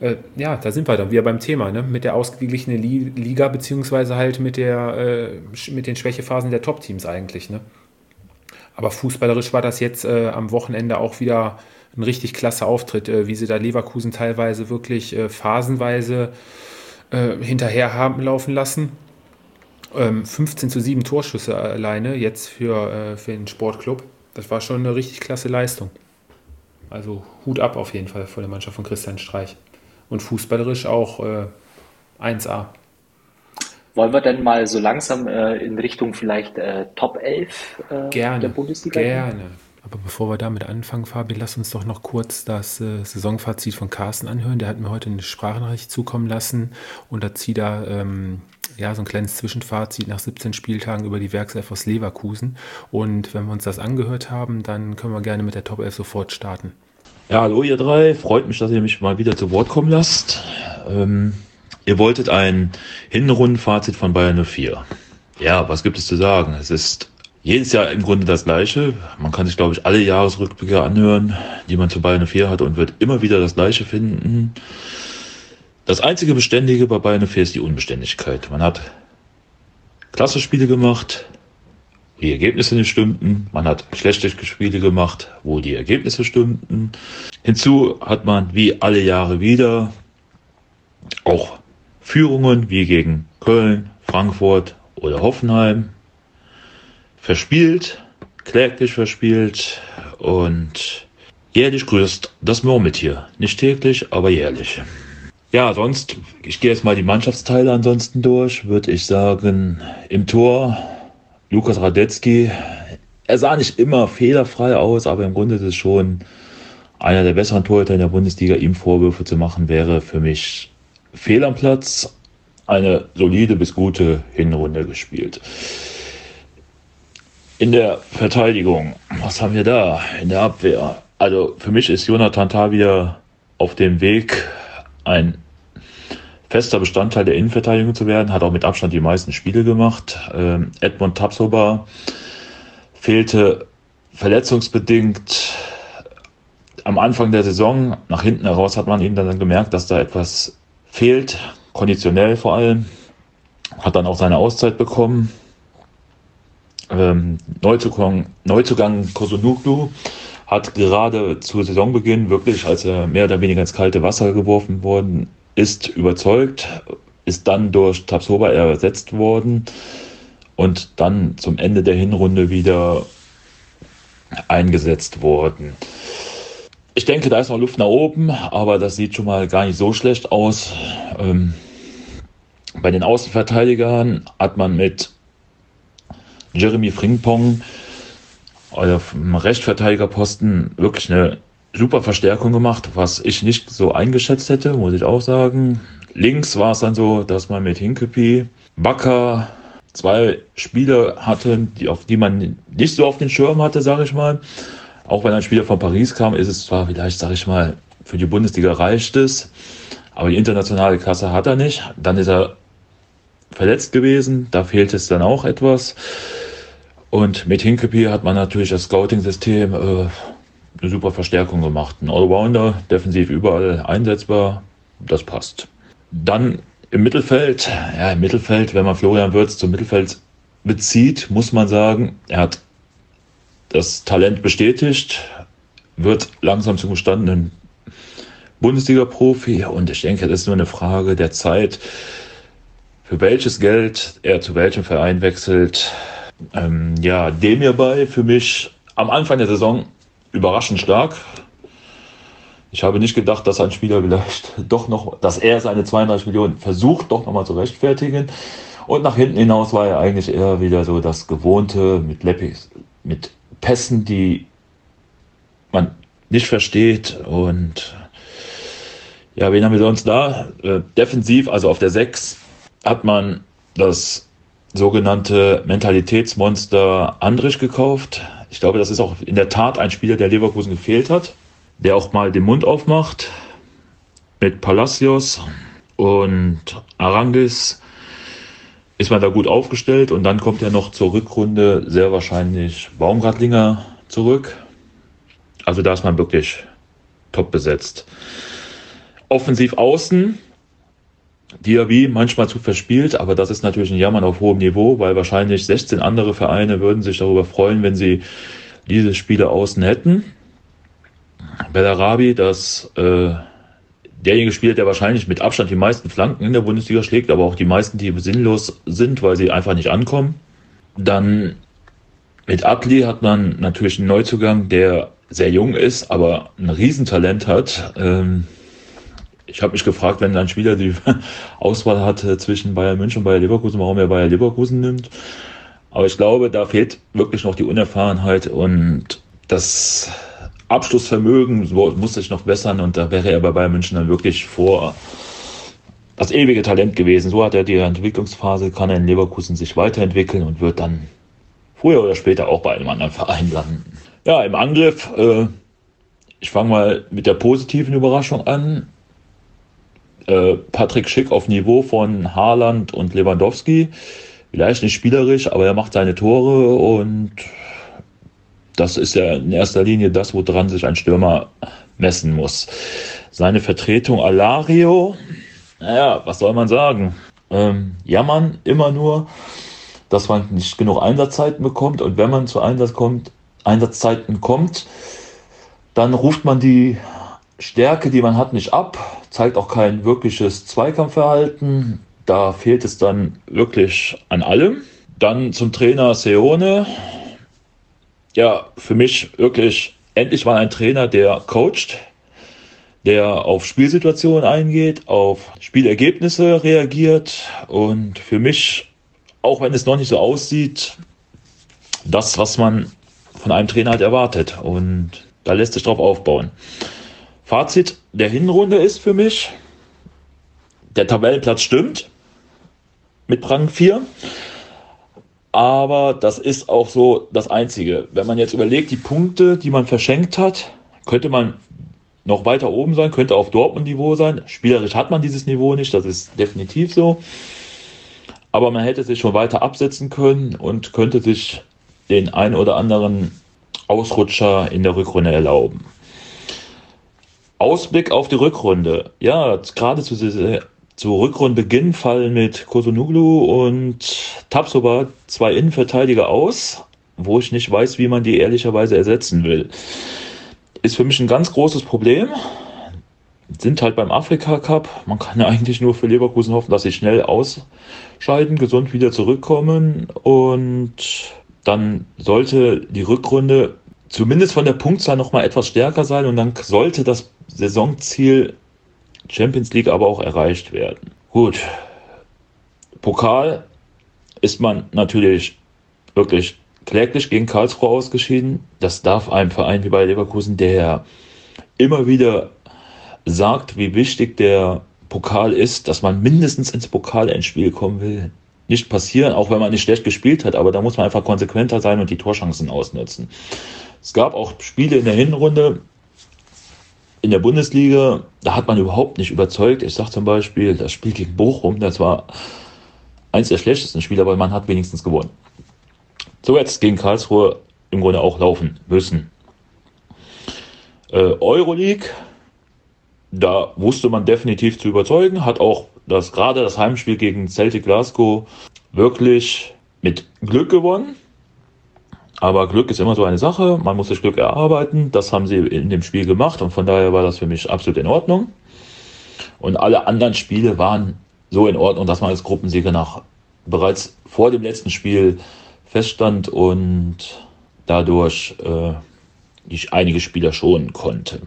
Speaker 2: Äh, ja, da sind wir dann wieder beim Thema, ne? Mit der ausgeglichenen Li- Liga, beziehungsweise halt mit, der, äh, sch- mit den Schwächephasen der Top-Teams eigentlich. Ne? Aber fußballerisch war das jetzt äh, am Wochenende auch wieder ein richtig klasse Auftritt, äh, wie sie da Leverkusen teilweise wirklich äh, phasenweise äh, hinterher haben laufen lassen. Ähm, fünfzehn zu sieben Torschüsse alleine jetzt für, äh, für den Sportclub. Das war schon eine richtig klasse Leistung. Also Hut ab auf jeden Fall vor der Mannschaft von Christian Streich. Und fußballerisch auch äh, eins A.
Speaker 3: Wollen wir denn mal so langsam äh, in Richtung vielleicht äh, Top elf äh,
Speaker 2: Gerne,
Speaker 3: der Bundesliga gehen?
Speaker 2: gerne. Aber bevor wir damit anfangen, Fabi, lass uns doch noch kurz das äh, Saisonfazit von Carsten anhören. Der hat mir heute eine Sprachnachricht zukommen lassen und da zieht er ähm, ja, so ein kleines Zwischenfazit nach siebzehn Spieltagen über die Werkself aus Leverkusen. Und wenn wir uns das angehört haben, dann können wir gerne mit der Top elf sofort starten.
Speaker 5: Ja, hallo ihr drei. Freut mich, dass ihr mich mal wieder zu Wort kommen lasst. Ähm, ihr wolltet ein Hinrundenfazit von Bayern null vier. Ja, was gibt es zu sagen? Es ist jedes Jahr im Grunde das Gleiche. Man kann sich, glaube ich, alle Jahresrückblicke anhören, die man zu Bayern null vier hat und wird immer wieder das Gleiche finden. Das einzige Beständige bei Bayern null vier ist die Unbeständigkeit. Man hat klasse Spiele gemacht, wo die Ergebnisse nicht stimmten. Man hat schlechte Spiele gemacht, wo die Ergebnisse stimmten. Hinzu hat man wie alle Jahre wieder auch Führungen wie gegen Köln, Frankfurt oder Hoffenheim verspielt, kläglich verspielt und jährlich grüßt das Murmeltier. Nicht täglich, aber jährlich. Ja, sonst, ich gehe jetzt mal die Mannschaftsteile ansonsten durch, würde ich sagen, im Tor Lukas Radetzky. Er sah nicht immer fehlerfrei aus, aber im Grunde ist es schon einer der besseren Torhüter in der Bundesliga. Ihm Vorwürfe zu machen, wäre für mich fehl am Platz. Eine solide bis gute Hinrunde gespielt. In der Verteidigung, was haben wir da? In der Abwehr. Also für mich ist Jonathan Tah wieder auf dem Weg, ein fester Bestandteil der Innenverteidigung zu werden, hat auch mit Abstand die meisten Spiele gemacht. Ähm, Edmond Tapsoba fehlte verletzungsbedingt am Anfang der Saison. Nach hinten heraus hat man ihm dann gemerkt, dass da etwas fehlt, konditionell vor allem. Hat dann auch seine Auszeit bekommen. Ähm, Neuzugang, Neuzugang Kosonoglu hat gerade zu Saisonbeginn wirklich, als er mehr oder weniger ins kalte Wasser geworfen worden ist, überzeugt, ist dann durch Tapsoba ersetzt worden und dann zum Ende der Hinrunde wieder eingesetzt worden. Ich denke, da ist noch Luft nach oben, aber das sieht schon mal gar nicht so schlecht aus. Ähm, bei den Außenverteidigern hat man mit Jeremy Frimpong auf dem Rechtsverteidigerposten wirklich eine super Verstärkung gemacht, was ich nicht so eingeschätzt hätte, muss ich auch sagen. Links war es dann so, dass man mit Hinkepie, Bakker zwei Spieler hatte, die, auf die man nicht so auf den Schirm hatte, sage ich mal. Auch wenn ein Spieler von Paris kam, ist es zwar vielleicht, sage ich mal, für die Bundesliga reicht es, aber die internationale Klasse hat er nicht. Dann ist er verletzt gewesen, da fehlt es dann auch etwas. Und mit Hinkepie hat man natürlich das Scouting-System äh, eine super Verstärkung gemacht. Ein Allrounder, defensiv überall einsetzbar, das passt. Dann im Mittelfeld, ja im Mittelfeld, wenn man Florian Wirtz zum Mittelfeld bezieht, muss man sagen, er hat das Talent bestätigt, wird langsam zum gestandenen Bundesliga-Profi und ich denke, das ist nur eine Frage der Zeit, für welches Geld er zu welchem Verein wechselt. Ähm, ja, dem hierbei für mich am Anfang der Saison überraschend stark. Ich habe nicht gedacht, dass ein Spieler vielleicht doch noch, dass er seine zweiunddreißig Millionen versucht, doch nochmal zu rechtfertigen. Und nach hinten hinaus war er eigentlich eher wieder so das Gewohnte mit Leppis, mit Pässen, die man nicht versteht. Und ja, wen haben wir sonst da? Äh, defensiv, also auf der sechs, hat man das sogenannte Mentalitätsmonster Andrich gekauft. Ich glaube, das ist auch in der Tat ein Spieler, der Leverkusen gefehlt hat, der auch mal den Mund aufmacht. Mit Palacios und Arangis ist man da gut aufgestellt und dann kommt ja noch zur Rückrunde sehr wahrscheinlich Baumgartlinger zurück. Also da ist man wirklich top besetzt. offensiv außen, Diaby manchmal zu verspielt, aber das ist natürlich ein Jammern auf hohem Niveau, weil wahrscheinlich sechzehn andere Vereine würden sich darüber freuen, wenn sie diese Spieler außen hätten. Bellarabi, das äh, derjenige Spieler, der wahrscheinlich mit Abstand die meisten Flanken in der Bundesliga schlägt, aber auch die meisten, die sinnlos sind, weil sie einfach nicht ankommen. Dann mit Adli hat man natürlich einen Neuzugang, der sehr jung ist, aber ein Riesentalent hat. Ähm, ich habe mich gefragt, wenn ein Spieler die Auswahl hat zwischen Bayern München und Bayer Leverkusen, warum er Bayer Leverkusen nimmt. Aber ich glaube, da fehlt wirklich noch die Unerfahrenheit und das Abschlussvermögen muss sich noch bessern und da wäre er bei Bayern München dann wirklich vor das ewige Talent gewesen. So hat er die Entwicklungsphase, kann er in Leverkusen sich weiterentwickeln und wird dann früher oder später auch bei einem anderen Verein landen. Ja, im Angriff, äh, ich fange mal mit der positiven Überraschung an. Äh, Patrick Schick auf Niveau von Haaland und Lewandowski. Vielleicht nicht spielerisch, aber er macht seine Tore und das ist ja in erster Linie das, woran sich ein Stürmer messen muss. Seine Vertretung Alario, naja, was soll man sagen? Ähm, jammern immer nur, dass man nicht genug Einsatzzeiten bekommt und wenn man zu Einsatz kommt, Einsatzzeiten kommt, dann ruft man die Stärke, die man hat, nicht ab, zeigt auch kein wirkliches Zweikampfverhalten. Da fehlt es dann wirklich an allem. Dann zum Trainer Seoane. Ja, für mich wirklich endlich mal ein Trainer, der coacht, der auf Spielsituationen eingeht, auf Spielergebnisse reagiert und für mich, auch wenn es noch nicht so aussieht, das, was man von einem Trainer halt erwartet und da lässt sich drauf aufbauen. Fazit der Hinrunde ist für mich, der Tabellenplatz stimmt mit Rang vier. Aber das ist auch so das Einzige. Wenn man jetzt überlegt, die Punkte, die man verschenkt hat, könnte man noch weiter oben sein, könnte auf Dortmund-Niveau sein. Spielerisch hat man dieses Niveau nicht, das ist definitiv so. Aber man hätte sich schon weiter absetzen können und könnte sich den ein oder anderen Ausrutscher in der Rückrunde erlauben. Ausblick auf die Rückrunde. Ja, gerade zu dieser Zu Rückrundenbeginn fallen mit Kozunoglu und Tapsoba zwei Innenverteidiger aus, wo ich nicht weiß, wie man die ehrlicherweise ersetzen will. Ist für mich ein ganz großes Problem. Sind halt beim Afrika Cup. Man kann ja eigentlich nur für Leverkusen hoffen, dass sie schnell ausscheiden, gesund wieder zurückkommen. Und dann sollte die Rückrunde zumindest von der Punktzahl nochmal etwas stärker sein. Und dann sollte das Saisonziel Champions League aber auch erreicht werden. Gut, Pokal ist man natürlich wirklich kläglich gegen Karlsruhe ausgeschieden. Das darf einem Verein wie bei Leverkusen, der immer wieder sagt, wie wichtig der Pokal ist, dass man mindestens ins Pokalendspiel kommen will, nicht passieren, auch wenn man nicht schlecht gespielt hat, aber da muss man einfach konsequenter sein und die Torchancen ausnutzen. Es gab auch Spiele in der Hinrunde, in der Bundesliga, da hat man überhaupt nicht überzeugt. Ich sage zum Beispiel, das Spiel gegen Bochum, das war eins der schlechtesten Spiele, aber man hat wenigstens gewonnen. So jetzt gegen Karlsruhe im Grunde auch laufen müssen. Äh, Euroleague, da wusste man definitiv zu überzeugen, hat auch das gerade das Heimspiel gegen Celtic Glasgow wirklich mit Glück gewonnen. Aber Glück ist immer so eine Sache, man muss sich Glück erarbeiten, das haben sie in dem Spiel gemacht und von daher war das für mich absolut in Ordnung. Und alle anderen Spiele waren so in Ordnung, dass man als Gruppensieger nach bereits vor dem letzten Spiel feststand und dadurch äh, ich einige Spieler schonen konnte.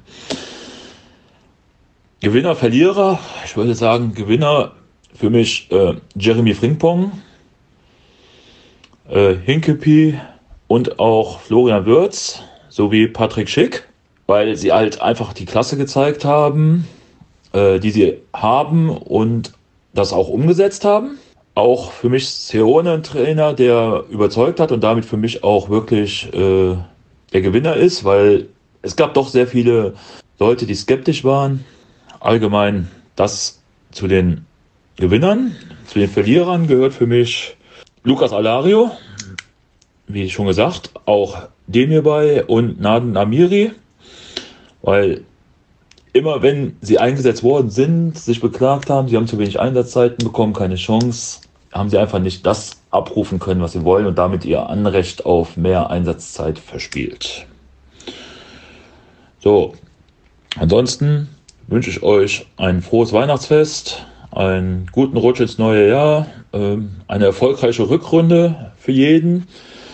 Speaker 5: Gewinner, Verlierer, ich würde sagen Gewinner für mich äh, Jeremy Frimpong, äh, Hinkepie, und auch Florian Wirtz sowie Patrick Schick, weil sie halt einfach die Klasse gezeigt haben, äh, die sie haben und das auch umgesetzt haben. Auch für mich Seoane, ein Trainer, der überzeugt hat und damit für mich auch wirklich äh, der Gewinner ist, weil es gab doch sehr viele Leute, die skeptisch waren. Allgemein das zu den Gewinnern. Zu den Verlierern gehört für mich Lucas Alario, wie schon gesagt, auch Demirbay und Naden Amiri, weil immer wenn sie eingesetzt worden sind, sich beklagt haben, sie haben zu wenig Einsatzzeiten bekommen, keine Chance, haben sie einfach nicht das abrufen können, was sie wollen und damit ihr Anrecht auf mehr Einsatzzeit verspielt. So, ansonsten wünsche ich euch ein frohes Weihnachtsfest, einen guten Rutsch ins neue Jahr, eine erfolgreiche Rückrunde für jeden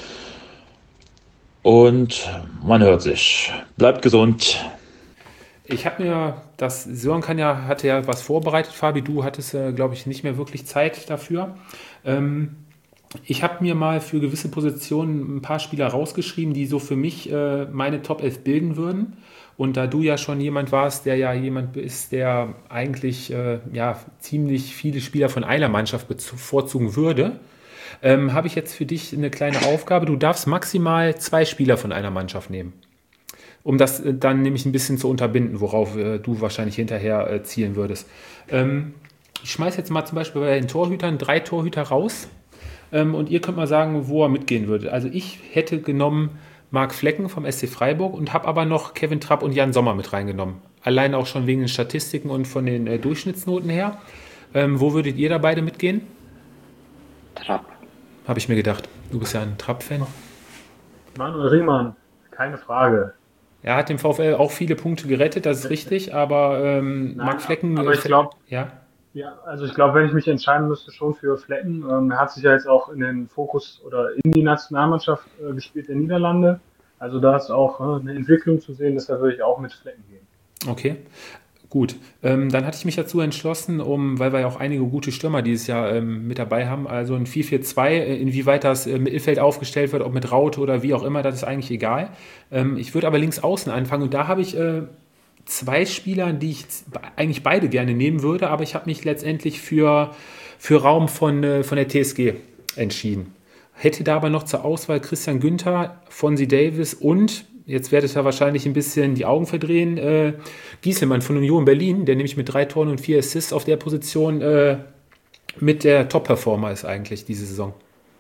Speaker 5: und man hört sich. Bleibt gesund.
Speaker 2: Ich habe mir das, Sören kann ja, hatte ja was vorbereitet, Fabi, du hattest, äh, glaube ich, nicht mehr wirklich Zeit dafür. Ähm, ich habe mir mal für gewisse Positionen ein paar Spieler rausgeschrieben, die so für mich äh, meine Top elf bilden würden. Und da du ja schon jemand warst, der ja jemand ist, der eigentlich äh, ja, ziemlich viele Spieler von einer Mannschaft bevorzugen würde, ähm, habe ich jetzt für dich eine kleine Aufgabe. Du darfst maximal zwei Spieler von einer Mannschaft nehmen. Um das äh, dann nämlich ein bisschen zu unterbinden, worauf äh, du wahrscheinlich hinterher äh, zielen würdest. Ähm, ich schmeiße jetzt mal zum Beispiel bei den Torhütern drei Torhüter raus ähm, und ihr könnt mal sagen, wo er mitgehen würde. Also ich hätte genommen Marc Flecken vom S C Freiburg und habe aber noch Kevin Trapp und Jan Sommer mit reingenommen. Allein auch schon wegen den Statistiken und von den äh, Durchschnittsnoten her. Ähm, wo würdet ihr da beide mitgehen?
Speaker 3: Trapp.
Speaker 2: Habe ich mir gedacht. Du bist ja ein Trapp-Fan.
Speaker 4: Manuel Riemann, keine Frage.
Speaker 2: Er hat dem VfL auch viele Punkte gerettet, das ist richtig, aber ähm,
Speaker 4: Nein,
Speaker 2: Marc Flecken...
Speaker 4: aber ich glaube,
Speaker 2: ja.
Speaker 4: ja, also ich glaube, wenn ich mich entscheiden müsste, schon für Flecken. Ähm, er hat sich ja jetzt auch in den Fokus oder in die Nationalmannschaft äh, gespielt der Niederlande. Also da ist auch äh, eine Entwicklung zu sehen, deshalb würde ich auch mit Flecken gehen.
Speaker 2: Okay, gut. Ähm, dann hatte ich mich dazu entschlossen, um, weil wir ja auch einige gute Stürmer dieses Jahr ähm, mit dabei haben, also ein vier vier zwei, äh, inwieweit das äh, Mittelfeld aufgestellt wird, ob mit Raute oder wie auch immer, das ist eigentlich egal. Ähm, ich würde aber links außen anfangen und da habe ich äh, zwei Spieler, die ich eigentlich beide gerne nehmen würde, aber ich habe mich letztendlich für, für Raum von, äh, von der T S G entschieden. Hätte da aber noch zur Auswahl Christian Günther, Fonzie Davis und, jetzt werdet ihr wahrscheinlich ein bisschen die Augen verdrehen, äh, Gieselmann von Union Berlin, der nämlich mit drei Toren und vier Assists auf der Position äh, mit der Top-Performer ist eigentlich diese Saison.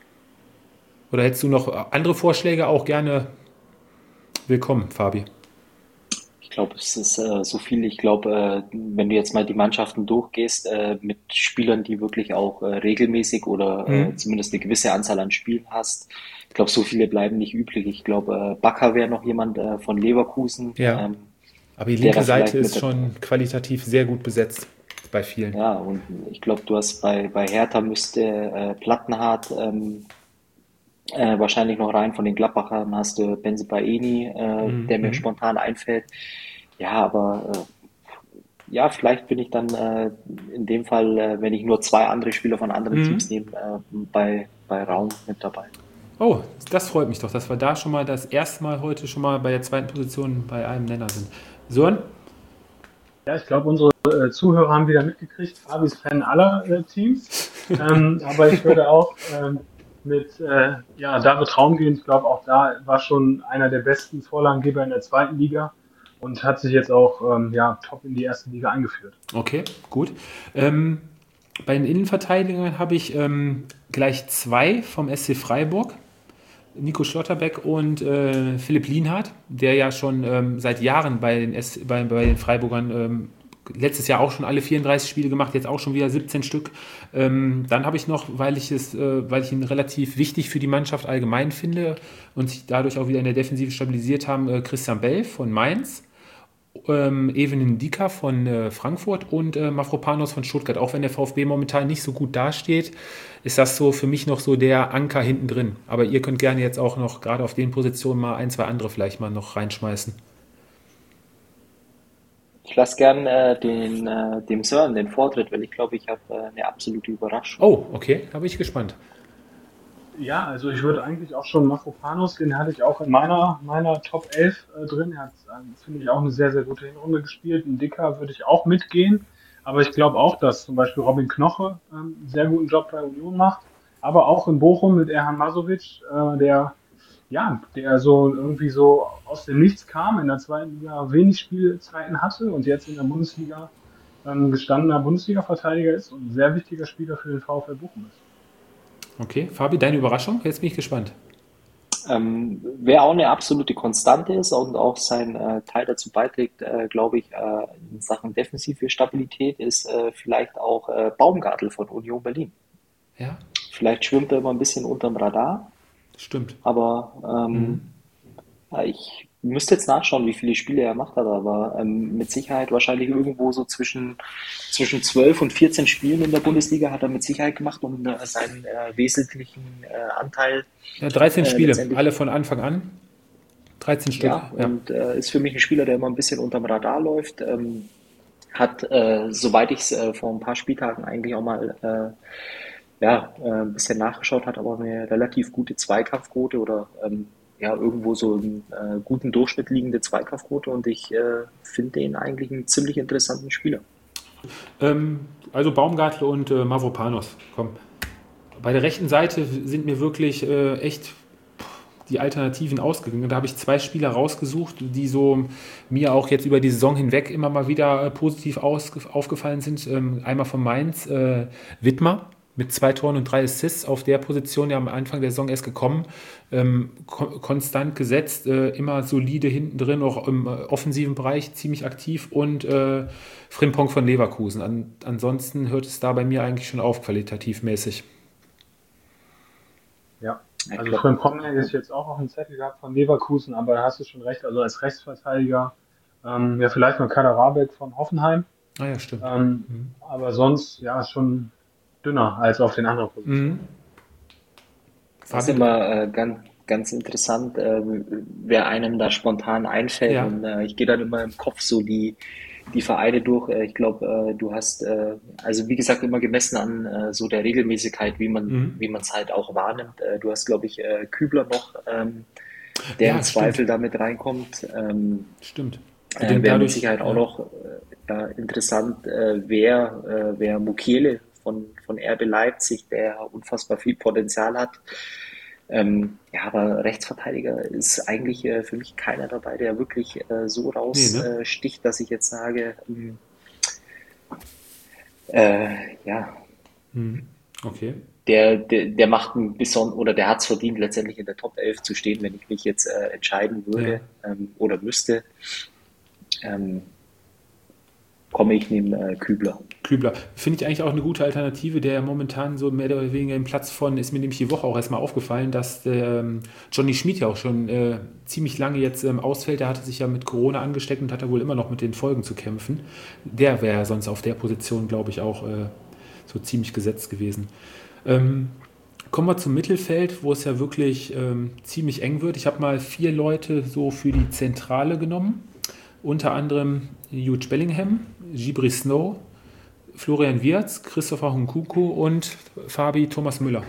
Speaker 2: Oder hättest du noch andere Vorschläge? Auch gerne willkommen, Fabi.
Speaker 3: Ich glaube, es ist äh, so viel. Ich glaube, äh, wenn du jetzt mal die Mannschaften durchgehst, äh, mit Spielern, die wirklich auch äh, regelmäßig oder äh,
Speaker 2: Mhm.
Speaker 3: zumindest eine gewisse Anzahl an Spielen hast, ich glaube, so viele bleiben nicht übrig. Ich glaube, äh, Bakker wäre noch jemand äh, von Leverkusen,
Speaker 2: Ja.
Speaker 3: ähm,
Speaker 2: Aber die
Speaker 3: der
Speaker 2: linke
Speaker 3: da
Speaker 2: Seite
Speaker 3: vielleicht
Speaker 2: ist
Speaker 3: mit,
Speaker 2: schon qualitativ sehr gut besetzt bei vielen.
Speaker 3: ja, und ich glaube, du hast bei, bei Hertha müsste äh, Plattenhardt ähm, äh, wahrscheinlich noch rein. Von den Gladbachern hast du Bensebaini, äh, der mir
Speaker 2: Mhm.
Speaker 3: spontan einfällt. Ja, aber äh, ja, vielleicht bin ich dann äh, in dem Fall, äh, wenn ich nur zwei andere Spieler von anderen
Speaker 2: Mhm.
Speaker 3: Teams nehme, äh, bei, bei Raum mit dabei.
Speaker 2: Oh, das freut mich doch, dass wir da schon mal das erste Mal heute schon mal bei der zweiten Position bei einem Nenner sind. Sören?
Speaker 4: Ja, ich glaube, unsere äh, Zuhörer haben wieder mitgekriegt, Fabi ist Fan aller äh, Teams. Ähm, aber ich würde auch ähm, mit äh, ja, David Raum gehen. Ich glaube, auch da war schon einer der besten Vorlagengeber in der zweiten Liga und hat sich jetzt auch ähm, ja, top in die erste Liga eingeführt.
Speaker 2: Okay, gut. Ähm, bei den Innenverteidigern habe ich ähm, gleich zwei vom S C Freiburg. Nico Schlotterbeck und äh, Philipp Lienhardt, der ja schon ähm, seit Jahren bei den, S- bei, bei den Freiburgern ähm, letztes Jahr auch schon alle vierunddreißig Spiele gemacht, jetzt auch schon wieder siebzehn Stück. Ähm, dann habe ich noch, weil ich, es, äh, weil ich ihn relativ wichtig für die Mannschaft allgemein finde und sich dadurch auch wieder in der Defensive stabilisiert haben, äh, Christian Bell von Mainz. Ähm, Evelyn Dika von äh, Frankfurt und äh, Mavropanos von Stuttgart. Auch wenn der VfB momentan nicht so gut dasteht, ist das so für mich noch so der Anker hinten drin. Aber ihr könnt gerne jetzt auch noch gerade auf den Positionen mal ein, zwei andere vielleicht mal noch reinschmeißen.
Speaker 3: Ich lasse gern äh, den, äh, dem Sören den Vortritt, weil ich glaube, ich habe äh, eine absolute Überraschung.
Speaker 2: Oh, okay, da bin ich gespannt.
Speaker 4: Ja, also ich würde eigentlich auch schon Mafropanos, den hatte ich auch in meiner, meiner Top elf äh, drin. Er hat, ähm, finde ich, auch eine sehr, sehr gute Hinrunde gespielt. Ein Dicker würde ich auch mitgehen. Aber ich glaube auch, dass zum Beispiel Robin Knoche ähm, einen sehr guten Job bei Union macht. Aber auch in Bochum mit Erhan Masovic, äh, der, ja, der so irgendwie so aus dem Nichts kam, in der zweiten Liga wenig Spielzeiten hatte und jetzt in der Bundesliga ein gestandener Bundesliga-Verteidiger ist und ein sehr wichtiger Spieler für den VfL Bochum ist.
Speaker 2: Okay, Fabi, deine Überraschung? Jetzt bin ich gespannt.
Speaker 3: Ähm, wer auch eine absolute Konstante ist und auch seinen äh, Teil dazu beiträgt, äh, glaube ich, äh, in Sachen defensive Stabilität, ist äh, vielleicht auch äh, Baumgartl von Union Berlin.
Speaker 2: Ja,
Speaker 3: Vielleicht schwimmt er immer ein bisschen unterm Radar,
Speaker 2: stimmt.
Speaker 3: aber ähm,
Speaker 2: Mhm.
Speaker 3: ja, ich müsste jetzt nachschauen, wie viele Spiele er gemacht hat, aber ähm, mit Sicherheit wahrscheinlich irgendwo so zwischen, zwischen zwölf und vierzehn Spielen in der Bundesliga hat er mit Sicherheit gemacht und äh, seinen äh, wesentlichen äh, Anteil
Speaker 2: Ja, dreizehn
Speaker 3: äh,
Speaker 2: Spiele,
Speaker 3: letztendlich.
Speaker 2: alle von Anfang an. dreizehn Stück,
Speaker 3: Ja,
Speaker 2: ja.
Speaker 3: und äh, ist für mich ein Spieler, der immer ein bisschen unterm Radar läuft. Ähm, hat, äh, soweit ich es äh, vor ein paar Spieltagen eigentlich auch mal äh, ja, äh, ein bisschen nachgeschaut hat, aber eine relativ gute Zweikampfquote oder ähm, ja, irgendwo so einen äh, guten Durchschnitt liegende Zweikampfquote und ich äh, finde den eigentlich einen ziemlich interessanten Spieler.
Speaker 2: Ähm, also Baumgartl und äh, Mavropanos. Komm. Bei der rechten Seite sind mir wirklich äh, echt die Alternativen ausgegangen. Da habe ich zwei Spieler rausgesucht, die so mir auch jetzt über die Saison hinweg immer mal wieder äh, positiv ausge- aufgefallen sind. Ähm, einmal von Mainz, äh, Wittmer mit zwei Toren und drei Assists auf der Position, der am Anfang der Saison erst gekommen, ähm, ko- konstant gesetzt, äh, immer solide hinten drin, auch im äh, offensiven Bereich ziemlich aktiv und äh, Frimpong von Leverkusen. An, ansonsten hört es da bei mir eigentlich schon auf, qualitativ mäßig.
Speaker 4: Ja,
Speaker 3: Ich
Speaker 4: also
Speaker 3: glaube,
Speaker 4: Frimpong hätte ich jetzt auch auf dem Zettel gehabt von Leverkusen, aber da hast du schon recht, also als Rechtsverteidiger, ähm, ja vielleicht nur Kader Rabeck von Hoffenheim,
Speaker 2: Ah ja, stimmt.
Speaker 4: ähm, aber sonst ja schon dünner als auf den anderen Positionen.
Speaker 2: Mhm.
Speaker 3: das ist
Speaker 2: Fabi, du-
Speaker 3: immer äh, ganz, ganz interessant, äh, wer einem da spontan einfällt.
Speaker 2: ja.
Speaker 3: Und äh, ich gehe dann immer im Kopf so die, die Vereine durch. Äh, ich glaube, äh, du hast, äh, also wie gesagt, immer gemessen an äh, so der Regelmäßigkeit, wie man,
Speaker 2: Mhm.
Speaker 3: wie man es halt auch wahrnimmt. Äh, du hast, glaube ich, äh, Kübler noch, ähm, der im
Speaker 2: Ja, stimmt.
Speaker 3: Zweifel damit reinkommt. Ähm,
Speaker 2: Stimmt.
Speaker 3: äh,
Speaker 2: Bedingt
Speaker 3: wäre mit
Speaker 2: dadurch,
Speaker 3: Sicherheit auch
Speaker 2: ja.
Speaker 3: noch äh, ja, interessant, äh, wer, äh, wer Mukiele von, von R B Leipzig, der unfassbar viel Potenzial hat. Ähm, ja, aber Rechtsverteidiger ist eigentlich äh, für mich keiner dabei, der wirklich äh, so
Speaker 2: Nee, ne?
Speaker 3: raussticht, äh, sticht, dass ich jetzt sage, ähm, äh, ja,
Speaker 2: Mhm. Okay.
Speaker 3: der, der, der macht ein bisschen oder der hat es verdient, letztendlich in der Top elf zu stehen, wenn ich mich jetzt äh, entscheiden
Speaker 2: Ja.
Speaker 3: würde ähm, oder müsste, ähm, komme ich neben äh, Kübler.
Speaker 2: Kübler. Finde ich eigentlich auch eine gute Alternative, der ja momentan so mehr oder weniger im Platz von, ist mir nämlich die Woche auch erstmal aufgefallen, dass der, ähm, Johnny Schmid ja auch schon äh, ziemlich lange jetzt ähm, ausfällt. Der hatte sich ja mit Corona angesteckt und hat da wohl immer noch mit den Folgen zu kämpfen. Der wäre ja sonst auf der Position, glaube ich, auch äh, so ziemlich gesetzt gewesen. Ähm, Kommen wir zum Mittelfeld, wo es ja wirklich ähm, ziemlich eng wird. Ich habe mal vier Leute so für die Zentrale genommen. Unter anderem Jude Bellingham, Gibri Snow, Florian Wirtz, Christopher Nkunku und Fabi Thomas Müller.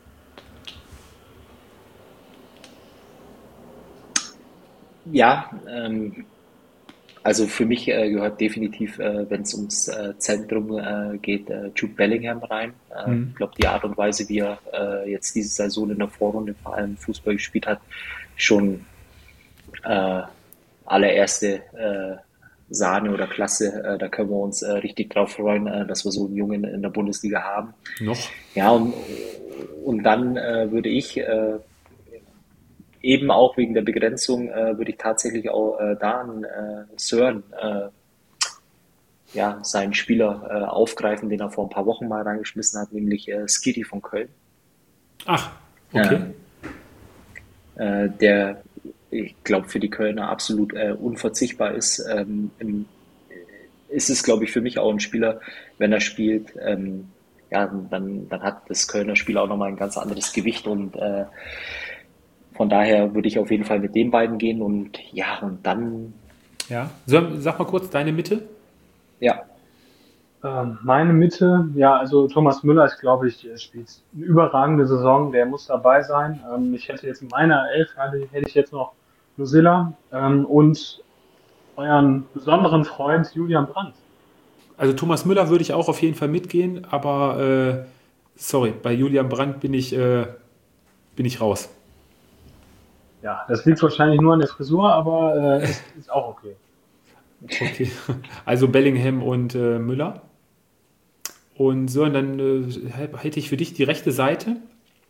Speaker 3: Ja, ähm, also für mich äh, gehört definitiv, äh, wenn es ums äh, Zentrum äh, geht, äh, Jude Bellingham rein. Äh,
Speaker 2: Hm.
Speaker 3: ich glaube, die Art und Weise, wie er äh, jetzt diese Saison in der Vorrunde vor allem Fußball gespielt hat, schon äh, allererste äh, Sahne oder Klasse. Äh, da können wir uns äh, richtig drauf freuen, äh, dass wir so einen Jungen in der Bundesliga haben.
Speaker 2: Noch?
Speaker 3: Ja, und, und dann äh, würde ich äh, eben auch wegen der Begrenzung, äh, würde ich tatsächlich auch äh, da einen äh, Sören, äh, ja, seinen Spieler äh, aufgreifen, den er vor ein paar Wochen mal reingeschmissen hat, nämlich äh, Skiri von Köln.
Speaker 2: Ach, okay.
Speaker 3: Ähm, äh, der, ich glaube, für die Kölner absolut äh, unverzichtbar ist. Ähm, im, ist es, glaube ich, für mich auch ein Spieler, wenn er spielt, ähm, ja, dann, dann hat das Kölner Spiel auch nochmal ein ganz anderes Gewicht und äh, von daher würde ich auf jeden Fall mit den beiden gehen und ja, und dann,
Speaker 2: Ja. So, sag mal kurz deine Mitte.
Speaker 3: ja,
Speaker 4: Ähm, meine Mitte, ja, also Thomas Müller ist, glaube ich, äh, spielt eine überragende Saison, der muss dabei sein. Ähm, ich hätte jetzt in meiner Elf, hätte, hätte ich jetzt noch Lucilla ähm, und euren besonderen Freund Julian Brandt.
Speaker 2: Also Thomas Müller würde ich auch auf jeden Fall mitgehen, aber äh, sorry, bei Julian Brandt bin ich, äh, bin ich raus.
Speaker 4: Ja, das liegt wahrscheinlich nur an der Frisur, aber äh, ist, ist auch okay.
Speaker 2: Okay. Also Bellingham und äh, Müller. Und so, und dann äh, hätte ich für dich die rechte Seite.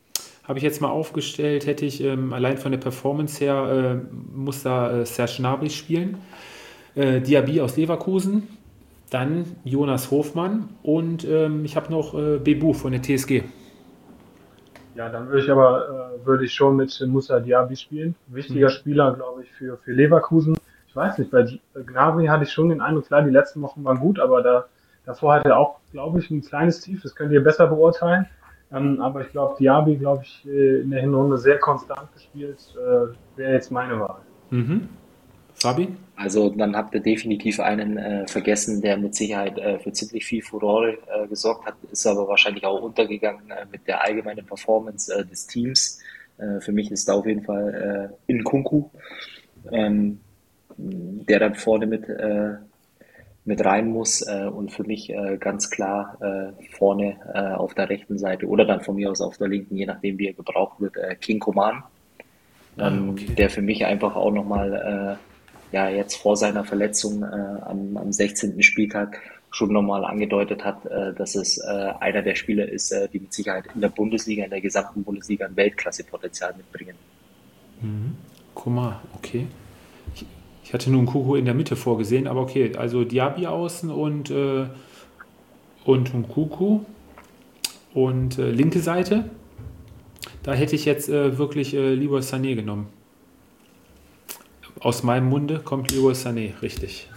Speaker 2: habe ich jetzt mal aufgestellt, hätte ich ähm, allein von der Performance her, äh, muss da äh, Serge Gnabry spielen, äh, Diaby aus Leverkusen, dann Jonas Hofmann und ähm, ich habe noch äh, Bebu von der T S G.
Speaker 4: Ja, dann würde ich aber, äh, würde ich schon mit Moussa Diaby spielen. Wichtiger
Speaker 2: Mhm.
Speaker 4: Spieler, glaube ich, für, für Leverkusen. Ich weiß nicht, bei Gnabry hatte ich schon den Eindruck, klar, die letzten Wochen waren gut, aber da, davor hatte er auch, glaube ich, ein kleines Tief. Das könnt ihr besser beurteilen. Ähm, aber ich glaube, Diaby, glaube ich, äh, in der Hinrunde sehr konstant gespielt, äh, wäre jetzt meine Wahl.
Speaker 2: Mhm. Fabi?
Speaker 3: Also dann habt ihr definitiv einen äh, vergessen, der mit Sicherheit äh, für ziemlich viel Furore äh, gesorgt hat, ist aber wahrscheinlich auch untergegangen äh, mit der allgemeinen Performance äh, des Teams. Äh, für mich ist da auf jeden Fall äh, Nkunku, ähm, der dann vorne mit, äh, mit rein muss äh, und für mich äh, ganz klar äh, vorne äh, auf der rechten Seite oder dann von mir aus auf der linken, je nachdem wie er gebraucht wird, äh, King Coman,
Speaker 2: Ah,
Speaker 3: ähm,
Speaker 2: okay.
Speaker 3: der für mich einfach auch nochmal äh, ja, jetzt vor seiner Verletzung äh, am, am sechzehnten Spieltag schon nochmal angedeutet hat, äh, dass es äh, einer der Spieler ist, äh, die mit Sicherheit in der Bundesliga, in der gesamten Bundesliga ein Weltklasse-Potenzial mitbringen.
Speaker 2: Guck mal, okay. Ich, ich hatte nur einen Kuku in der Mitte vorgesehen, aber okay, also Diaby außen und, äh, und Nkunku und äh, linke Seite. Da hätte ich jetzt äh, wirklich äh, Leroy Sané genommen. Aus meinem Munde kommt Leroy Sané, richtig.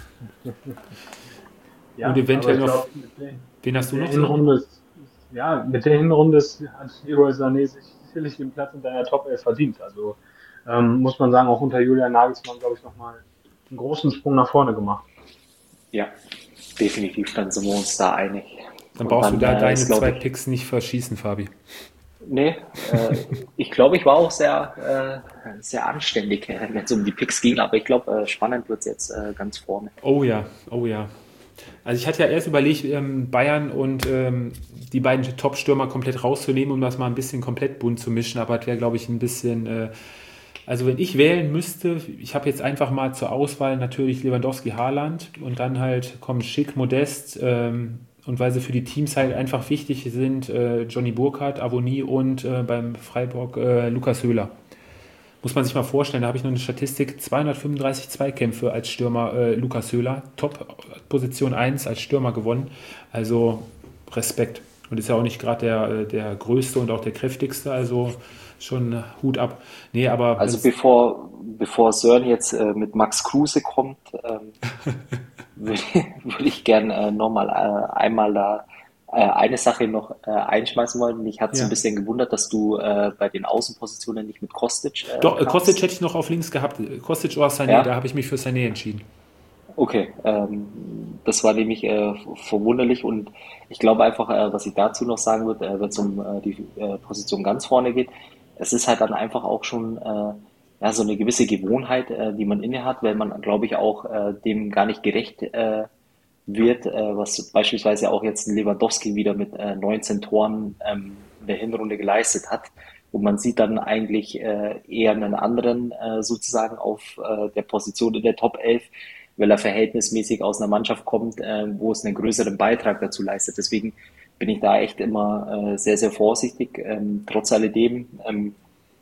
Speaker 2: Und
Speaker 4: Ja, aber
Speaker 2: eventuell
Speaker 4: ich
Speaker 2: noch,
Speaker 4: glaube, mit der,
Speaker 2: wen hast
Speaker 4: mit
Speaker 2: du
Speaker 4: der
Speaker 2: noch so?
Speaker 4: Hinrunde ist, ist, ja, mit der Hinrunde ist, hat Leroy Sané sich sicherlich den Platz in deiner Top elf verdient. Also ähm, muss man sagen, auch unter Julian Nagelsmann, glaube ich, nochmal einen großen Sprung nach vorne gemacht.
Speaker 3: Ja, definitiv, dann sind wir uns da einig.
Speaker 2: Dann
Speaker 3: Und
Speaker 2: brauchst du
Speaker 3: dann
Speaker 2: da
Speaker 3: äh,
Speaker 2: deine
Speaker 3: ist,
Speaker 2: zwei
Speaker 3: glaube ich,
Speaker 2: Picks nicht verschießen, Fabi.
Speaker 3: nee, äh, ich glaube, ich war auch sehr, äh, sehr anständig, äh, wenn es um die Picks ging, aber ich glaube, äh, spannend wird es jetzt äh, ganz vorne.
Speaker 2: Oh ja, oh ja. Also ich hatte ja erst überlegt, ähm, Bayern und ähm, die beiden Top-Stürmer komplett rauszunehmen, um das mal ein bisschen komplett bunt zu mischen, aber das wäre, glaube ich, ein bisschen... Äh, also wenn ich wählen müsste, ich habe jetzt einfach mal zur Auswahl natürlich Lewandowski, Haaland und dann halt kommen Schick, Modest ähm, und weil sie für die Teams halt einfach wichtig sind, äh, Johnny Burkhardt, Avoni und äh, beim Freiburg äh, Lukas Höhler. Muss man sich mal vorstellen, da habe ich noch eine Statistik, zweihundertfünfunddreißig Zweikämpfe als Stürmer äh, Lukas Höhler, Top Position eins als Stürmer gewonnen. Also Respekt. Und ist ja auch nicht gerade der, äh, der größte und auch der kräftigste, also schon Hut ab. Nee, aber wenn
Speaker 3: Also
Speaker 2: es.
Speaker 3: bevor, bevor Sören jetzt äh, mit Max Kruse kommt, ähm, würde würd ich gern äh, nochmal äh, einmal da äh, eine Sache noch äh, einschmeißen wollen. Mich hat so ein
Speaker 2: Ja.
Speaker 3: bisschen gewundert, dass du äh, bei den Außenpositionen nicht mit Kostic äh,
Speaker 2: Doch, äh, Kostic
Speaker 3: kamst.
Speaker 2: hätte ich noch auf links gehabt. Kostic oder Sané, da
Speaker 3: Ja,
Speaker 2: habe ich mich für Sané entschieden.
Speaker 3: okay. Ähm, das war nämlich äh, verwunderlich und ich glaube einfach, äh, was ich dazu noch sagen würde, äh, wenn es um äh, die äh, Position ganz vorne geht, es ist halt dann einfach auch schon äh, ja, so eine gewisse Gewohnheit, äh, die man inne hat, weil man, glaube ich, auch äh, dem gar nicht gerecht äh, wird, äh, was beispielsweise auch jetzt ein Lewandowski wieder mit äh, neunzehn Toren ähm, in der Hinrunde geleistet hat. Und man sieht dann eigentlich äh, eher einen anderen äh, sozusagen auf äh, der Position in der Top elf, weil er verhältnismäßig aus einer Mannschaft kommt, äh, wo es einen größeren Beitrag dazu leistet. Deswegen bin ich da echt immer äh, sehr, sehr vorsichtig. Ähm, trotz alledem, ähm,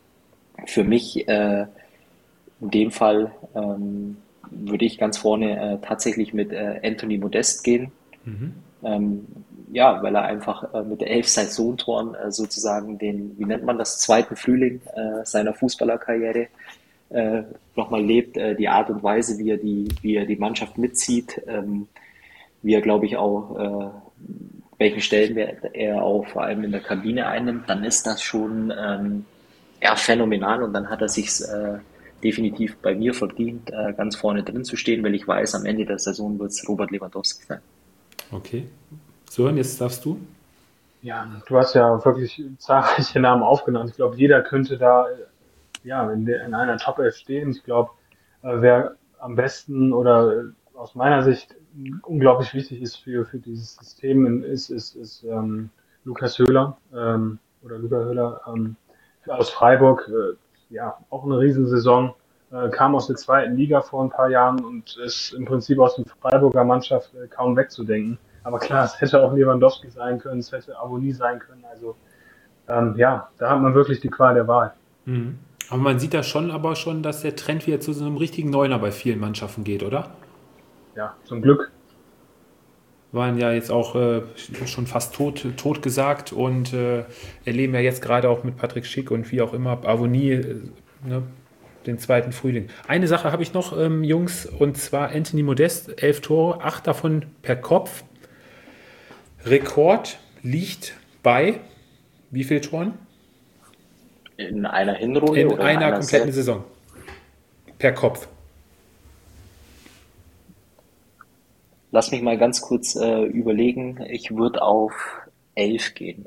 Speaker 3: für mich äh, in dem Fall ähm, würde ich ganz vorne äh, tatsächlich mit äh, Anthony Modest gehen. Ähm, ja, weil er einfach äh, mit elf Saisontoren äh, sozusagen den, wie nennt man das, zweiten Frühling äh, seiner Fußballerkarriere äh, nochmal lebt. Äh, die Art und Weise, wie er die, wie er die Mannschaft mitzieht, ähm, wie er, glaube ich, auch äh, welchen Stellenwert er auch vor allem in der Kabine einnimmt, dann ist das schon ähm, ja, phänomenal und dann hat er sich äh, definitiv bei mir verdient, äh, ganz vorne drin zu stehen, weil ich weiß, am Ende der Saison wird es Robert Lewandowski sein.
Speaker 2: Okay. So, und jetzt darfst du.
Speaker 4: Ja, du hast ja wirklich zahlreiche Namen aufgenannt. Ich glaube, jeder könnte da äh, ja in, der, in einer Top elf stehen. Ich glaube, äh, wer am besten oder äh, aus meiner Sicht unglaublich wichtig ist für, für dieses System in- ist, ist, ist ähm, Lukas Höhler ähm, oder Luca Höhler ähm, aus Freiburg. Äh, ja, auch eine Riesensaison. Äh, kam aus der zweiten Liga vor ein paar Jahren und ist im Prinzip aus der Freiburger Mannschaft äh, kaum wegzudenken. Aber klar, es hätte auch Lewandowski sein können, es hätte Avoni sein können. Also ähm, ja, da hat man wirklich die Qual der Wahl.
Speaker 2: Mhm. Aber man sieht da schon, aber schon, dass der Trend wieder zu so einem richtigen Neuner bei vielen Mannschaften geht, oder?
Speaker 4: Ja, zum Glück.
Speaker 2: Waren ja jetzt auch äh, schon fast tot, tot gesagt und äh, erleben ja jetzt gerade auch mit Patrick Schick und wie auch immer Avonie äh, ne, den zweiten Frühling. Eine Sache habe ich noch, ähm, Jungs, und zwar Anthony Modest, elf Tore, acht davon per Kopf. Rekord liegt bei wie viel Toren?
Speaker 3: In einer Hinrunde
Speaker 2: In
Speaker 3: oder
Speaker 2: einer
Speaker 3: in einer
Speaker 2: kompletten
Speaker 3: Set?
Speaker 2: Saison. Per Kopf.
Speaker 3: Lass mich mal ganz kurz äh, überlegen. Ich würde auf elf gehen.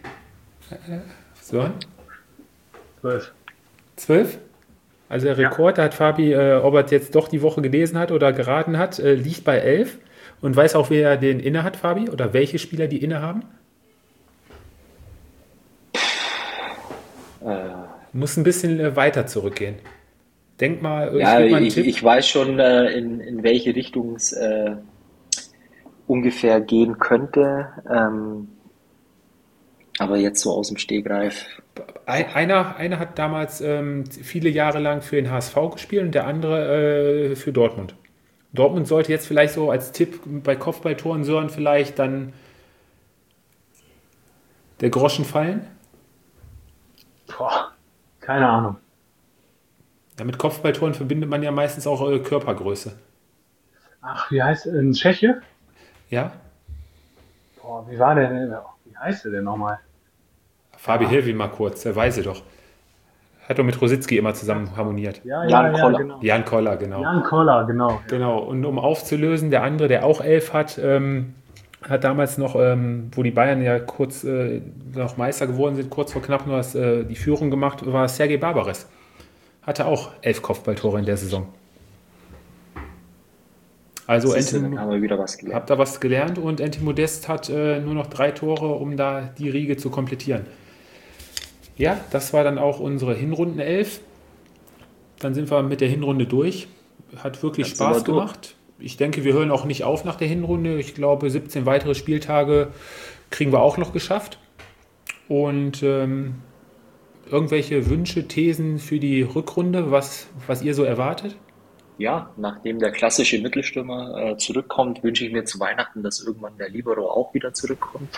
Speaker 2: So,
Speaker 4: zwölf.
Speaker 2: zwölf? Also der Rekord, da hat Fabi, äh, ob er es jetzt doch die Woche gelesen hat oder geraten hat, äh, liegt bei elf. Und weiß auch, wer den inne hat, Fabi? Oder welche Spieler die inne haben?
Speaker 3: Äh,
Speaker 2: Muss ein bisschen äh, weiter zurückgehen. Denk mal, ich
Speaker 3: ja,
Speaker 2: gebe mal einen
Speaker 3: ich,
Speaker 2: Tipp.
Speaker 3: ich weiß schon, äh, in, in welche Richtung es äh, ungefähr gehen könnte. Ähm, aber jetzt so aus dem Stegreif.
Speaker 2: Ein, einer, einer hat damals ähm, viele Jahre lang für den H S V gespielt und der andere äh, für Dortmund. Dortmund sollte jetzt vielleicht so als Tipp bei Kopfballtoren Sören vielleicht dann der Groschen fallen.
Speaker 4: Boah, keine Ahnung.
Speaker 2: Ja, mit Kopfballtoren verbindet man ja meistens auch äh, Körpergröße.
Speaker 4: Ach, wie heißt in Tscheche?
Speaker 2: Ja?
Speaker 4: Boah, wie war der denn? Wie heißt der denn nochmal?
Speaker 2: Fabi,
Speaker 4: Ja.
Speaker 2: hilf ihm mal kurz, der weiß es doch. Hat doch mit Rositzky immer zusammen harmoniert.
Speaker 4: Ja,
Speaker 3: Jan
Speaker 4: ja, ja,
Speaker 3: Koller.
Speaker 4: genau.
Speaker 2: Jan Koller, genau.
Speaker 4: Jan Koller, genau. Ja.
Speaker 2: Genau, und um aufzulösen, der andere, der auch elf hat, ähm, hat damals noch, ähm, wo die Bayern ja kurz äh, noch Meister geworden sind, kurz vor knapp nur das, äh, die Führung gemacht, war Sergei Barbares. Hatte auch elf Kopfballtore in der Saison. Also
Speaker 3: Siehst du, dann
Speaker 2: Anthony,
Speaker 3: haben wir wieder was gelernt.
Speaker 2: habt da was gelernt und Anthony Modest hat äh, nur noch drei Tore, um da die Riege zu komplettieren. Ja, das war dann auch unsere Hinrundenelf. Dann sind wir mit der Hinrunde durch. Hat wirklich
Speaker 3: Dann sind
Speaker 2: Spaß
Speaker 3: wir durch.
Speaker 2: gemacht. Ich denke, wir hören auch nicht auf nach der Hinrunde. Ich glaube, siebzehn weitere Spieltage kriegen wir auch noch geschafft. Und ähm, irgendwelche Wünsche, Thesen für die Rückrunde, was, was ihr so erwartet?
Speaker 3: Ja, nachdem der klassische Mittelstürmer äh, zurückkommt, wünsche ich mir zu Weihnachten, dass irgendwann der Libero auch wieder zurückkommt.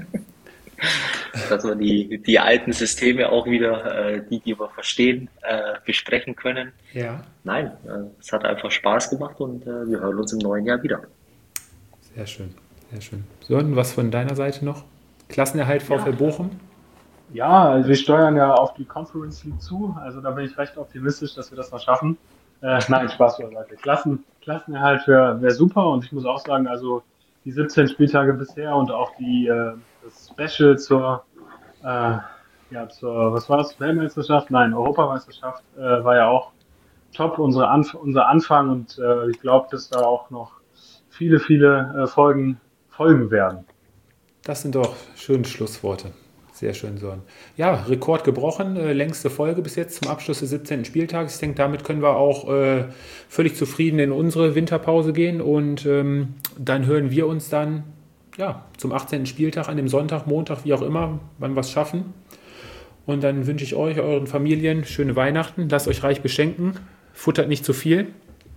Speaker 3: Dass wir die, die alten Systeme auch wieder, äh, die, die wir verstehen, äh, besprechen können.
Speaker 2: Ja,
Speaker 3: Nein, äh, es hat einfach Spaß gemacht und äh, wir hören uns im neuen Jahr wieder.
Speaker 2: sehr schön, sehr schön. Sören, was von deiner Seite noch? Klassenerhalt VfL Bochum?
Speaker 4: Ja, also wir steuern ja auf die Conference League zu, also da bin ich recht optimistisch, dass wir das noch schaffen. Äh, nein, Spaß beiseite. Klassen, Klassenerhalt wäre wär super und ich muss auch sagen, also die siebzehn Spieltage bisher und auch die äh, das Special zur, äh, ja, zur, was war das, Weltmeisterschaft? Nein, Europameisterschaft äh, war ja auch top, unsere Anf unser Anfang und äh, ich glaube, dass da auch noch viele, viele äh, Folgen folgen werden.
Speaker 2: Das sind doch schöne Schlussworte. Sehr schön, Sören. Ja, Rekord gebrochen, äh, längste Folge bis jetzt zum Abschluss des siebzehnten Spieltags. Ich denke, damit können wir auch äh, völlig zufrieden in unsere Winterpause gehen und ähm, dann hören wir uns dann ja, zum achtzehnten Spieltag an dem Sonntag, Montag, wie auch immer, wann wir es schaffen. Und dann wünsche ich euch, euren Familien schöne Weihnachten. Lasst euch reich beschenken. Futtert nicht zu viel.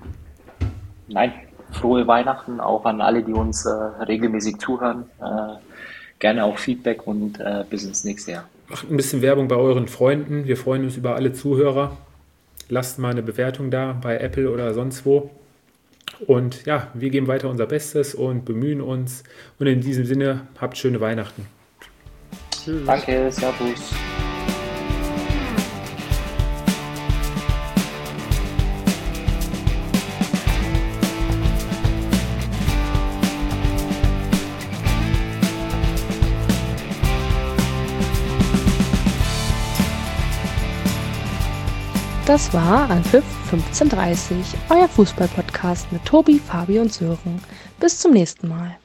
Speaker 3: Nein, frohe Weihnachten auch an alle, die uns äh, regelmäßig zuhören. Äh, gerne auch Feedback und äh, bis ins nächste Jahr.
Speaker 2: Macht ein bisschen Werbung bei euren Freunden. Wir freuen uns über alle Zuhörer. Lasst mal eine Bewertung da bei Apple oder sonst wo. Und ja, wir geben weiter unser Bestes und bemühen uns. Und in diesem Sinne, habt schöne Weihnachten.
Speaker 4: Tschüss.
Speaker 3: Danke, Servus.
Speaker 1: Das war Anpfiff fünfzehn Uhr dreißig, euer Fußball-Podcast mit Tobi, Fabi und Sören. Bis zum nächsten Mal.